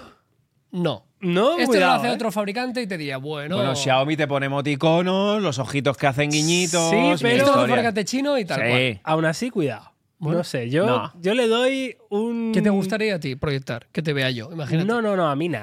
Speaker 2: no.
Speaker 1: No,
Speaker 2: Esto
Speaker 1: cuidado,
Speaker 2: lo hace
Speaker 1: ¿eh?
Speaker 2: otro fabricante y te diría, bueno.
Speaker 3: Bueno, Xiaomi te pone emoticonos, los ojitos que hacen guiñitos...
Speaker 1: Sí,
Speaker 3: mil
Speaker 1: pero-
Speaker 2: Esto es otro
Speaker 3: historias.
Speaker 2: fabricante chino y tal
Speaker 3: Sí.
Speaker 2: cual.
Speaker 1: Aún así, cuidado.
Speaker 2: Bueno,
Speaker 1: no sé, yo,
Speaker 3: no.
Speaker 1: yo le doy un...
Speaker 2: ¿Qué te gustaría a ti proyectar? Que te vea yo, imagínate.
Speaker 1: No, no, no, a mí nada.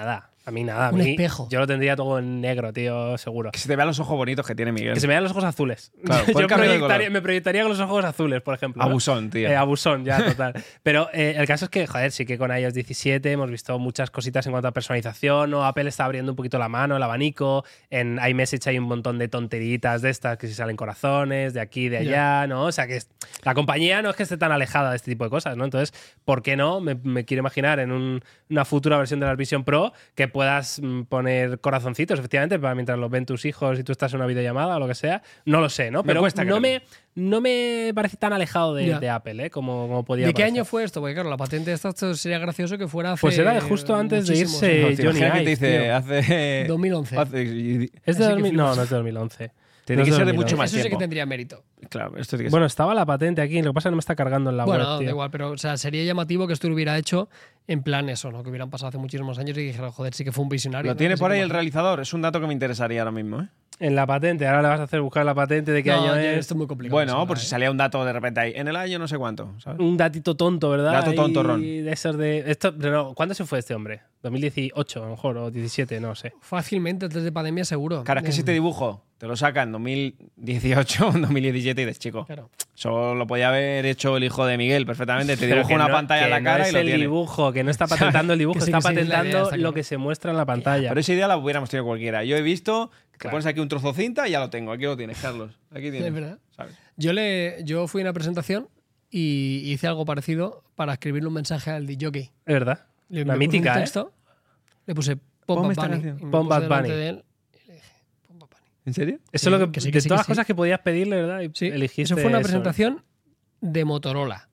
Speaker 1: A mí nada. A
Speaker 2: Un
Speaker 1: mí,
Speaker 2: espejo.
Speaker 1: Yo lo tendría todo en negro, tío, seguro.
Speaker 3: Que se te vean los ojos bonitos que tiene Miguel.
Speaker 1: Que se me vean los ojos azules.
Speaker 3: Claro,
Speaker 1: Yo
Speaker 3: puede cambiar de
Speaker 1: proyectaría-
Speaker 3: color.
Speaker 1: me proyectaría con los ojos azules, por ejemplo. ¿no?
Speaker 3: Abusón, tío.
Speaker 1: Eh, abusón, ya, total. Pero eh, el caso es que, joder, sí que con iOS diecisiete hemos visto muchas cositas en cuanto a personalización, ¿no? Apple está abriendo un poquito la mano, el abanico. En iMessage hay un montón de tonteritas de estas, que si salen corazones, de aquí, de allá,
Speaker 2: Ya.
Speaker 1: ¿no? O sea, que es- la compañía no es que esté tan alejada de este tipo de cosas, ¿no? Entonces, ¿por qué no? Me, me quiero imaginar en un- una futura versión de la Vision Pro que puedas mm, poner corazoncitos, efectivamente, para mientras los ven tus hijos y tú estás en una videollamada o lo que sea. No lo sé, ¿no?
Speaker 3: Me
Speaker 1: Pero
Speaker 3: cuesta
Speaker 1: no
Speaker 3: creerlo.
Speaker 1: me, no me parece tan alejado de,
Speaker 2: Ya.
Speaker 1: de Apple, ¿eh? Como, como podía
Speaker 2: ¿De qué
Speaker 1: parecer.
Speaker 2: año fue esto? Porque claro, la patente de esta esto sería gracioso que fuera hace
Speaker 1: Pues era de justo antes de
Speaker 2: muchísimos
Speaker 1: irse-
Speaker 2: años.
Speaker 3: No, te
Speaker 1: Johnny
Speaker 3: imaginas que te
Speaker 1: Ive,
Speaker 3: dice
Speaker 1: tío.
Speaker 3: hace...
Speaker 2: dos mil once.
Speaker 3: hace- y-
Speaker 1: ¿Es de
Speaker 2: Así que
Speaker 1: dos mil?
Speaker 2: flipas.
Speaker 1: No, no es de dos mil once.
Speaker 3: Tiene
Speaker 1: No
Speaker 3: que
Speaker 1: es
Speaker 3: ser de
Speaker 1: dos mil once.
Speaker 3: mucho más
Speaker 2: Eso sí que
Speaker 3: tiempo.
Speaker 2: tendría mérito.
Speaker 3: Claro, esto tiene que ser.
Speaker 1: Bueno, estaba la patente aquí, lo que pasa es que no me está cargando en la
Speaker 2: Bueno,
Speaker 1: web,
Speaker 2: da
Speaker 1: tío.
Speaker 2: igual, pero o sea, sería llamativo que esto lo hubiera hecho en plan eso, ¿no? Que hubieran pasado hace muchísimos años y dijeron, joder, sí que fue un visionario.
Speaker 3: Lo
Speaker 2: ¿no?
Speaker 3: tiene
Speaker 2: Que
Speaker 3: por
Speaker 2: sí
Speaker 3: ahí
Speaker 2: que
Speaker 3: el
Speaker 2: pasó.
Speaker 3: realizador. Es un dato que me interesaría ahora mismo, ¿eh?
Speaker 1: En la patente, ahora le vas a hacer buscar la patente de qué
Speaker 2: No,
Speaker 1: año
Speaker 2: yo-
Speaker 1: es.
Speaker 2: esto es muy complicado.
Speaker 3: Bueno,
Speaker 2: eso,
Speaker 3: por si
Speaker 2: ¿eh?
Speaker 3: salía un dato de repente ahí. En el año no sé cuánto, ¿sabes?
Speaker 1: Un datito tonto, ¿verdad?
Speaker 3: Dato
Speaker 1: Ahí
Speaker 3: tontorrón.
Speaker 1: De esos de. Esto, pero no, ¿cuándo se fue este hombre? ¿dos mil dieciocho, a lo mejor? ¿O diecisiete? No sé.
Speaker 2: Fácilmente antes de pandemia, seguro.
Speaker 3: Claro, es que
Speaker 2: Eh,
Speaker 3: si te dibujo, te lo saca en dos mil dieciocho o en dos mil diecisiete y dices, chico,
Speaker 2: Claro.
Speaker 3: eso lo podía haber hecho el hijo de Miguel perfectamente. Te
Speaker 1: Pero
Speaker 3: dibujo
Speaker 1: que
Speaker 3: una
Speaker 1: no-
Speaker 3: pantalla
Speaker 1: que
Speaker 3: en la
Speaker 1: no
Speaker 3: cara
Speaker 1: es
Speaker 3: y lo
Speaker 1: el
Speaker 3: tiene.
Speaker 1: dibujo, que no está patentando el dibujo,
Speaker 2: Que sí,
Speaker 1: está
Speaker 2: que sí, es la idea,
Speaker 1: patentando
Speaker 2: está
Speaker 1: lo
Speaker 2: claro.
Speaker 1: que se muestra en la pantalla.
Speaker 3: Pero esa idea la hubiéramos tenido cualquiera. Yo he visto que
Speaker 1: Claro.
Speaker 3: pones aquí un trozo de cinta y ya lo tengo. Aquí lo tienes, Carlos. Aquí tienes.
Speaker 2: Es verdad.
Speaker 3: ¿Sabes?
Speaker 2: Yo, le, yo fui a una presentación y hice algo parecido para escribirle un mensaje al D J.
Speaker 1: Es verdad.
Speaker 2: Le,
Speaker 1: Una
Speaker 2: me puse
Speaker 1: mítica,
Speaker 2: un
Speaker 1: ¿eh?
Speaker 2: texto, le puse
Speaker 3: Ponme
Speaker 2: Pon Bad
Speaker 3: esta
Speaker 2: Bunny.
Speaker 3: canción.
Speaker 2: y me
Speaker 1: Pon
Speaker 2: puse
Speaker 1: Bad
Speaker 2: delante
Speaker 1: Bunny.
Speaker 2: de él y le dije, pon Bad Bunny.
Speaker 3: ¿En serio?
Speaker 1: Eso es lo que,
Speaker 2: que sí,
Speaker 1: de
Speaker 2: que sí,
Speaker 1: todas
Speaker 2: que
Speaker 1: las
Speaker 2: sí.
Speaker 1: cosas que podías pedirle, ¿verdad? Y
Speaker 2: Sí,
Speaker 1: elegiste
Speaker 2: eso fue una
Speaker 1: eso, ¿eh?
Speaker 2: presentación de Motorola.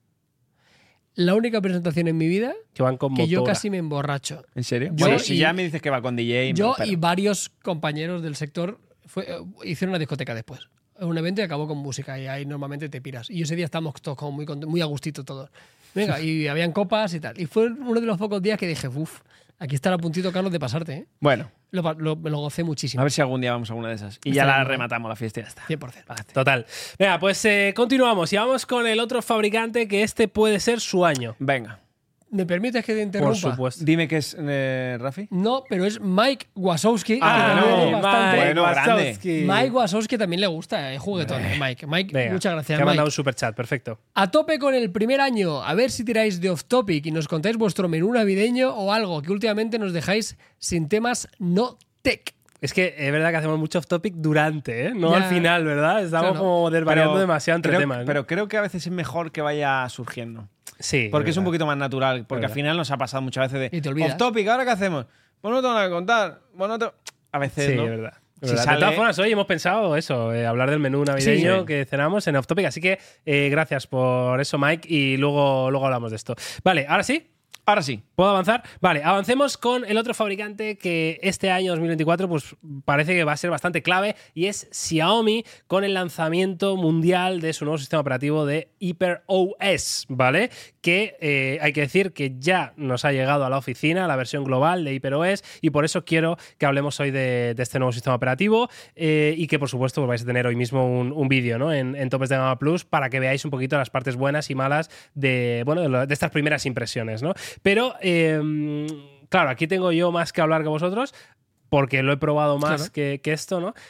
Speaker 2: La única presentación en mi vida
Speaker 1: que van con
Speaker 2: que yo
Speaker 1: motora.
Speaker 2: casi me emborracho.
Speaker 3: ¿En serio?
Speaker 2: Yo
Speaker 3: bueno, si
Speaker 2: y-
Speaker 3: ya me dices que va con D J, me
Speaker 2: Yo
Speaker 3: lo espero.
Speaker 2: y varios compañeros del sector fue, eh, hicieron una discoteca después. Un evento y acabó con música y ahí normalmente te piras. Y ese día estábamos todos como muy, cont- muy a gustito todos. Venga, y habían copas y tal. Y fue uno de los pocos días que dije, uff, aquí está a puntito, Carlos, de pasarte. ¿eh?
Speaker 3: Bueno,
Speaker 2: Lo, pa- lo- me lo gocé muchísimo.
Speaker 3: a ver si algún día vamos a una de esas. Y
Speaker 2: Está
Speaker 3: ya la
Speaker 2: bien, ¿no?
Speaker 3: rematamos la fiesta y ya está.
Speaker 2: cien por ciento.
Speaker 1: Total. Venga, pues eh, continuamos y vamos con el otro fabricante que este puede ser su año.
Speaker 3: Venga,
Speaker 2: ¿Me permites que te
Speaker 1: Por
Speaker 2: interrumpa?
Speaker 1: supuesto.
Speaker 3: dime qué es, eh, Rafi.
Speaker 2: No, pero es Mike Wazowski. que
Speaker 3: Ah,
Speaker 2: también
Speaker 3: no,
Speaker 2: es bastante-
Speaker 1: Mike
Speaker 3: Bueno, grande.
Speaker 1: Wazowski.
Speaker 2: Mike Wazowski también le gusta, es juguetón. eh, Mike, Mike
Speaker 1: Venga,
Speaker 2: muchas
Speaker 1: que
Speaker 2: gracias,
Speaker 1: ha
Speaker 2: Mike.
Speaker 1: mandado un superchat, perfecto.
Speaker 2: A tope con el primer año. A ver si tiráis de off topic y nos contáis vuestro menú navideño o algo, que últimamente nos dejáis sin temas no tech.
Speaker 1: Es que es verdad que hacemos mucho off topic durante, ¿eh? No
Speaker 2: Ya.
Speaker 1: al final, ¿verdad? Estamos
Speaker 2: Claro.
Speaker 1: como desvariando
Speaker 3: Pero
Speaker 1: demasiado entre
Speaker 3: creo,
Speaker 1: temas. ¿no?
Speaker 3: Pero creo que a veces es mejor que vaya surgiendo.
Speaker 1: sí.
Speaker 3: Porque es un
Speaker 1: verdad.
Speaker 3: poquito más natural. Porque
Speaker 1: verdad.
Speaker 3: al final nos ha pasado muchas veces de.
Speaker 2: Y te olvidas.
Speaker 3: Off topic, ¿ahora qué hacemos? Pues no tengo nada que contar. Bueno, no te- A veces,
Speaker 1: Sí,
Speaker 3: ¿no?
Speaker 1: es verdad.
Speaker 3: Si
Speaker 1: Es verdad.
Speaker 3: sale-
Speaker 1: De todas formas, hoy hemos pensado eso, eh, hablar del menú navideño
Speaker 3: Sí.
Speaker 1: que cenamos en Off Topic. Así que eh, gracias por eso, Mike, y luego, luego hablamos de esto. Vale, ahora sí.
Speaker 3: Ahora sí.
Speaker 1: ¿Puedo avanzar? Vale, avancemos con el otro fabricante que este año dos mil veinticuatro pues, parece que va a ser bastante clave y es Xiaomi con el lanzamiento mundial de su nuevo sistema operativo de HyperOS, ¿vale? Que eh, hay que decir que ya nos ha llegado a la oficina la versión global de HyperOS y por eso quiero que hablemos hoy de, de este nuevo sistema operativo eh, y que por supuesto pues, vais a tener hoy mismo un, un vídeo, ¿no? en, en Topes de Gama Plus para que veáis un poquito las partes buenas y malas de, bueno, de, lo- de estas primeras impresiones, ¿no? Pero, eh, claro, aquí tengo yo más que hablar que vosotros, porque lo he probado más
Speaker 2: Claro.
Speaker 1: que, que esto, ¿no?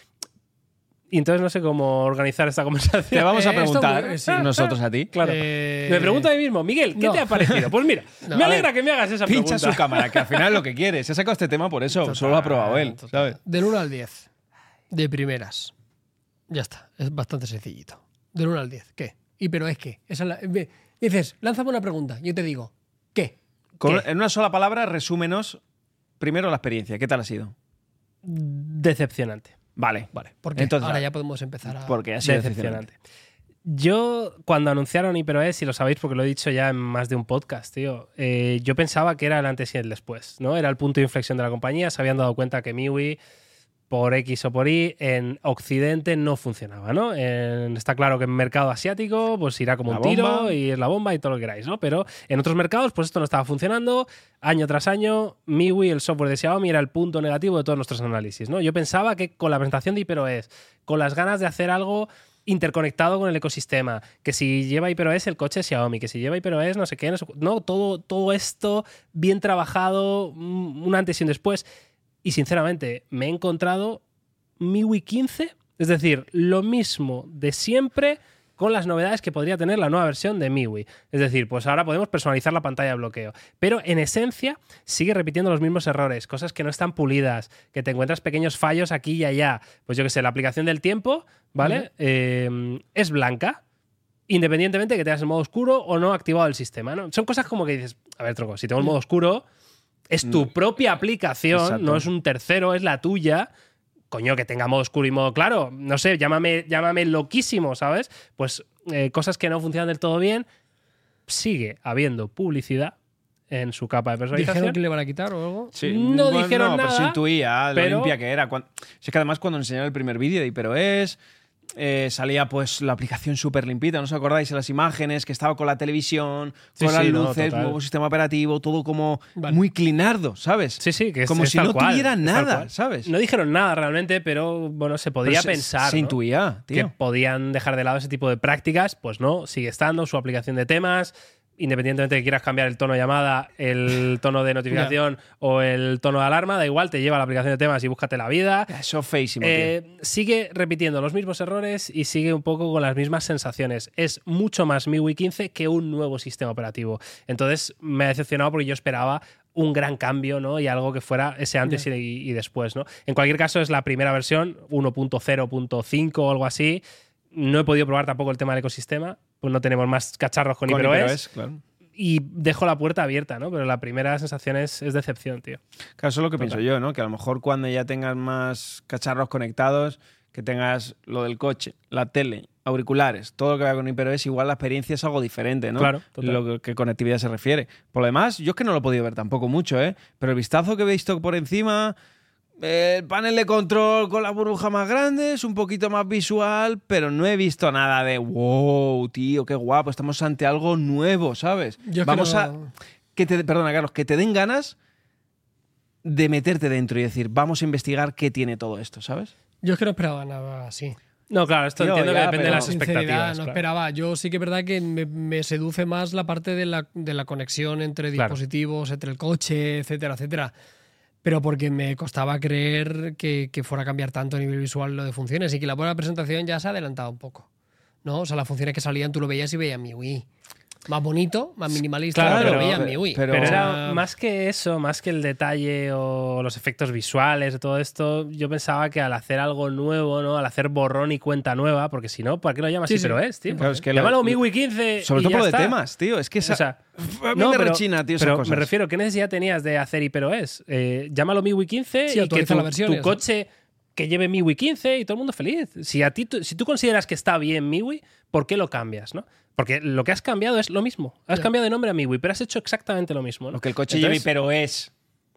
Speaker 1: Y entonces no sé cómo organizar esta conversación.
Speaker 3: Te vamos a
Speaker 2: Eh, esto
Speaker 3: preguntar
Speaker 2: muy- sí.
Speaker 3: nosotros a ti.
Speaker 1: Claro.
Speaker 2: Eh,
Speaker 1: Me pregunto a mí mismo, Miguel, ¿qué
Speaker 2: no.
Speaker 1: te ha parecido? Pues mira,
Speaker 2: No,
Speaker 1: me
Speaker 2: a
Speaker 1: alegra
Speaker 2: ver,
Speaker 1: que me hagas esa
Speaker 3: Pincha
Speaker 1: pregunta.
Speaker 3: su cámara, que al final es lo que quiere. Se ha sacado este tema por eso.
Speaker 2: Total,
Speaker 3: Solo lo ha probado él,
Speaker 2: total.
Speaker 3: ¿sabes?
Speaker 2: Del uno al diez. De primeras. Ya está. Es bastante sencillito. Del uno al diez. ¿Qué? Y pero es que. Esa es la- me- dices, lánzame una pregunta. Yo te digo, ¿qué?
Speaker 3: Con-
Speaker 1: ¿Qué?
Speaker 3: en una sola palabra, resúmenos primero la experiencia. ¿Qué tal ha sido?
Speaker 1: Decepcionante.
Speaker 3: Vale.
Speaker 2: Vale. Porque
Speaker 3: Entonces,
Speaker 2: ahora
Speaker 3: vale.
Speaker 2: ya podemos empezar a.
Speaker 3: Porque ha sido
Speaker 1: Decepcionante. Yo, cuando anunciaron HyperOS, y lo sabéis porque lo he dicho ya en más de un podcast, tío, eh, yo pensaba que era el antes y el después, ¿no? Era el punto de inflexión de la compañía. Se habían dado cuenta que MIUI, por X o por Y, en Occidente no funcionaba, ¿no? En- está claro que en mercado asiático, pues irá como
Speaker 3: La
Speaker 1: un tiro
Speaker 3: bomba.
Speaker 1: y es la bomba y todo lo que queráis, ¿no? Pero en otros mercados, pues esto no estaba funcionando. Año tras año, MIUI, el software de Xiaomi, era el punto negativo de todos nuestros análisis, ¿no? Yo pensaba que con la presentación de HyperOS, con las ganas de hacer algo interconectado con el ecosistema, que si lleva HyperOS el coche es Xiaomi, que si lleva HyperOS no sé qué, no, sé cu- no todo, todo esto bien trabajado, un un antes y un después. y sinceramente me he encontrado MIUI quince, es decir, lo mismo de siempre con las novedades que podría tener la nueva versión de MIUI. Es decir, pues ahora podemos personalizar la pantalla de bloqueo. Pero en esencia sigue repitiendo los mismos errores, cosas que no están pulidas, que te encuentras pequeños fallos aquí y allá. Pues yo qué sé, la aplicación del tiempo, ¿vale? Uh-huh. Eh, es blanca, independientemente de que tengas el modo oscuro o no activado el sistema, ¿no? Son cosas como que dices, a ver, Troco, si tengo el modo oscuro, es tu propia aplicación, exacto, no es un tercero, es la tuya. Coño, que tenga modo oscuro y modo claro. No sé, llámame, llámame loquísimo, ¿sabes? Pues eh, cosas que no funcionan del todo bien. Sigue habiendo publicidad en su capa de personalización.
Speaker 2: ¿Dijeron que le van a quitar o algo?
Speaker 1: Sí. No bueno, dijeron
Speaker 3: no,
Speaker 1: nada.
Speaker 3: Pero se intuía
Speaker 1: pero...
Speaker 3: lo limpia que era. Cuando... Es que además cuando enseñaron el primer vídeo de HyperOS, eh, salía pues la aplicación súper limpita. ¿No os acordáis? En las imágenes, que estaba con la televisión, con sí, las sí, luces, no, nuevo sistema operativo, todo como vale. muy clinardo, ¿sabes?
Speaker 1: Sí, sí, que es,
Speaker 3: como
Speaker 1: es
Speaker 3: si no
Speaker 1: cual,
Speaker 3: tuviera nada, ¿sabes?
Speaker 1: No dijeron nada realmente, pero bueno, se podía
Speaker 3: se,
Speaker 1: pensar
Speaker 3: se
Speaker 1: ¿no?
Speaker 3: intuía, tío.
Speaker 1: que podían dejar de lado ese tipo de prácticas. Pues no, sigue estando su aplicación de temas. Independientemente de que quieras cambiar el tono de llamada, el tono de notificación yeah. o el tono de alarma, da igual, te lleva a la aplicación de temas y búscate la vida.
Speaker 3: Eso feísimo,
Speaker 1: eh, tío. Sigue repitiendo los mismos errores y sigue un poco con las mismas sensaciones. Es mucho más MIUI quince que un nuevo sistema operativo. Entonces me ha decepcionado porque yo esperaba un gran cambio, ¿no? Y algo que fuera ese antes yeah. y, y después, ¿no? En cualquier caso, es la primera versión, uno punto cero punto cinco o algo así. No he podido probar tampoco el tema del ecosistema, pues no tenemos más cacharros con, con HyperOS.
Speaker 3: Claro.
Speaker 1: Y dejo la puerta abierta, ¿no? Pero la primera sensación es, es decepción, tío.
Speaker 3: Claro, eso es lo que
Speaker 1: Total.
Speaker 3: pienso yo, ¿no? Que a lo mejor cuando ya tengas más cacharros conectados, que tengas lo del coche, la tele, auriculares, todo lo que vaya con HyperOS, igual la experiencia es algo diferente, ¿no?
Speaker 1: Claro, total.
Speaker 3: Lo que, que conectividad se refiere. Por lo demás, yo es que no lo he podido ver tampoco mucho, ¿eh? Pero el vistazo que he visto por encima... El panel de control con la burbuja más grande es un poquito más visual, pero no he visto nada de wow, tío, qué guapo, estamos ante algo nuevo, ¿sabes?
Speaker 2: Yo
Speaker 3: Vamos
Speaker 2: creo...
Speaker 3: a que te, perdona, Carlos, que te den ganas de meterte dentro y decir, vamos a investigar qué tiene todo esto, ¿sabes?
Speaker 2: Yo es que no esperaba nada así.
Speaker 1: No, claro, esto
Speaker 3: Tío,
Speaker 1: entiendo
Speaker 3: ya,
Speaker 1: que depende de las expectativas.
Speaker 2: No
Speaker 1: claro.
Speaker 2: esperaba. Yo sí que es verdad que me, me seduce más la parte de la, de la conexión entre
Speaker 1: Claro.
Speaker 2: dispositivos, entre el coche, etcétera, etcétera. Pero porque me costaba creer que, que fuera a cambiar tanto a nivel visual lo de funciones y que la buena presentación ya se ha adelantado un poco, ¿no? O sea, las funciones que salían tú lo veías y veías MIUI. Más bonito, más minimalista,
Speaker 1: Claro,
Speaker 2: pero
Speaker 1: pero-
Speaker 2: veías MIUI.
Speaker 3: pero-
Speaker 1: Pero
Speaker 2: O sea,
Speaker 1: era más que eso, más que el detalle o los efectos visuales de todo esto, yo pensaba que al hacer algo nuevo, ¿no? Al hacer borrón y cuenta nueva, porque si no, ¿para qué lo llamas
Speaker 2: Sí,
Speaker 1: así?
Speaker 2: sí.
Speaker 1: Pero es, tío.
Speaker 3: Claro, es que
Speaker 1: Llámalo
Speaker 3: lo-
Speaker 1: MIUI quince
Speaker 3: Sobre
Speaker 1: y
Speaker 3: todo
Speaker 1: ya
Speaker 3: por lo de
Speaker 1: está.
Speaker 3: temas, tío. Es que esa...
Speaker 1: O sea,
Speaker 3: a mí
Speaker 1: no,
Speaker 3: me
Speaker 1: pero,
Speaker 3: rechina, tío, esas
Speaker 1: pero
Speaker 3: cosas.
Speaker 1: me refiero, ¿qué necesidad tenías de hacer HyperOS? Eh, llámalo MIUI quince
Speaker 2: Sí,
Speaker 1: y que
Speaker 2: actualiza
Speaker 1: tu,
Speaker 2: las versiones,
Speaker 1: tu coche que lleve MIUI quince y todo el mundo feliz. Si, a ti, tú- si tú consideras que está bien MIUI, ¿por qué lo cambias, no? Porque lo que has cambiado es lo mismo. Has
Speaker 2: Ya.
Speaker 1: cambiado de nombre a MIUI, pero has hecho exactamente lo mismo, ¿no?
Speaker 3: Lo que el coche
Speaker 1: Entonces,
Speaker 3: lleve HyperOS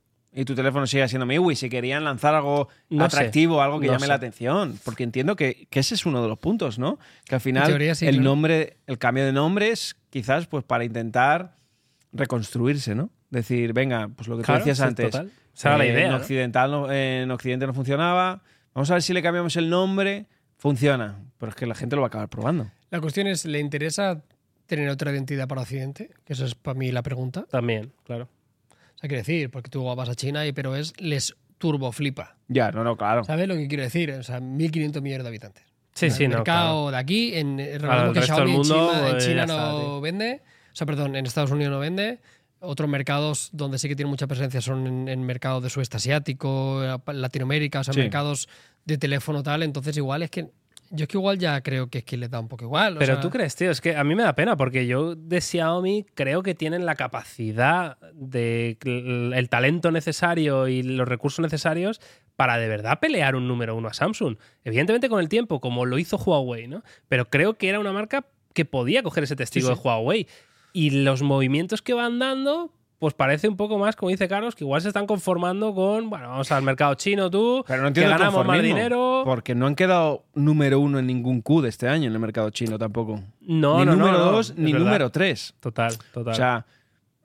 Speaker 3: y tu teléfono siga siendo MIUI. Si querían lanzar algo
Speaker 1: No
Speaker 3: atractivo, algo que
Speaker 1: no
Speaker 3: llame
Speaker 1: sé.
Speaker 3: la atención. Porque entiendo que, que ese es uno de los puntos, ¿no? Que al final
Speaker 2: teoría sí,
Speaker 3: el
Speaker 2: claro.
Speaker 3: nombre, el cambio de nombre es quizás pues para intentar reconstruirse, ¿no? Decir, venga, pues lo que
Speaker 1: Claro,
Speaker 3: tú decías
Speaker 1: sí,
Speaker 3: antes.
Speaker 1: total. Esa era la
Speaker 3: eh,
Speaker 1: idea,
Speaker 3: En,
Speaker 1: ¿no?
Speaker 3: occidental no- en Occidente no funcionaba. Vamos a ver si le cambiamos el nombre. Funciona. Pero es que la gente lo va a acabar probando.
Speaker 2: la cuestión es, ¿le interesa tener otra identidad para Occidente? Que eso es para mí la pregunta.
Speaker 1: También, claro.
Speaker 2: O sea, quiero decir, porque tú vas a China y pero es les turbo flipa.
Speaker 3: Ya, no, no, claro.
Speaker 2: ¿Sabes lo que quiero decir? O sea, mil quinientos millones de habitantes.
Speaker 1: Sí,
Speaker 2: El
Speaker 1: sí, no.
Speaker 2: mercado
Speaker 1: claro.
Speaker 2: de aquí, en,
Speaker 1: Claro,
Speaker 2: recordemos
Speaker 1: el
Speaker 2: que
Speaker 1: resto del
Speaker 2: Xiaomi en
Speaker 1: mundo,
Speaker 2: China, en
Speaker 1: pues,
Speaker 2: China
Speaker 1: ya
Speaker 2: no
Speaker 1: está, tío.
Speaker 2: vende. O sea, perdón, en Estados Unidos no vende. Otros mercados donde sí que tiene mucha presencia son en, en mercados de sudeste asiático, Latinoamérica, o sea,
Speaker 3: Sí.
Speaker 2: mercados de teléfono tal. Entonces, igual es que. Yo es que igual ya creo que es que les da un poco igual. o
Speaker 1: Pero
Speaker 2: sea,
Speaker 1: tú crees, tío, es que a mí me da pena porque yo de Xiaomi creo que tienen la capacidad, de el talento necesario y los recursos necesarios para de verdad pelear un número uno a Samsung. Evidentemente con el tiempo, como lo hizo Huawei, ¿no? Pero creo que era una marca que podía coger ese testigo
Speaker 2: Sí, sí.
Speaker 1: de Huawei. Y los movimientos que van dando, pues parece un poco más, como dice Carlos, que igual se están conformando con, bueno, vamos al mercado chino tú,
Speaker 3: Pero no
Speaker 1: que
Speaker 3: entiendo el
Speaker 1: ganamos más
Speaker 3: conformismo,
Speaker 1: dinero.
Speaker 3: Porque no han quedado número uno en ningún Q de este año en el mercado chino tampoco.
Speaker 1: No,
Speaker 3: ni
Speaker 1: no, no,
Speaker 3: número
Speaker 1: no,
Speaker 3: dos
Speaker 1: es
Speaker 3: ni
Speaker 1: verdad.
Speaker 3: número tres.
Speaker 1: Total, total.
Speaker 3: O sea,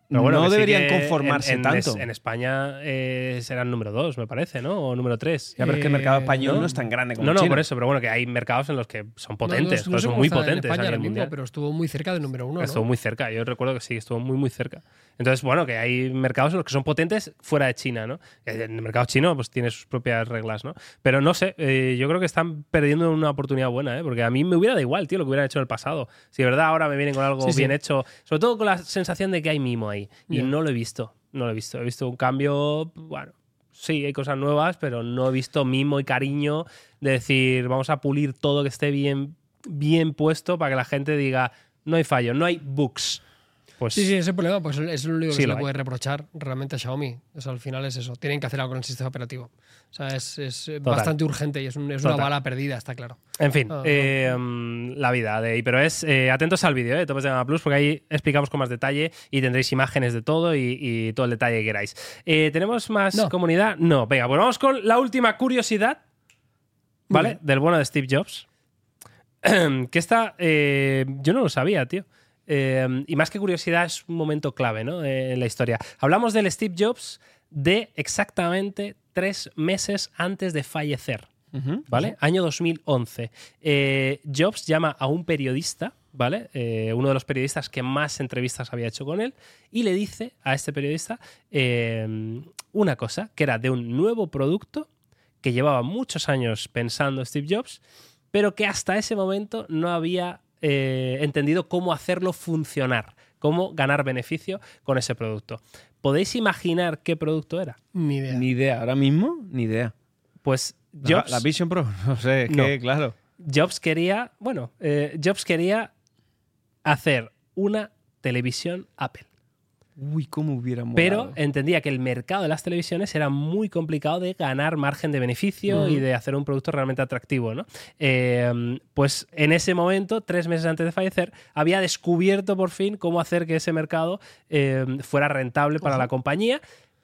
Speaker 1: Pero bueno,
Speaker 3: no
Speaker 1: que sí
Speaker 3: deberían
Speaker 1: que
Speaker 3: conformarse
Speaker 1: en, en,
Speaker 3: tanto.
Speaker 1: En España eh, serán número dos, me parece, ¿no? O número tres.
Speaker 3: Ya, pero es que el mercado
Speaker 2: Eh,
Speaker 3: español
Speaker 1: ¿no?
Speaker 3: no es tan grande como
Speaker 1: No, no,
Speaker 3: China.
Speaker 1: por eso, pero bueno, que hay mercados en los que son potentes,
Speaker 2: No, no, no sé
Speaker 1: son
Speaker 2: cómo
Speaker 1: muy
Speaker 2: está
Speaker 1: potentes
Speaker 2: en
Speaker 1: a
Speaker 2: España
Speaker 1: nivel
Speaker 2: ahora mismo,
Speaker 1: mundial.
Speaker 2: pero estuvo muy cerca del número uno, ¿no?
Speaker 1: Estuvo muy cerca, yo recuerdo que sí, estuvo muy, muy cerca. Entonces, bueno, que hay mercados en los que son potentes fuera de China, ¿no? En el mercado chino, pues tiene sus propias reglas, ¿no? Pero no sé, eh, yo creo que están perdiendo una oportunidad buena, ¿eh? Porque a mí me hubiera dado igual, tío, lo que hubieran hecho en el pasado. Si de verdad ahora me vienen con algo
Speaker 2: Sí, sí.
Speaker 1: bien hecho, sobre todo con la sensación de que hay mimo ahí. Y
Speaker 2: Ya.
Speaker 1: no lo he visto, no lo he visto. He visto un cambio, bueno, sí, hay cosas nuevas, pero no he visto mimo y cariño de decir, vamos a pulir todo que esté bien, bien puesto para que la gente diga, no hay fallo, no hay bugs. Pues
Speaker 2: Sí, sí, ese problema pues es lo único que
Speaker 1: Sí,
Speaker 2: se
Speaker 1: lo
Speaker 2: le
Speaker 1: hay.
Speaker 2: puede reprochar realmente a Xiaomi. O sea, al final es eso. Tienen que hacer algo con el sistema operativo. O sea, es, es bastante urgente y es, un- es una
Speaker 1: Total.
Speaker 2: bala perdida, está claro.
Speaker 1: En fin,
Speaker 2: Ah,
Speaker 1: eh, mm, la vida de HyperOS. Eh, atentos al vídeo de Topes de Gama Plus, porque ahí explicamos con más detalle y tendréis imágenes de todo y, y todo el detalle que queráis. Eh, ¿Tenemos más
Speaker 2: No.
Speaker 1: comunidad? No. Venga, pues vamos con la última curiosidad,
Speaker 2: Muy
Speaker 1: ¿vale?
Speaker 2: bien.
Speaker 1: Del bueno de Steve Jobs. Que esta, eh, yo no lo sabía, tío. Eh, y más que curiosidad, es un momento clave, ¿no? Eh, en la historia. Hablamos del Steve Jobs de exactamente tres meses antes de fallecer.
Speaker 3: Ujú.
Speaker 1: ¿Vale? Año dos mil once. Eh, Jobs llama a un periodista, ¿vale? Eh, uno de los periodistas que más entrevistas había hecho con él, y le dice a este periodista eh, una cosa, que era de un nuevo producto que llevaba muchos años pensando Steve Jobs, pero que hasta ese momento no había eh, entendido cómo hacerlo funcionar, cómo ganar beneficio con ese producto. ¿Podéis imaginar qué producto era?
Speaker 2: Ni idea.
Speaker 3: Ni idea. Ahora mismo, ni idea.
Speaker 1: Pues
Speaker 3: La-
Speaker 1: Jobs...
Speaker 3: La, Vision Pro, no sé, es
Speaker 1: No.
Speaker 3: que, claro.
Speaker 1: Jobs quería, bueno, eh, Jobs quería hacer una televisión Apple,
Speaker 3: Uy, cómo hubiera molado.
Speaker 1: pero entendía que el mercado de las televisiones era muy complicado de ganar margen de beneficio
Speaker 2: Ujú.
Speaker 1: y de hacer un producto realmente atractivo, ¿no? Eh, pues en ese momento, tres meses antes de fallecer, había descubierto por fin cómo hacer que ese mercado eh, fuera rentable para
Speaker 2: Ojo.
Speaker 1: la compañía.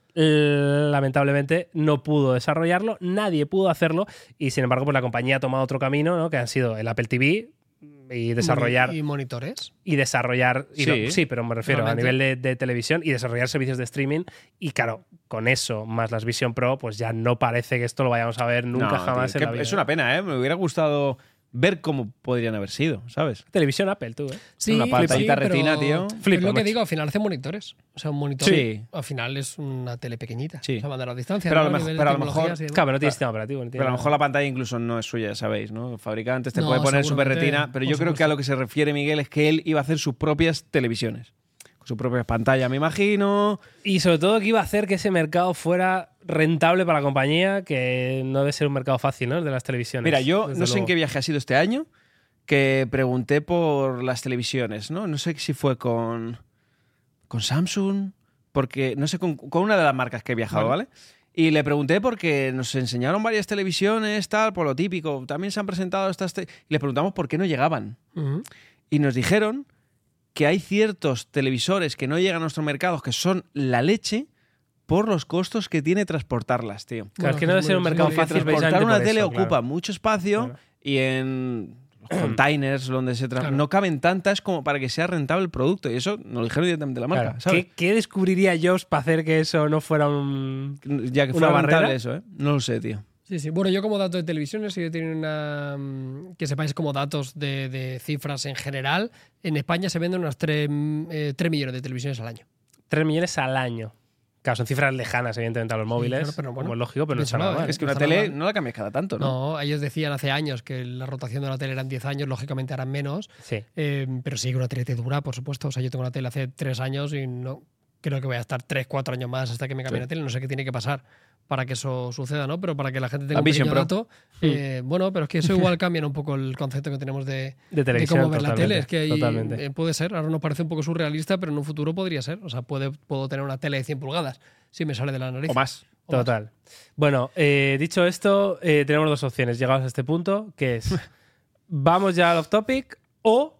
Speaker 1: Eh, Lamentablemente no pudo desarrollarlo, nadie pudo hacerlo y sin embargo pues la compañía ha tomado otro camino, ¿no? Que han sido el Apple T V y desarrollar
Speaker 2: ¿Y monitores?
Speaker 1: y desarrollar y no-
Speaker 3: Sí.
Speaker 1: sí, pero me refiero
Speaker 2: Realmente.
Speaker 1: a nivel de, de televisión y desarrollar servicios de streaming y claro, con eso más las Vision Pro pues ya no parece que esto lo vayamos a ver nunca
Speaker 3: No,
Speaker 1: jamás
Speaker 3: tío,
Speaker 1: en la
Speaker 3: que
Speaker 1: vida.
Speaker 3: es una pena, ¿eh? Me hubiera gustado ver cómo podrían haber sido, ¿sabes?
Speaker 1: Televisión Apple, tú, ¿eh?
Speaker 2: Sí,
Speaker 3: Una pantallita
Speaker 2: pero
Speaker 3: retina, tío.
Speaker 1: Flipa,
Speaker 2: es lo que
Speaker 1: macho.
Speaker 2: digo, al final hace monitores. O sea, un monitor
Speaker 3: Sí.
Speaker 2: al final es una tele pequeñita.
Speaker 3: Sí.
Speaker 2: O sea, mandar a distancia.
Speaker 3: Pero a
Speaker 2: ¿no?
Speaker 3: lo mejor-
Speaker 2: nivel de
Speaker 3: pero a lo mejor-
Speaker 2: tecnologías y demás.
Speaker 1: Claro, pero no tiene sistema operativo. no tiene
Speaker 3: Pero a lo
Speaker 1: nada.
Speaker 3: mejor la pantalla incluso no es suya, ya sabéis, ¿no? El fabricante te
Speaker 2: No,
Speaker 3: puede poner super
Speaker 2: seguramente,
Speaker 3: retina, pero
Speaker 2: por
Speaker 3: yo creo que
Speaker 2: supuesto.
Speaker 3: a lo que se refiere Miguel es que él iba a hacer sus propias televisiones. Con sus propias pantallas, me imagino.
Speaker 1: Y sobre todo que iba a hacer que ese mercado fuera rentable para la compañía, que no debe ser un mercado fácil, ¿no? El de las televisiones.
Speaker 3: Mira, yo
Speaker 1: desde
Speaker 3: no sé en
Speaker 1: luego.
Speaker 3: qué viaje ha sido este año, que pregunté por las televisiones, ¿no? No sé si fue con, con Samsung, porque no sé, con, con una de las marcas que he viajado,
Speaker 2: Vale.
Speaker 3: ¿vale? Y le pregunté porque nos enseñaron varias televisiones, tal, por lo típico. También se han presentado estas... te- y le preguntamos por qué no llegaban.
Speaker 2: Ujú.
Speaker 3: Y nos dijeron que hay ciertos televisores que no llegan a nuestros mercados que son la leche por los costos que tiene transportarlas, tío.
Speaker 1: Claro, es que
Speaker 2: Bueno,
Speaker 1: no debe
Speaker 2: es
Speaker 1: ser
Speaker 2: muy-
Speaker 1: un mercado
Speaker 3: Porque
Speaker 1: fácil
Speaker 3: transportar
Speaker 1: precisamente
Speaker 3: una
Speaker 1: por
Speaker 3: tele
Speaker 1: eso,
Speaker 3: ocupa
Speaker 1: claro.
Speaker 3: mucho espacio
Speaker 1: Claro.
Speaker 3: y en los containers donde se tra-
Speaker 2: Claro.
Speaker 3: no caben tantas como para que sea rentable el producto. Y eso nos lo dijeron directamente la marca,
Speaker 1: Claro.
Speaker 3: ¿sabes?
Speaker 1: ¿Qué, qué descubriría Jobs para hacer que eso no fuera un...
Speaker 3: Ya que
Speaker 1: ¿Una
Speaker 3: fuera
Speaker 1: barrera?
Speaker 3: rentable eso, ¿eh? No lo sé, tío.
Speaker 2: Sí, sí. Bueno, yo como dato de televisiones, si yo tengo una. mm, Que sepáis como datos de, de cifras en general, en España se venden unas tres millones de televisiones al año.
Speaker 1: tres millones al año. Claro, son cifras lejanas, evidentemente, a los móviles,
Speaker 2: claro, pero bueno,
Speaker 1: como es lógico, pero no está
Speaker 2: piénsalo,
Speaker 1: nada mal.
Speaker 2: ¿eh?
Speaker 3: Es que
Speaker 2: no
Speaker 3: una
Speaker 2: está
Speaker 3: tele
Speaker 2: nada mal.
Speaker 3: no la cambias cada tanto, ¿no?
Speaker 2: No, ellos decían hace años que la rotación de una tele eran diez años, lógicamente harán menos,
Speaker 1: Sí.
Speaker 2: eh, pero sí que una tele te dura, por supuesto. O sea, yo tengo una tele hace tres años y no creo que voy a estar tres, cuatro años más hasta que me cambie
Speaker 3: Sí.
Speaker 2: la tele. No sé qué tiene que pasar para que eso suceda, ¿no? Pero para que la gente tenga
Speaker 3: La
Speaker 2: un
Speaker 3: Vision
Speaker 2: pequeño
Speaker 3: Pro.
Speaker 2: dato. eh, bueno, pero es que eso igual cambia un poco el concepto que tenemos de,
Speaker 1: De
Speaker 2: de
Speaker 1: televisión,
Speaker 2: cómo ver la
Speaker 1: totalmente,
Speaker 2: tele. Es que ahí,
Speaker 1: totalmente.
Speaker 2: eh, puede ser, ahora nos parece un poco surrealista, pero en un futuro podría ser. O sea, puede, puedo tener una tele de cien pulgadas si me sale de la nariz.
Speaker 3: O más.
Speaker 2: O más.
Speaker 1: Total. Bueno, eh, dicho esto, eh, tenemos dos opciones llegados a este punto, que es vamos ya al off topic o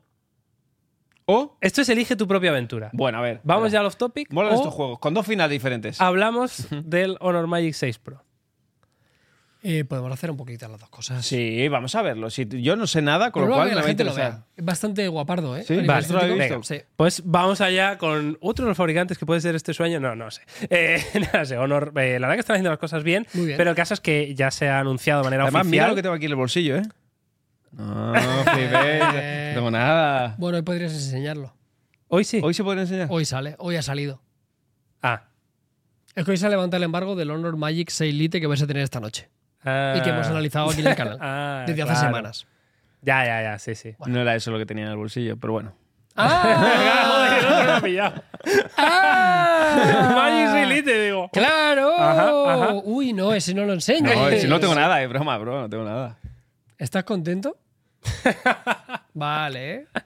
Speaker 3: O,
Speaker 1: esto es elige tu propia aventura.
Speaker 3: bueno, a ver.
Speaker 1: Vamos ya
Speaker 3: espera.
Speaker 1: al off topic
Speaker 3: Molan
Speaker 1: o
Speaker 3: estos juegos, con dos finales diferentes.
Speaker 1: hablamos del Honor Magic seis Pro.
Speaker 2: Eh, podemos hacer un poquito las dos cosas.
Speaker 3: Sí, vamos a verlo. Si yo no sé nada, con
Speaker 2: Pero
Speaker 3: lo
Speaker 2: luego
Speaker 3: cual
Speaker 2: que
Speaker 3: me
Speaker 2: la
Speaker 3: va a
Speaker 2: gente lo
Speaker 3: interesar.
Speaker 2: vea. Es bastante guapardo, ¿eh?
Speaker 3: Sí,
Speaker 2: A nivel
Speaker 3: vale,
Speaker 2: estético.
Speaker 3: ¿esto lo habéis
Speaker 2: Venga,
Speaker 3: visto?
Speaker 2: sí.
Speaker 1: Pues vamos allá con otro de los fabricantes que puede ser este sueño. No, no sé. Eh, no sé, Honor. eh, la verdad que están haciendo las cosas bien,
Speaker 2: Muy bien.
Speaker 1: pero el caso es que ya se ha anunciado de manera
Speaker 3: Además, mira
Speaker 1: oficial.
Speaker 3: lo que tengo aquí en el bolsillo, ¿eh? No, flipéis, no tengo nada.
Speaker 2: Bueno, hoy podrías enseñarlo.
Speaker 1: Hoy sí.
Speaker 3: ¿Hoy se puede enseñar?
Speaker 2: Hoy sale, hoy ha salido.
Speaker 1: Ah.
Speaker 2: Es que hoy se levanta el embargo del Honor Magic seis Lite que vais a tener esta noche.
Speaker 1: Ah.
Speaker 2: Y que hemos analizado aquí en el canal.
Speaker 1: Ah,
Speaker 2: desde hace
Speaker 1: claro.
Speaker 2: semanas.
Speaker 1: Ya, ya, ya, sí, sí.
Speaker 3: No era eso lo que tenía en el bolsillo, pero bueno.
Speaker 1: ¡Ah! Joder, no me lo he pillado.
Speaker 2: ¡Ah!
Speaker 1: Magic Elite, digo.
Speaker 2: ¡Claro!
Speaker 1: Ajá, ajá.
Speaker 2: Uy, no, ese no lo enseño.
Speaker 3: No, si no tengo nada, es broma, bro, no tengo nada.
Speaker 2: ¿Estás contento? Vale. ¿eh?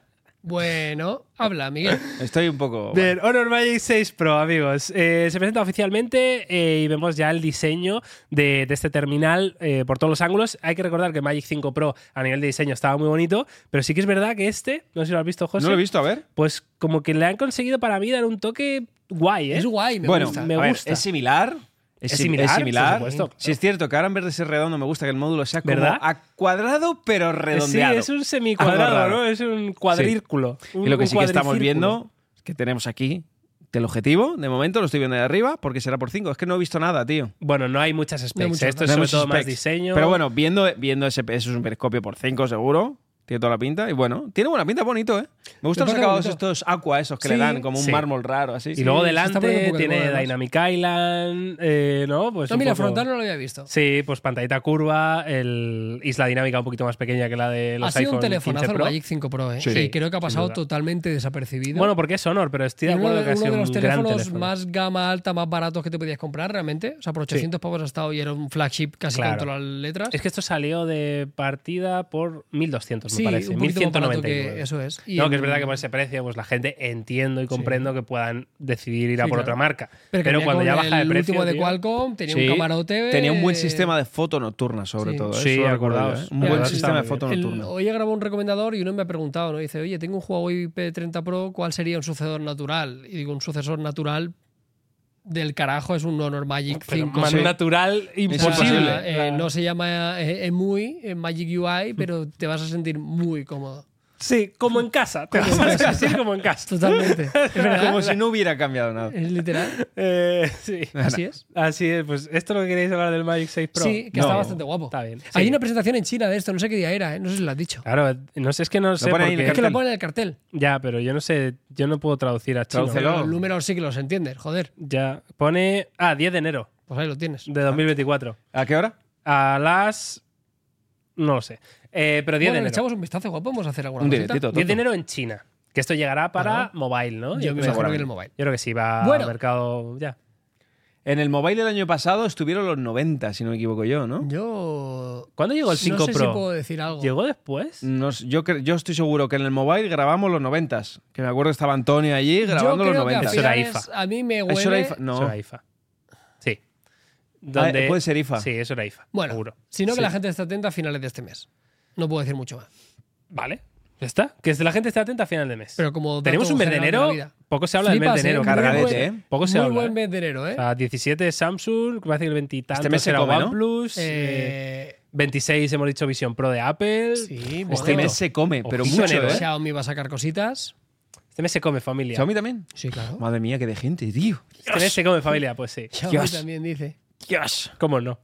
Speaker 2: Bueno, habla, Miguel.
Speaker 3: Estoy un poco...
Speaker 1: Del Honor Magic seis Pro, amigos. Eh, se presenta oficialmente eh, y vemos ya el diseño de, de este terminal eh, por todos los ángulos. Hay que recordar que Magic cinco Pro a nivel de diseño estaba muy bonito, pero sí que es verdad que este, no sé si lo has visto, José,
Speaker 3: No lo he visto, a ver.
Speaker 1: pues como que le han conseguido para mí dar un toque guay, ¿eh?
Speaker 2: Es guay, me
Speaker 3: bueno,
Speaker 2: gusta.
Speaker 1: me
Speaker 3: a ver,
Speaker 1: gusta.
Speaker 3: es similar.
Speaker 1: Es similar,
Speaker 3: Es similar.
Speaker 1: por supuesto.
Speaker 3: Sí, es cierto que ahora en vez de ser redondo me gusta que el módulo sea como
Speaker 1: ¿Verdad?
Speaker 3: a cuadrado, pero redondeado.
Speaker 1: Sí, es un
Speaker 3: Algo
Speaker 1: semicuadrado,
Speaker 3: raro.
Speaker 1: ¿no? Es un cuadrírculo. Un-
Speaker 3: Y lo que
Speaker 1: un
Speaker 3: sí que estamos
Speaker 1: cuadricírculo.
Speaker 3: viendo es que tenemos aquí el objetivo. De momento lo estoy viendo de arriba porque será por cinco. Es que no he visto nada, tío.
Speaker 1: Bueno, no hay muchas specs.
Speaker 2: No hay muchas,
Speaker 1: Esto
Speaker 2: no
Speaker 1: es
Speaker 3: No hay
Speaker 1: sobre todo
Speaker 3: muchos
Speaker 1: más
Speaker 3: specs.
Speaker 1: diseño.
Speaker 3: Pero bueno, viendo, viendo ese, eso es un periscopio por cinco seguro. Tiene toda la pinta. Y bueno, tiene buena pinta, bonito, ¿eh? Me gustan
Speaker 2: Me
Speaker 3: los
Speaker 2: parece
Speaker 3: acabados
Speaker 2: bonito.
Speaker 3: estos aqua, esos que
Speaker 2: Sí,
Speaker 3: le dan como un
Speaker 1: sí.
Speaker 3: mármol raro, así.
Speaker 1: Y luego
Speaker 2: se está poniendo un
Speaker 1: delante
Speaker 2: poco de
Speaker 1: tiene
Speaker 2: moda, además.
Speaker 1: Dynamic Island, eh, ¿no? Pues
Speaker 2: No,
Speaker 1: un
Speaker 2: mira,
Speaker 1: poco-
Speaker 2: frontal no lo había visto.
Speaker 1: Sí, pues pantallita curva, el isla dinámica un poquito más pequeña que la de los
Speaker 2: Ha sido un
Speaker 1: iPhone
Speaker 2: telefonazo
Speaker 1: quince
Speaker 2: el
Speaker 1: Pro.
Speaker 2: Magic cinco Pro, ¿eh?
Speaker 3: Sí.
Speaker 2: Y creo que ha pasado
Speaker 1: duda.
Speaker 2: totalmente desapercibido.
Speaker 1: Bueno, porque es Honor, pero estoy de
Speaker 2: Y uno
Speaker 1: acuerdo
Speaker 2: de,
Speaker 1: que ha
Speaker 2: uno
Speaker 1: sido
Speaker 2: de
Speaker 1: un
Speaker 2: los
Speaker 1: gran
Speaker 2: teléfonos
Speaker 1: teléfono.
Speaker 2: más gama alta, más baratos que te podías comprar realmente. O sea, por ochocientos pavos ha estado y era un flagship casi
Speaker 1: Claro.
Speaker 2: con todas las letras.
Speaker 1: Es que esto salió de partida por mil doscientos,
Speaker 2: sí,
Speaker 1: me parece.
Speaker 2: un poquito más barato que
Speaker 1: mil ciento noventa y nueve.
Speaker 2: eso es. Y
Speaker 1: No,
Speaker 2: en-
Speaker 1: que es verdad que por ese precio, pues la gente entiendo y comprendo que puedan decidir ir a
Speaker 2: Sí,
Speaker 1: por
Speaker 2: claro.
Speaker 1: otra marca.
Speaker 2: Pero,
Speaker 1: Pero,
Speaker 2: que venía
Speaker 1: cuando
Speaker 2: con
Speaker 1: ya baja de
Speaker 2: el
Speaker 1: precio.
Speaker 2: último de
Speaker 1: tío,
Speaker 2: Qualcomm, tenía
Speaker 3: Sí,
Speaker 2: un camarote.
Speaker 3: tenía un buen
Speaker 2: eh,
Speaker 3: sistema de foto nocturna, sobre
Speaker 2: sí.
Speaker 3: todo. ¿eh?
Speaker 1: Sí,
Speaker 3: Eso lo recuerdo
Speaker 1: acordaos.
Speaker 3: yo, ¿eh? Un
Speaker 2: Pero
Speaker 3: buen
Speaker 2: ahora
Speaker 3: sistema de
Speaker 1: está
Speaker 3: foto
Speaker 1: muy
Speaker 2: El-
Speaker 3: nocturna.
Speaker 2: hoy he grabado un recomendador y uno me ha preguntado, ¿no? Dice, oye, tengo un Huawei P treinta Pro, ¿cuál sería un sucesor natural? Y digo, un sucesor natural del carajo es un Honor Magic
Speaker 1: pero
Speaker 2: cinco.
Speaker 1: más
Speaker 3: sí.
Speaker 1: natural,
Speaker 2: O sea,
Speaker 1: imposible.
Speaker 2: eh, no se llama eh, EMUI, en Magic U I, pero te vas a sentir muy cómodo.
Speaker 1: Sí, como en casa. Te
Speaker 2: Como
Speaker 1: vas
Speaker 2: en
Speaker 1: a
Speaker 2: casa.
Speaker 1: sentir como en casa.
Speaker 2: Totalmente. Es verdad.
Speaker 3: Como si no hubiera cambiado nada.
Speaker 2: Es literal.
Speaker 1: Eh, sí.
Speaker 2: Así es.
Speaker 1: Así es, pues esto es lo que queréis hablar del Magic seis Pro.
Speaker 2: Sí, que
Speaker 3: No.
Speaker 2: está bastante guapo.
Speaker 1: Está bien.
Speaker 2: Hay
Speaker 1: sí.
Speaker 2: una presentación en China de esto, no sé qué día era, ¿eh? No sé si lo has dicho.
Speaker 1: Claro, no sé, es que no sé
Speaker 3: pone ahí en
Speaker 1: porque...
Speaker 3: el
Speaker 2: Es que lo
Speaker 3: cartel.
Speaker 2: pone en el cartel.
Speaker 1: Ya, pero yo no sé, yo no puedo traducir a chino.
Speaker 3: Tradúcelo.
Speaker 2: Pero los números sí que los entiendes, joder.
Speaker 1: Ya, pone... Ah, diez de enero
Speaker 2: Pues ahí lo tienes.
Speaker 1: de dos mil veinticuatro.
Speaker 3: ¿A qué hora?
Speaker 1: A las... No lo sé. Eh, pero diez
Speaker 2: Bueno,
Speaker 1: de
Speaker 2: le
Speaker 1: enero.
Speaker 2: echamos un vistazo, guapo. Vamos a hacer alguna
Speaker 3: Un
Speaker 2: cosita.
Speaker 3: directito.
Speaker 1: diez de enero en China. Que esto llegará para
Speaker 2: Ajá.
Speaker 1: mobile, ¿no?
Speaker 2: Yo me
Speaker 1: creo.
Speaker 2: imagino que en el mobile.
Speaker 1: Yo creo que sí, va
Speaker 2: Bueno.
Speaker 1: al mercado ya.
Speaker 3: En el mobile del año pasado estuvieron los noventa, si no me equivoco yo, ¿no?
Speaker 2: Yo.
Speaker 1: ¿Cuándo llegó el cinco
Speaker 2: no sé
Speaker 1: Pro?
Speaker 2: si puedo decir algo.
Speaker 1: ¿Llegó después?
Speaker 3: No sé, yo, cre- yo estoy seguro que en el mobile grabamos los noventas. Que me acuerdo que estaba Antonio allí
Speaker 2: Yo
Speaker 3: grabando los
Speaker 2: creo que a
Speaker 3: noventas.
Speaker 1: Eso era
Speaker 2: finales,
Speaker 1: I F A.
Speaker 2: A mí me huele.
Speaker 3: Eso era I F A.
Speaker 1: Eso
Speaker 3: No.
Speaker 1: era I F A. Sí.
Speaker 3: Ah,
Speaker 1: Donde...
Speaker 3: puede ser I F A.
Speaker 1: Sí, eso era I F A.
Speaker 2: Bueno,
Speaker 1: seguro.
Speaker 2: sino que
Speaker 1: Sí.
Speaker 2: la gente esté atenta a finales de este mes. No puedo decir mucho más.
Speaker 1: Vale. Ya está. Que la gente esté atenta a final de mes.
Speaker 2: Pero como
Speaker 1: Tenemos
Speaker 2: dato
Speaker 1: un mes de
Speaker 2: general
Speaker 1: enero.
Speaker 2: la vida.
Speaker 1: Poco se habla del mes
Speaker 2: Flipas,
Speaker 1: de enero.
Speaker 2: ¿eh?
Speaker 3: Cargadete,
Speaker 2: Muy buen-
Speaker 3: ¿eh?
Speaker 1: Poco se
Speaker 2: Muy
Speaker 1: habla.
Speaker 2: buen
Speaker 1: ¿eh?
Speaker 2: mes de enero, ¿eh?
Speaker 1: O sea, diecisiete Samsung, parece que el veintitantos
Speaker 3: Este mes se
Speaker 1: era
Speaker 3: come, ¿no?
Speaker 1: OnePlus. eh,
Speaker 2: Eh,
Speaker 1: veintiséis hemos dicho Vision Pro de Apple.
Speaker 2: sí,
Speaker 3: Este
Speaker 2: bueno.
Speaker 3: mes se come, pero
Speaker 1: Ojito
Speaker 3: mucho,
Speaker 1: enero,
Speaker 3: ¿eh?
Speaker 2: Xiaomi va a sacar cositas.
Speaker 1: Este mes se come, familia.
Speaker 3: ¿Xiaomi también?
Speaker 2: Sí, claro.
Speaker 3: Madre mía, qué de gente, tío.
Speaker 1: Este mes se come, familia, pues sí.
Speaker 2: Xiaomi
Speaker 3: Dios.
Speaker 2: también dice.
Speaker 3: Dios.
Speaker 1: ¿Cómo no?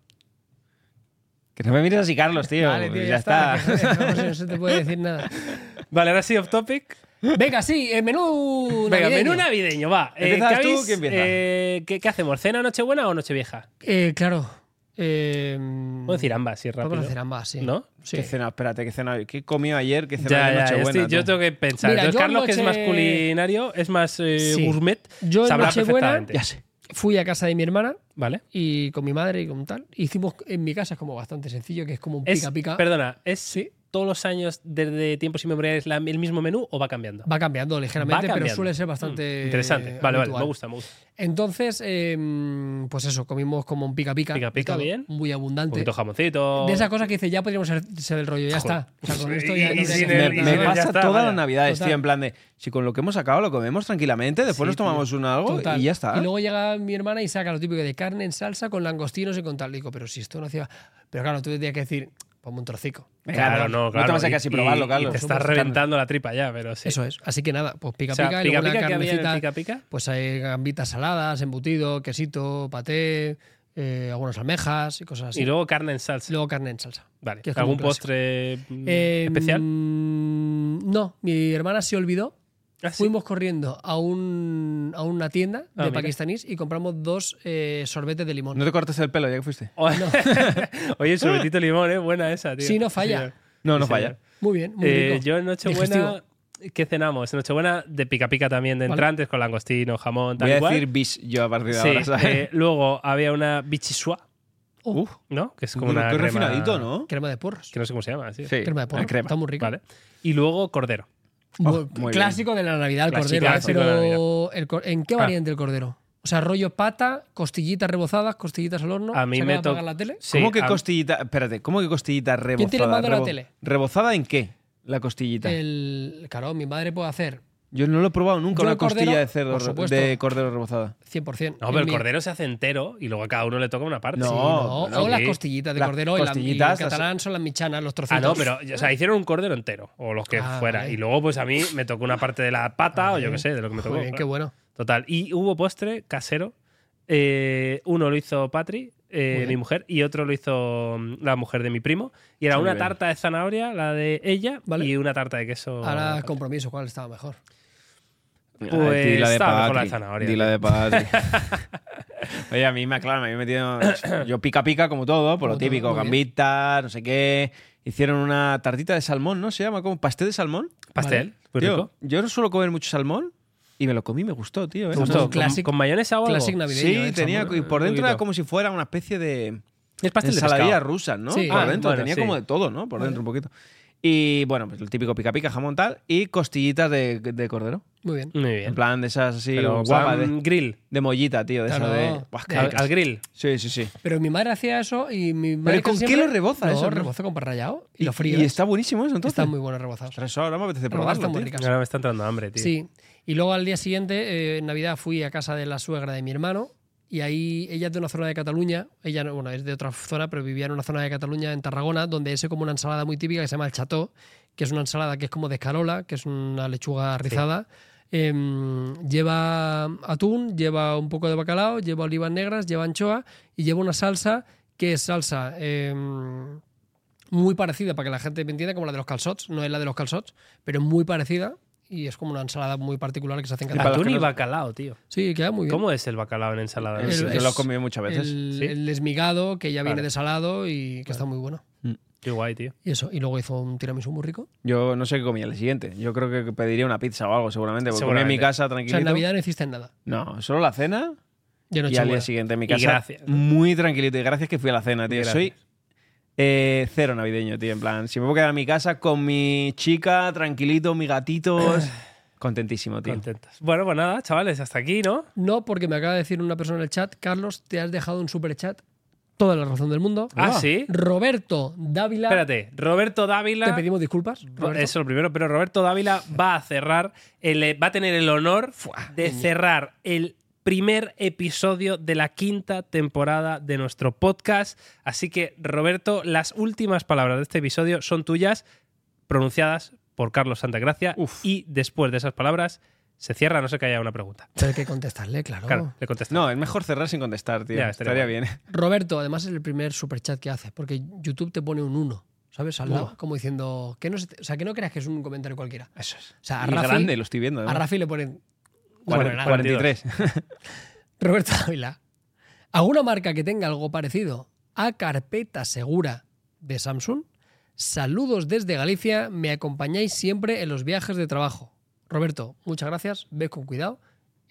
Speaker 3: Que no me mires así, Carlos, tío.
Speaker 2: Vale, tío,
Speaker 3: ya,
Speaker 2: ya,
Speaker 3: está.
Speaker 2: está. que, joder, no se te puede decir nada.
Speaker 1: Vale, ahora sí, off topic.
Speaker 2: Venga, sí, el menú.
Speaker 1: Venga,
Speaker 2: navideño.
Speaker 1: menú navideño, va. Eh,
Speaker 3: ¿Empiezas
Speaker 1: ¿qué
Speaker 3: tú?
Speaker 1: habéis-
Speaker 3: ¿Quién empieza?
Speaker 1: eh, ¿qué, qué hacemos? ¿Cena, Nochebuena o Nochevieja?
Speaker 2: Eh, claro. Eh,
Speaker 1: Puedo decir ambas, si es rápido.
Speaker 2: Podemos hacer ambas, sí.
Speaker 1: ¿No?
Speaker 2: Sí.
Speaker 3: ¿Qué cena? Espérate, ¿qué cena? ¿Qué comió ayer? ¿Qué cena
Speaker 1: Ya,
Speaker 3: de
Speaker 1: ya, yo,
Speaker 3: Nochebuena,
Speaker 1: estoy- yo
Speaker 3: tú?
Speaker 1: tengo que pensar.
Speaker 2: Mira,
Speaker 1: Entonces,
Speaker 2: yo
Speaker 1: Carlos, que es
Speaker 2: noche-
Speaker 1: más culinario, es más eh,
Speaker 2: Sí.
Speaker 1: gourmet,
Speaker 2: Yo en
Speaker 1: sabrá
Speaker 2: Nochebuena-
Speaker 1: perfectamente.
Speaker 3: Ya sé.
Speaker 2: Fui a casa de mi hermana
Speaker 1: Vale.
Speaker 2: y con mi madre y con tal. Hicimos en mi casa es como bastante sencillo, que es como un
Speaker 1: Es,
Speaker 2: pica pica.
Speaker 1: Perdona, ¿es
Speaker 2: Sí.
Speaker 1: todos los años desde tiempos inmemoriales la- el mismo menú o va cambiando?
Speaker 2: Va cambiando ligeramente,
Speaker 1: Va cambiando.
Speaker 2: pero suele ser bastante
Speaker 1: Mm, interesante. Vale, vale,
Speaker 2: habitual.
Speaker 1: me gusta, me gusta.
Speaker 2: Entonces, eh, pues eso, comimos como un pica pica.
Speaker 1: Pica pica,
Speaker 2: de todo,
Speaker 1: bien.
Speaker 2: Muy
Speaker 1: Un
Speaker 2: abundante.
Speaker 1: poquito jamoncito.
Speaker 2: De esas cosas que dice, ya podríamos ser, ser el rollo, ya
Speaker 1: Joder.
Speaker 2: está. O sea, con
Speaker 1: Y-
Speaker 2: esto ya
Speaker 1: y
Speaker 2: no habría
Speaker 1: sin
Speaker 2: que
Speaker 1: el-
Speaker 2: hacer
Speaker 3: Me,
Speaker 1: y
Speaker 2: nada.
Speaker 3: me
Speaker 1: ya
Speaker 3: pasa
Speaker 1: está,
Speaker 3: todas
Speaker 1: vaya.
Speaker 3: las navidades,
Speaker 2: Total.
Speaker 3: tío, en plan de, si con lo que hemos sacado lo comemos tranquilamente, después
Speaker 1: Sí,
Speaker 3: nos tomamos un algo
Speaker 2: Total.
Speaker 3: y ya está.
Speaker 2: Y luego llega mi hermana y saca lo típico de carne en salsa con langostinos y con tal. Digo, pero si esto no hacía. Pero claro, tú tendrías que decir, ponme un trocico.
Speaker 1: Claro, no, claro.
Speaker 3: No te vas a
Speaker 1: y-
Speaker 3: casi
Speaker 1: y-
Speaker 3: probarlo,
Speaker 1: y
Speaker 3: Carlos.
Speaker 1: te estás reventando la tripa ya, pero sí.
Speaker 2: Eso es. Así que nada, pues pica
Speaker 1: O sea,
Speaker 2: pica, y
Speaker 1: pica
Speaker 2: luego
Speaker 1: pica
Speaker 2: la
Speaker 1: que había en el
Speaker 2: carnecita.
Speaker 1: pica pica.
Speaker 2: Pues hay gambitas saladas, embutido, quesito, paté, eh, algunas almejas y cosas así.
Speaker 1: Y luego carne en salsa.
Speaker 2: Luego carne en salsa.
Speaker 1: Vale.
Speaker 2: que es como
Speaker 1: ¿Algún
Speaker 2: un clásico.
Speaker 1: postre mm,
Speaker 2: Eh,
Speaker 1: especial?
Speaker 2: mm, No, mi hermana se olvidó.
Speaker 1: Ah, sí.
Speaker 2: Fuimos corriendo a, un, a una tienda
Speaker 1: Ah,
Speaker 2: de
Speaker 1: mira.
Speaker 2: pakistaníes y compramos dos eh, sorbetes de limón.
Speaker 3: ¿No te cortaste el pelo ya que fuiste?
Speaker 1: Oye, el sorbetito de limón, ¿eh? Buena esa, tío.
Speaker 2: Sí, no falla.
Speaker 1: señor.
Speaker 3: No, no
Speaker 1: Sí,
Speaker 3: falla.
Speaker 1: señor.
Speaker 2: Muy bien, muy
Speaker 1: Eh,
Speaker 2: rico.
Speaker 1: yo en Nochebuena,
Speaker 2: Digestivo.
Speaker 1: ¿qué cenamos? En Nochebuena de pica pica también de
Speaker 2: Vale.
Speaker 1: entrantes, con langostino, jamón, tal
Speaker 3: Voy
Speaker 1: y
Speaker 3: a
Speaker 1: cual.
Speaker 3: decir bis yo a partir de
Speaker 1: Sí,
Speaker 3: ahora, ¿sabes?
Speaker 1: eh, luego había una bichisua,
Speaker 3: Uf,
Speaker 1: ¿no? Que es como
Speaker 3: qué
Speaker 1: una crema...
Speaker 3: refinadito, ¿no?
Speaker 2: Crema de porros.
Speaker 1: Que no sé cómo se llama, sí.
Speaker 3: Sí,
Speaker 2: Crema de porros.
Speaker 3: la crema.
Speaker 2: Está muy rico.
Speaker 1: Vale. Y luego cordero.
Speaker 2: Muy-
Speaker 3: Oh, muy
Speaker 2: clásico de la Navidad el
Speaker 1: Clásico,
Speaker 2: cordero. ¿eh?
Speaker 1: clásico de la
Speaker 2: Pero el cor- ¿en qué
Speaker 1: Ah.
Speaker 2: variante el cordero? O sea, rollo pata, costillitas rebozadas, costillitas al horno.
Speaker 1: A mí
Speaker 2: ¿se
Speaker 1: me
Speaker 2: acaba de
Speaker 1: to-
Speaker 2: apagar la tele?
Speaker 1: Sí,
Speaker 3: ¿Cómo que
Speaker 1: a-
Speaker 3: costillita? Espérate, ¿cómo que costillita rebozada?
Speaker 2: tiene mando la
Speaker 3: Rebo-
Speaker 2: tele?
Speaker 3: ¿Rebozada en qué? La costillita.
Speaker 2: El, claro, mi madre puede hacer
Speaker 3: Yo no lo he probado nunca,
Speaker 2: Yo
Speaker 3: una
Speaker 2: el cordero,
Speaker 3: costilla de cerdo
Speaker 2: por
Speaker 3: re-
Speaker 2: supuesto.
Speaker 3: de cordero rebozada.
Speaker 2: cien por ciento.
Speaker 1: No, pero el
Speaker 2: Mi-
Speaker 1: cordero se hace entero y luego a cada uno le toca una parte.
Speaker 3: No,
Speaker 2: Sí, no,
Speaker 3: bueno,
Speaker 2: o las
Speaker 1: sí.
Speaker 2: costillitas de
Speaker 3: Las
Speaker 2: cordero y, la, y
Speaker 3: costillitas,
Speaker 2: en catalán son las michanas, los
Speaker 1: Ah,
Speaker 2: trocitos.
Speaker 1: no, pero o sea, hicieron un cordero entero o los que
Speaker 2: Ah,
Speaker 1: fuera.
Speaker 2: vale.
Speaker 1: Y luego, pues a mí me tocó una parte de la pata o yo qué sé, de lo que me tocó.
Speaker 2: Muy bien, qué
Speaker 1: claro.
Speaker 2: bueno.
Speaker 1: Total. Y hubo postre casero. Eh, uno lo hizo Patri, eh,
Speaker 2: Muy bien.
Speaker 1: mi mujer, y otro lo hizo mm, la mujer de mi primo. Y era
Speaker 3: Muy
Speaker 1: una
Speaker 3: bien.
Speaker 1: tarta de zanahoria, la de ella,
Speaker 2: Vale.
Speaker 1: y una tarta de queso.
Speaker 2: Ahora compromiso, ¿cuál estaba mejor?
Speaker 1: Pues
Speaker 3: Di la de
Speaker 1: estaba mejor la
Speaker 3: Patri,
Speaker 1: de zanahoria,
Speaker 3: di la
Speaker 1: tío.
Speaker 3: de Patri. Oye, a mí me aclaran, a mí me tiene... Yo pica pica como todo, por lo
Speaker 2: Como todo,
Speaker 3: típico,
Speaker 2: muy bien.
Speaker 3: gambitas, no sé qué. Hicieron una tartita de salmón, ¿no? Se llama como pastel de salmón.
Speaker 1: Pastel, muy
Speaker 3: Tío,
Speaker 1: rico.
Speaker 3: yo no suelo comer mucho salmón y me lo comí y me gustó, tío. ¿eh?
Speaker 1: ¿Te gustó?
Speaker 2: un
Speaker 1: ¿Con,
Speaker 2: clásico-
Speaker 1: con mayonesa o algo?
Speaker 2: Clásico navideño.
Speaker 3: Sí,
Speaker 2: ¿eh? El
Speaker 3: tenía,
Speaker 2: salmón.
Speaker 3: y por
Speaker 1: un
Speaker 3: dentro era
Speaker 1: poquito.
Speaker 3: como si fuera una especie de
Speaker 1: Es pastel de
Speaker 3: ensaladilla
Speaker 1: pescado.
Speaker 3: rusa, ¿no?
Speaker 2: Sí.
Speaker 3: por
Speaker 2: Ah,
Speaker 3: dentro,
Speaker 1: bueno,
Speaker 3: tenía
Speaker 1: sí.
Speaker 3: como de todo, ¿no? Por dentro un poquito. Y bueno, pues el típico pica pica jamón tal y costillitas de, de cordero.
Speaker 2: Muy bien.
Speaker 1: Muy
Speaker 3: En
Speaker 1: bien.
Speaker 3: plan de esas así
Speaker 1: Pero
Speaker 3: guapas
Speaker 1: plan
Speaker 3: de,
Speaker 1: grill.
Speaker 3: de mollita, tío, de
Speaker 2: Claro.
Speaker 3: esa de. Buah, qué
Speaker 1: Al,
Speaker 3: ricas.
Speaker 1: al grill.
Speaker 3: Sí, sí, sí.
Speaker 2: Pero mi madre hacía eso y mi madre.
Speaker 3: ¿con
Speaker 2: casi
Speaker 3: qué
Speaker 2: siempre-
Speaker 3: lo reboza
Speaker 2: no,
Speaker 3: eso, no?
Speaker 2: rebozo con pan rallado y, lo
Speaker 3: Y,
Speaker 2: frío.
Speaker 3: y está buenísimo eso, entonces.
Speaker 2: Están muy buenos rebozados.
Speaker 3: Tres horas me apetece
Speaker 2: Pero
Speaker 3: probarlo,
Speaker 2: están muy
Speaker 3: tío.
Speaker 2: ricas.
Speaker 1: Ahora me está entrando hambre, tío.
Speaker 2: Sí. Y luego al día siguiente, eh, en Navidad, fui a casa de la suegra de mi hermano. Y ahí ella es de una zona de Cataluña, ella no- bueno, es de otra zona, pero vivía en una zona de Cataluña, en Tarragona, donde es como una ensalada muy típica que se llama el cható, que es una ensalada que es como de escarola, que es una lechuga rizada. Em, lleva atún, lleva un poco de bacalao, lleva olivas negras, lleva anchoa y lleva una salsa que es salsa em, muy parecida, para que la gente me entienda, como la de los calçots. No es la de los calçots, pero es muy parecida y es como una ensalada muy particular que se hace en
Speaker 3: para
Speaker 2: Cataluña.
Speaker 3: los
Speaker 1: Atún
Speaker 3: que
Speaker 1: y
Speaker 3: no-
Speaker 1: bacalao, tío.
Speaker 2: Sí, queda muy bien.
Speaker 1: ¿Cómo es el bacalao en ensalada?
Speaker 2: El-
Speaker 3: Yo
Speaker 2: es-
Speaker 3: lo he comido muchas veces.
Speaker 2: El,
Speaker 1: ¿Sí?
Speaker 2: el esmigado, que ya viene
Speaker 1: Vale.
Speaker 2: de salado y que está muy bueno.
Speaker 1: Qué guay, tío.
Speaker 2: Y eso, y luego hizo un tiramisú muy rico.
Speaker 3: Yo no sé qué comía el siguiente. Yo creo que pediría una pizza o algo, seguramente. Porque comía en mi
Speaker 1: Seguramente.
Speaker 3: casa
Speaker 2: O sea,
Speaker 3: tranquilito.
Speaker 2: en Navidad no hiciste nada.
Speaker 3: No, solo la cena
Speaker 2: Y en
Speaker 3: y al día
Speaker 2: Nochebuena.
Speaker 3: siguiente en mi
Speaker 1: Y
Speaker 3: casa.
Speaker 1: gracias, ¿no?
Speaker 3: Muy tranquilito. Y gracias que fui a la cena, tío.
Speaker 1: Gracias.
Speaker 3: Soy eh, cero navideño, tío. En plan, si me puedo quedar en mi casa con mi chica, tranquilito, mis gatitos. Contentísimo, tío.
Speaker 1: Contentas. Bueno, pues nada, chavales, hasta aquí, ¿no?
Speaker 2: No, porque me acaba de decir una persona en el chat, Carlos, te has dejado un super chat. Toda la razón del mundo.
Speaker 1: Ah,
Speaker 3: Ah.
Speaker 1: sí.
Speaker 2: Roberto Dávila.
Speaker 1: Espérate, Roberto Dávila.
Speaker 2: Te pedimos disculpas. Roberto.
Speaker 1: Eso lo primero, pero Roberto Dávila va a cerrar, el, va a tener el honor de cerrar el primer episodio de la quinta temporada de nuestro podcast. Así que, Roberto, las últimas palabras de este episodio son tuyas, pronunciadas por Carlos Santagracia.
Speaker 3: Uf.
Speaker 1: Y después de esas palabras se cierra, a no sé que haya una pregunta.
Speaker 2: Pero hay que contestarle, claro.
Speaker 1: Claro, le contesto.
Speaker 3: No, es mejor cerrar sin contestar, tío.
Speaker 1: Ya, estaría
Speaker 3: estaría bien.
Speaker 2: Roberto, además es el primer super chat que hace, porque YouTube te pone un uno, ¿sabes? Al lado, como diciendo, que no, se te- o sea, que no creas que es un comentario cualquiera.
Speaker 3: Eso es.
Speaker 2: O sea, a
Speaker 3: Y
Speaker 2: Rafi,
Speaker 3: grande, lo estoy viendo.
Speaker 2: a
Speaker 3: además.
Speaker 2: Rafi le ponen
Speaker 1: Cuaren-
Speaker 2: Bueno, nada.
Speaker 3: cuarenta y tres.
Speaker 2: Roberto Ávila. ¿Alguna marca que tenga algo parecido a carpeta segura de Samsung? Saludos desde Galicia, me acompañáis siempre en los viajes de trabajo. Roberto, muchas gracias, ve con cuidado.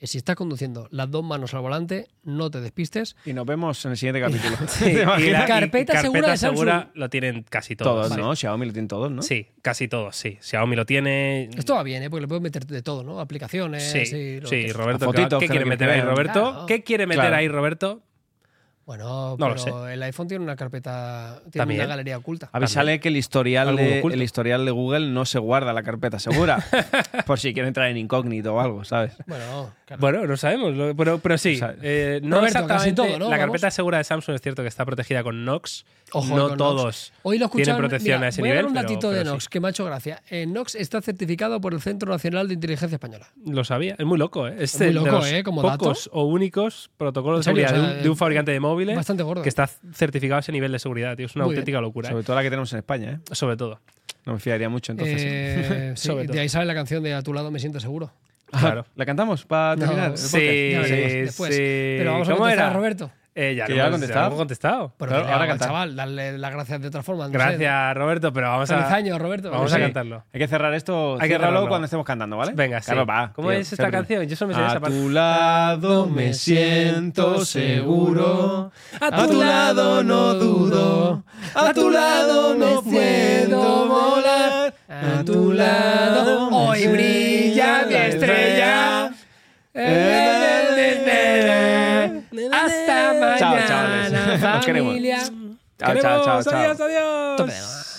Speaker 2: que si estás conduciendo las dos manos al volante, no te despistes.
Speaker 3: Y nos vemos en el siguiente capítulo.
Speaker 1: Sí,
Speaker 3: ¿Te
Speaker 1: y
Speaker 3: imaginas?
Speaker 1: la- y
Speaker 2: Carpeta segura de Samsung.
Speaker 1: segura lo tienen casi todos.
Speaker 3: Todos,
Speaker 1: Vale.
Speaker 3: ¿no? Xiaomi lo tienen todos, ¿no?
Speaker 1: Sí, casi todos, sí. Xiaomi lo tiene.
Speaker 2: Esto va bien, ¿eh? Porque le puedes meter de todo, ¿no? Aplicaciones.
Speaker 1: Sí,
Speaker 2: y lo
Speaker 1: sí,
Speaker 2: que-
Speaker 1: Roberto.
Speaker 3: Fotitos
Speaker 1: ¿Qué
Speaker 3: que
Speaker 1: quiere
Speaker 3: no
Speaker 1: meter ahí,
Speaker 3: quieren.
Speaker 1: Roberto?
Speaker 2: Claro.
Speaker 1: ¿Qué quiere meter
Speaker 3: Claro.
Speaker 1: ahí, Roberto?
Speaker 2: Bueno,
Speaker 1: No lo
Speaker 2: pero el iPhone tiene una carpeta, tiene
Speaker 1: También.
Speaker 2: una galería oculta.
Speaker 3: Avisale que el historial,
Speaker 1: Algo
Speaker 3: de,
Speaker 1: oculto.
Speaker 3: el historial de Google no se guarda en la carpeta segura. Por si quiere entrar en incógnito o algo, ¿sabes?
Speaker 2: Bueno, claro.
Speaker 1: Bueno, no sabemos, lo- pero, pero sí.
Speaker 3: O sea,
Speaker 1: eh, no
Speaker 2: Roberto, casi
Speaker 1: exactamente.
Speaker 2: todo, ¿no?
Speaker 1: La
Speaker 2: Vamos.
Speaker 1: carpeta segura de Samsung es cierto que está protegida con Knox.
Speaker 2: Ojo
Speaker 1: no
Speaker 2: con
Speaker 1: todos
Speaker 2: Knox. Hoy lo
Speaker 1: tienen
Speaker 2: escucharon,
Speaker 1: protección
Speaker 2: mira,
Speaker 1: a ese
Speaker 2: voy
Speaker 1: nivel.
Speaker 2: a dar un
Speaker 1: pero-
Speaker 2: datito de
Speaker 1: pero
Speaker 2: Knox
Speaker 1: sí.
Speaker 2: que me ha hecho gracia. Eh, Knox está certificado por el Centro Nacional de Inteligencia Española.
Speaker 1: Lo sabía. Es muy loco, ¿eh? Es
Speaker 2: muy
Speaker 1: de
Speaker 2: loco,
Speaker 1: los
Speaker 2: ¿eh? Como
Speaker 1: pocos o únicos protocolos de
Speaker 2: En serio,
Speaker 1: seguridad
Speaker 2: o sea,
Speaker 1: de, un, de un fabricante de móviles
Speaker 2: Bastante gordo.
Speaker 1: que está certificado a ese nivel de seguridad, tío. Es una
Speaker 2: Muy
Speaker 1: auténtica locura, ¿eh?
Speaker 3: Sobre todo la que tenemos en España, ¿eh?
Speaker 1: Sobre todo.
Speaker 3: No me fiaría mucho, entonces.
Speaker 2: Eh, sí,
Speaker 1: Sobre todo.
Speaker 2: de ahí sale la canción de A tu lado me siento seguro.
Speaker 1: Claro.
Speaker 3: ¿La cantamos para
Speaker 2: No.
Speaker 3: terminar? el
Speaker 1: Sí,
Speaker 3: podcast?
Speaker 2: Ya veremos después.
Speaker 1: sí.
Speaker 2: Pero vamos a
Speaker 1: ¿Cómo
Speaker 2: contestar
Speaker 1: era?
Speaker 2: a Roberto.
Speaker 1: Eh, ya
Speaker 3: ¿Que
Speaker 1: lo
Speaker 3: ya ha
Speaker 1: hemos-
Speaker 3: contestado?
Speaker 1: ya hemos contestado.
Speaker 2: Pero
Speaker 3: Claro,
Speaker 2: dile
Speaker 3: ahora
Speaker 2: algo al
Speaker 3: cantar.
Speaker 2: chaval, darle las gracias de otra forma. no sé.
Speaker 1: Gracias, Roberto, pero vamos
Speaker 2: Feliz
Speaker 1: a.
Speaker 2: año, Roberto.
Speaker 1: Vamos
Speaker 3: Sí.
Speaker 1: a cantarlo.
Speaker 3: Hay que cerrar esto.
Speaker 1: Hay que
Speaker 3: Ciérralo
Speaker 1: cerrarlo.
Speaker 3: cuando estemos cantando, ¿vale?
Speaker 1: Venga, sí.
Speaker 3: Claro, va.
Speaker 1: ¿Cómo
Speaker 3: tío,
Speaker 1: es esta
Speaker 3: cierra.
Speaker 1: canción? Yo solo me sé
Speaker 3: A
Speaker 1: esa parte.
Speaker 3: tu lado me siento seguro. A tu lado no dudo. A tu lado no puedo volar.
Speaker 2: A tu lado hoy brilla mi estrella.
Speaker 1: Hasta mañana.
Speaker 3: Chao, chavales. Os queremos.
Speaker 2: familia.
Speaker 3: Chao, chao, chao, chao.
Speaker 1: Adiós, adiós.
Speaker 2: Tope de gama.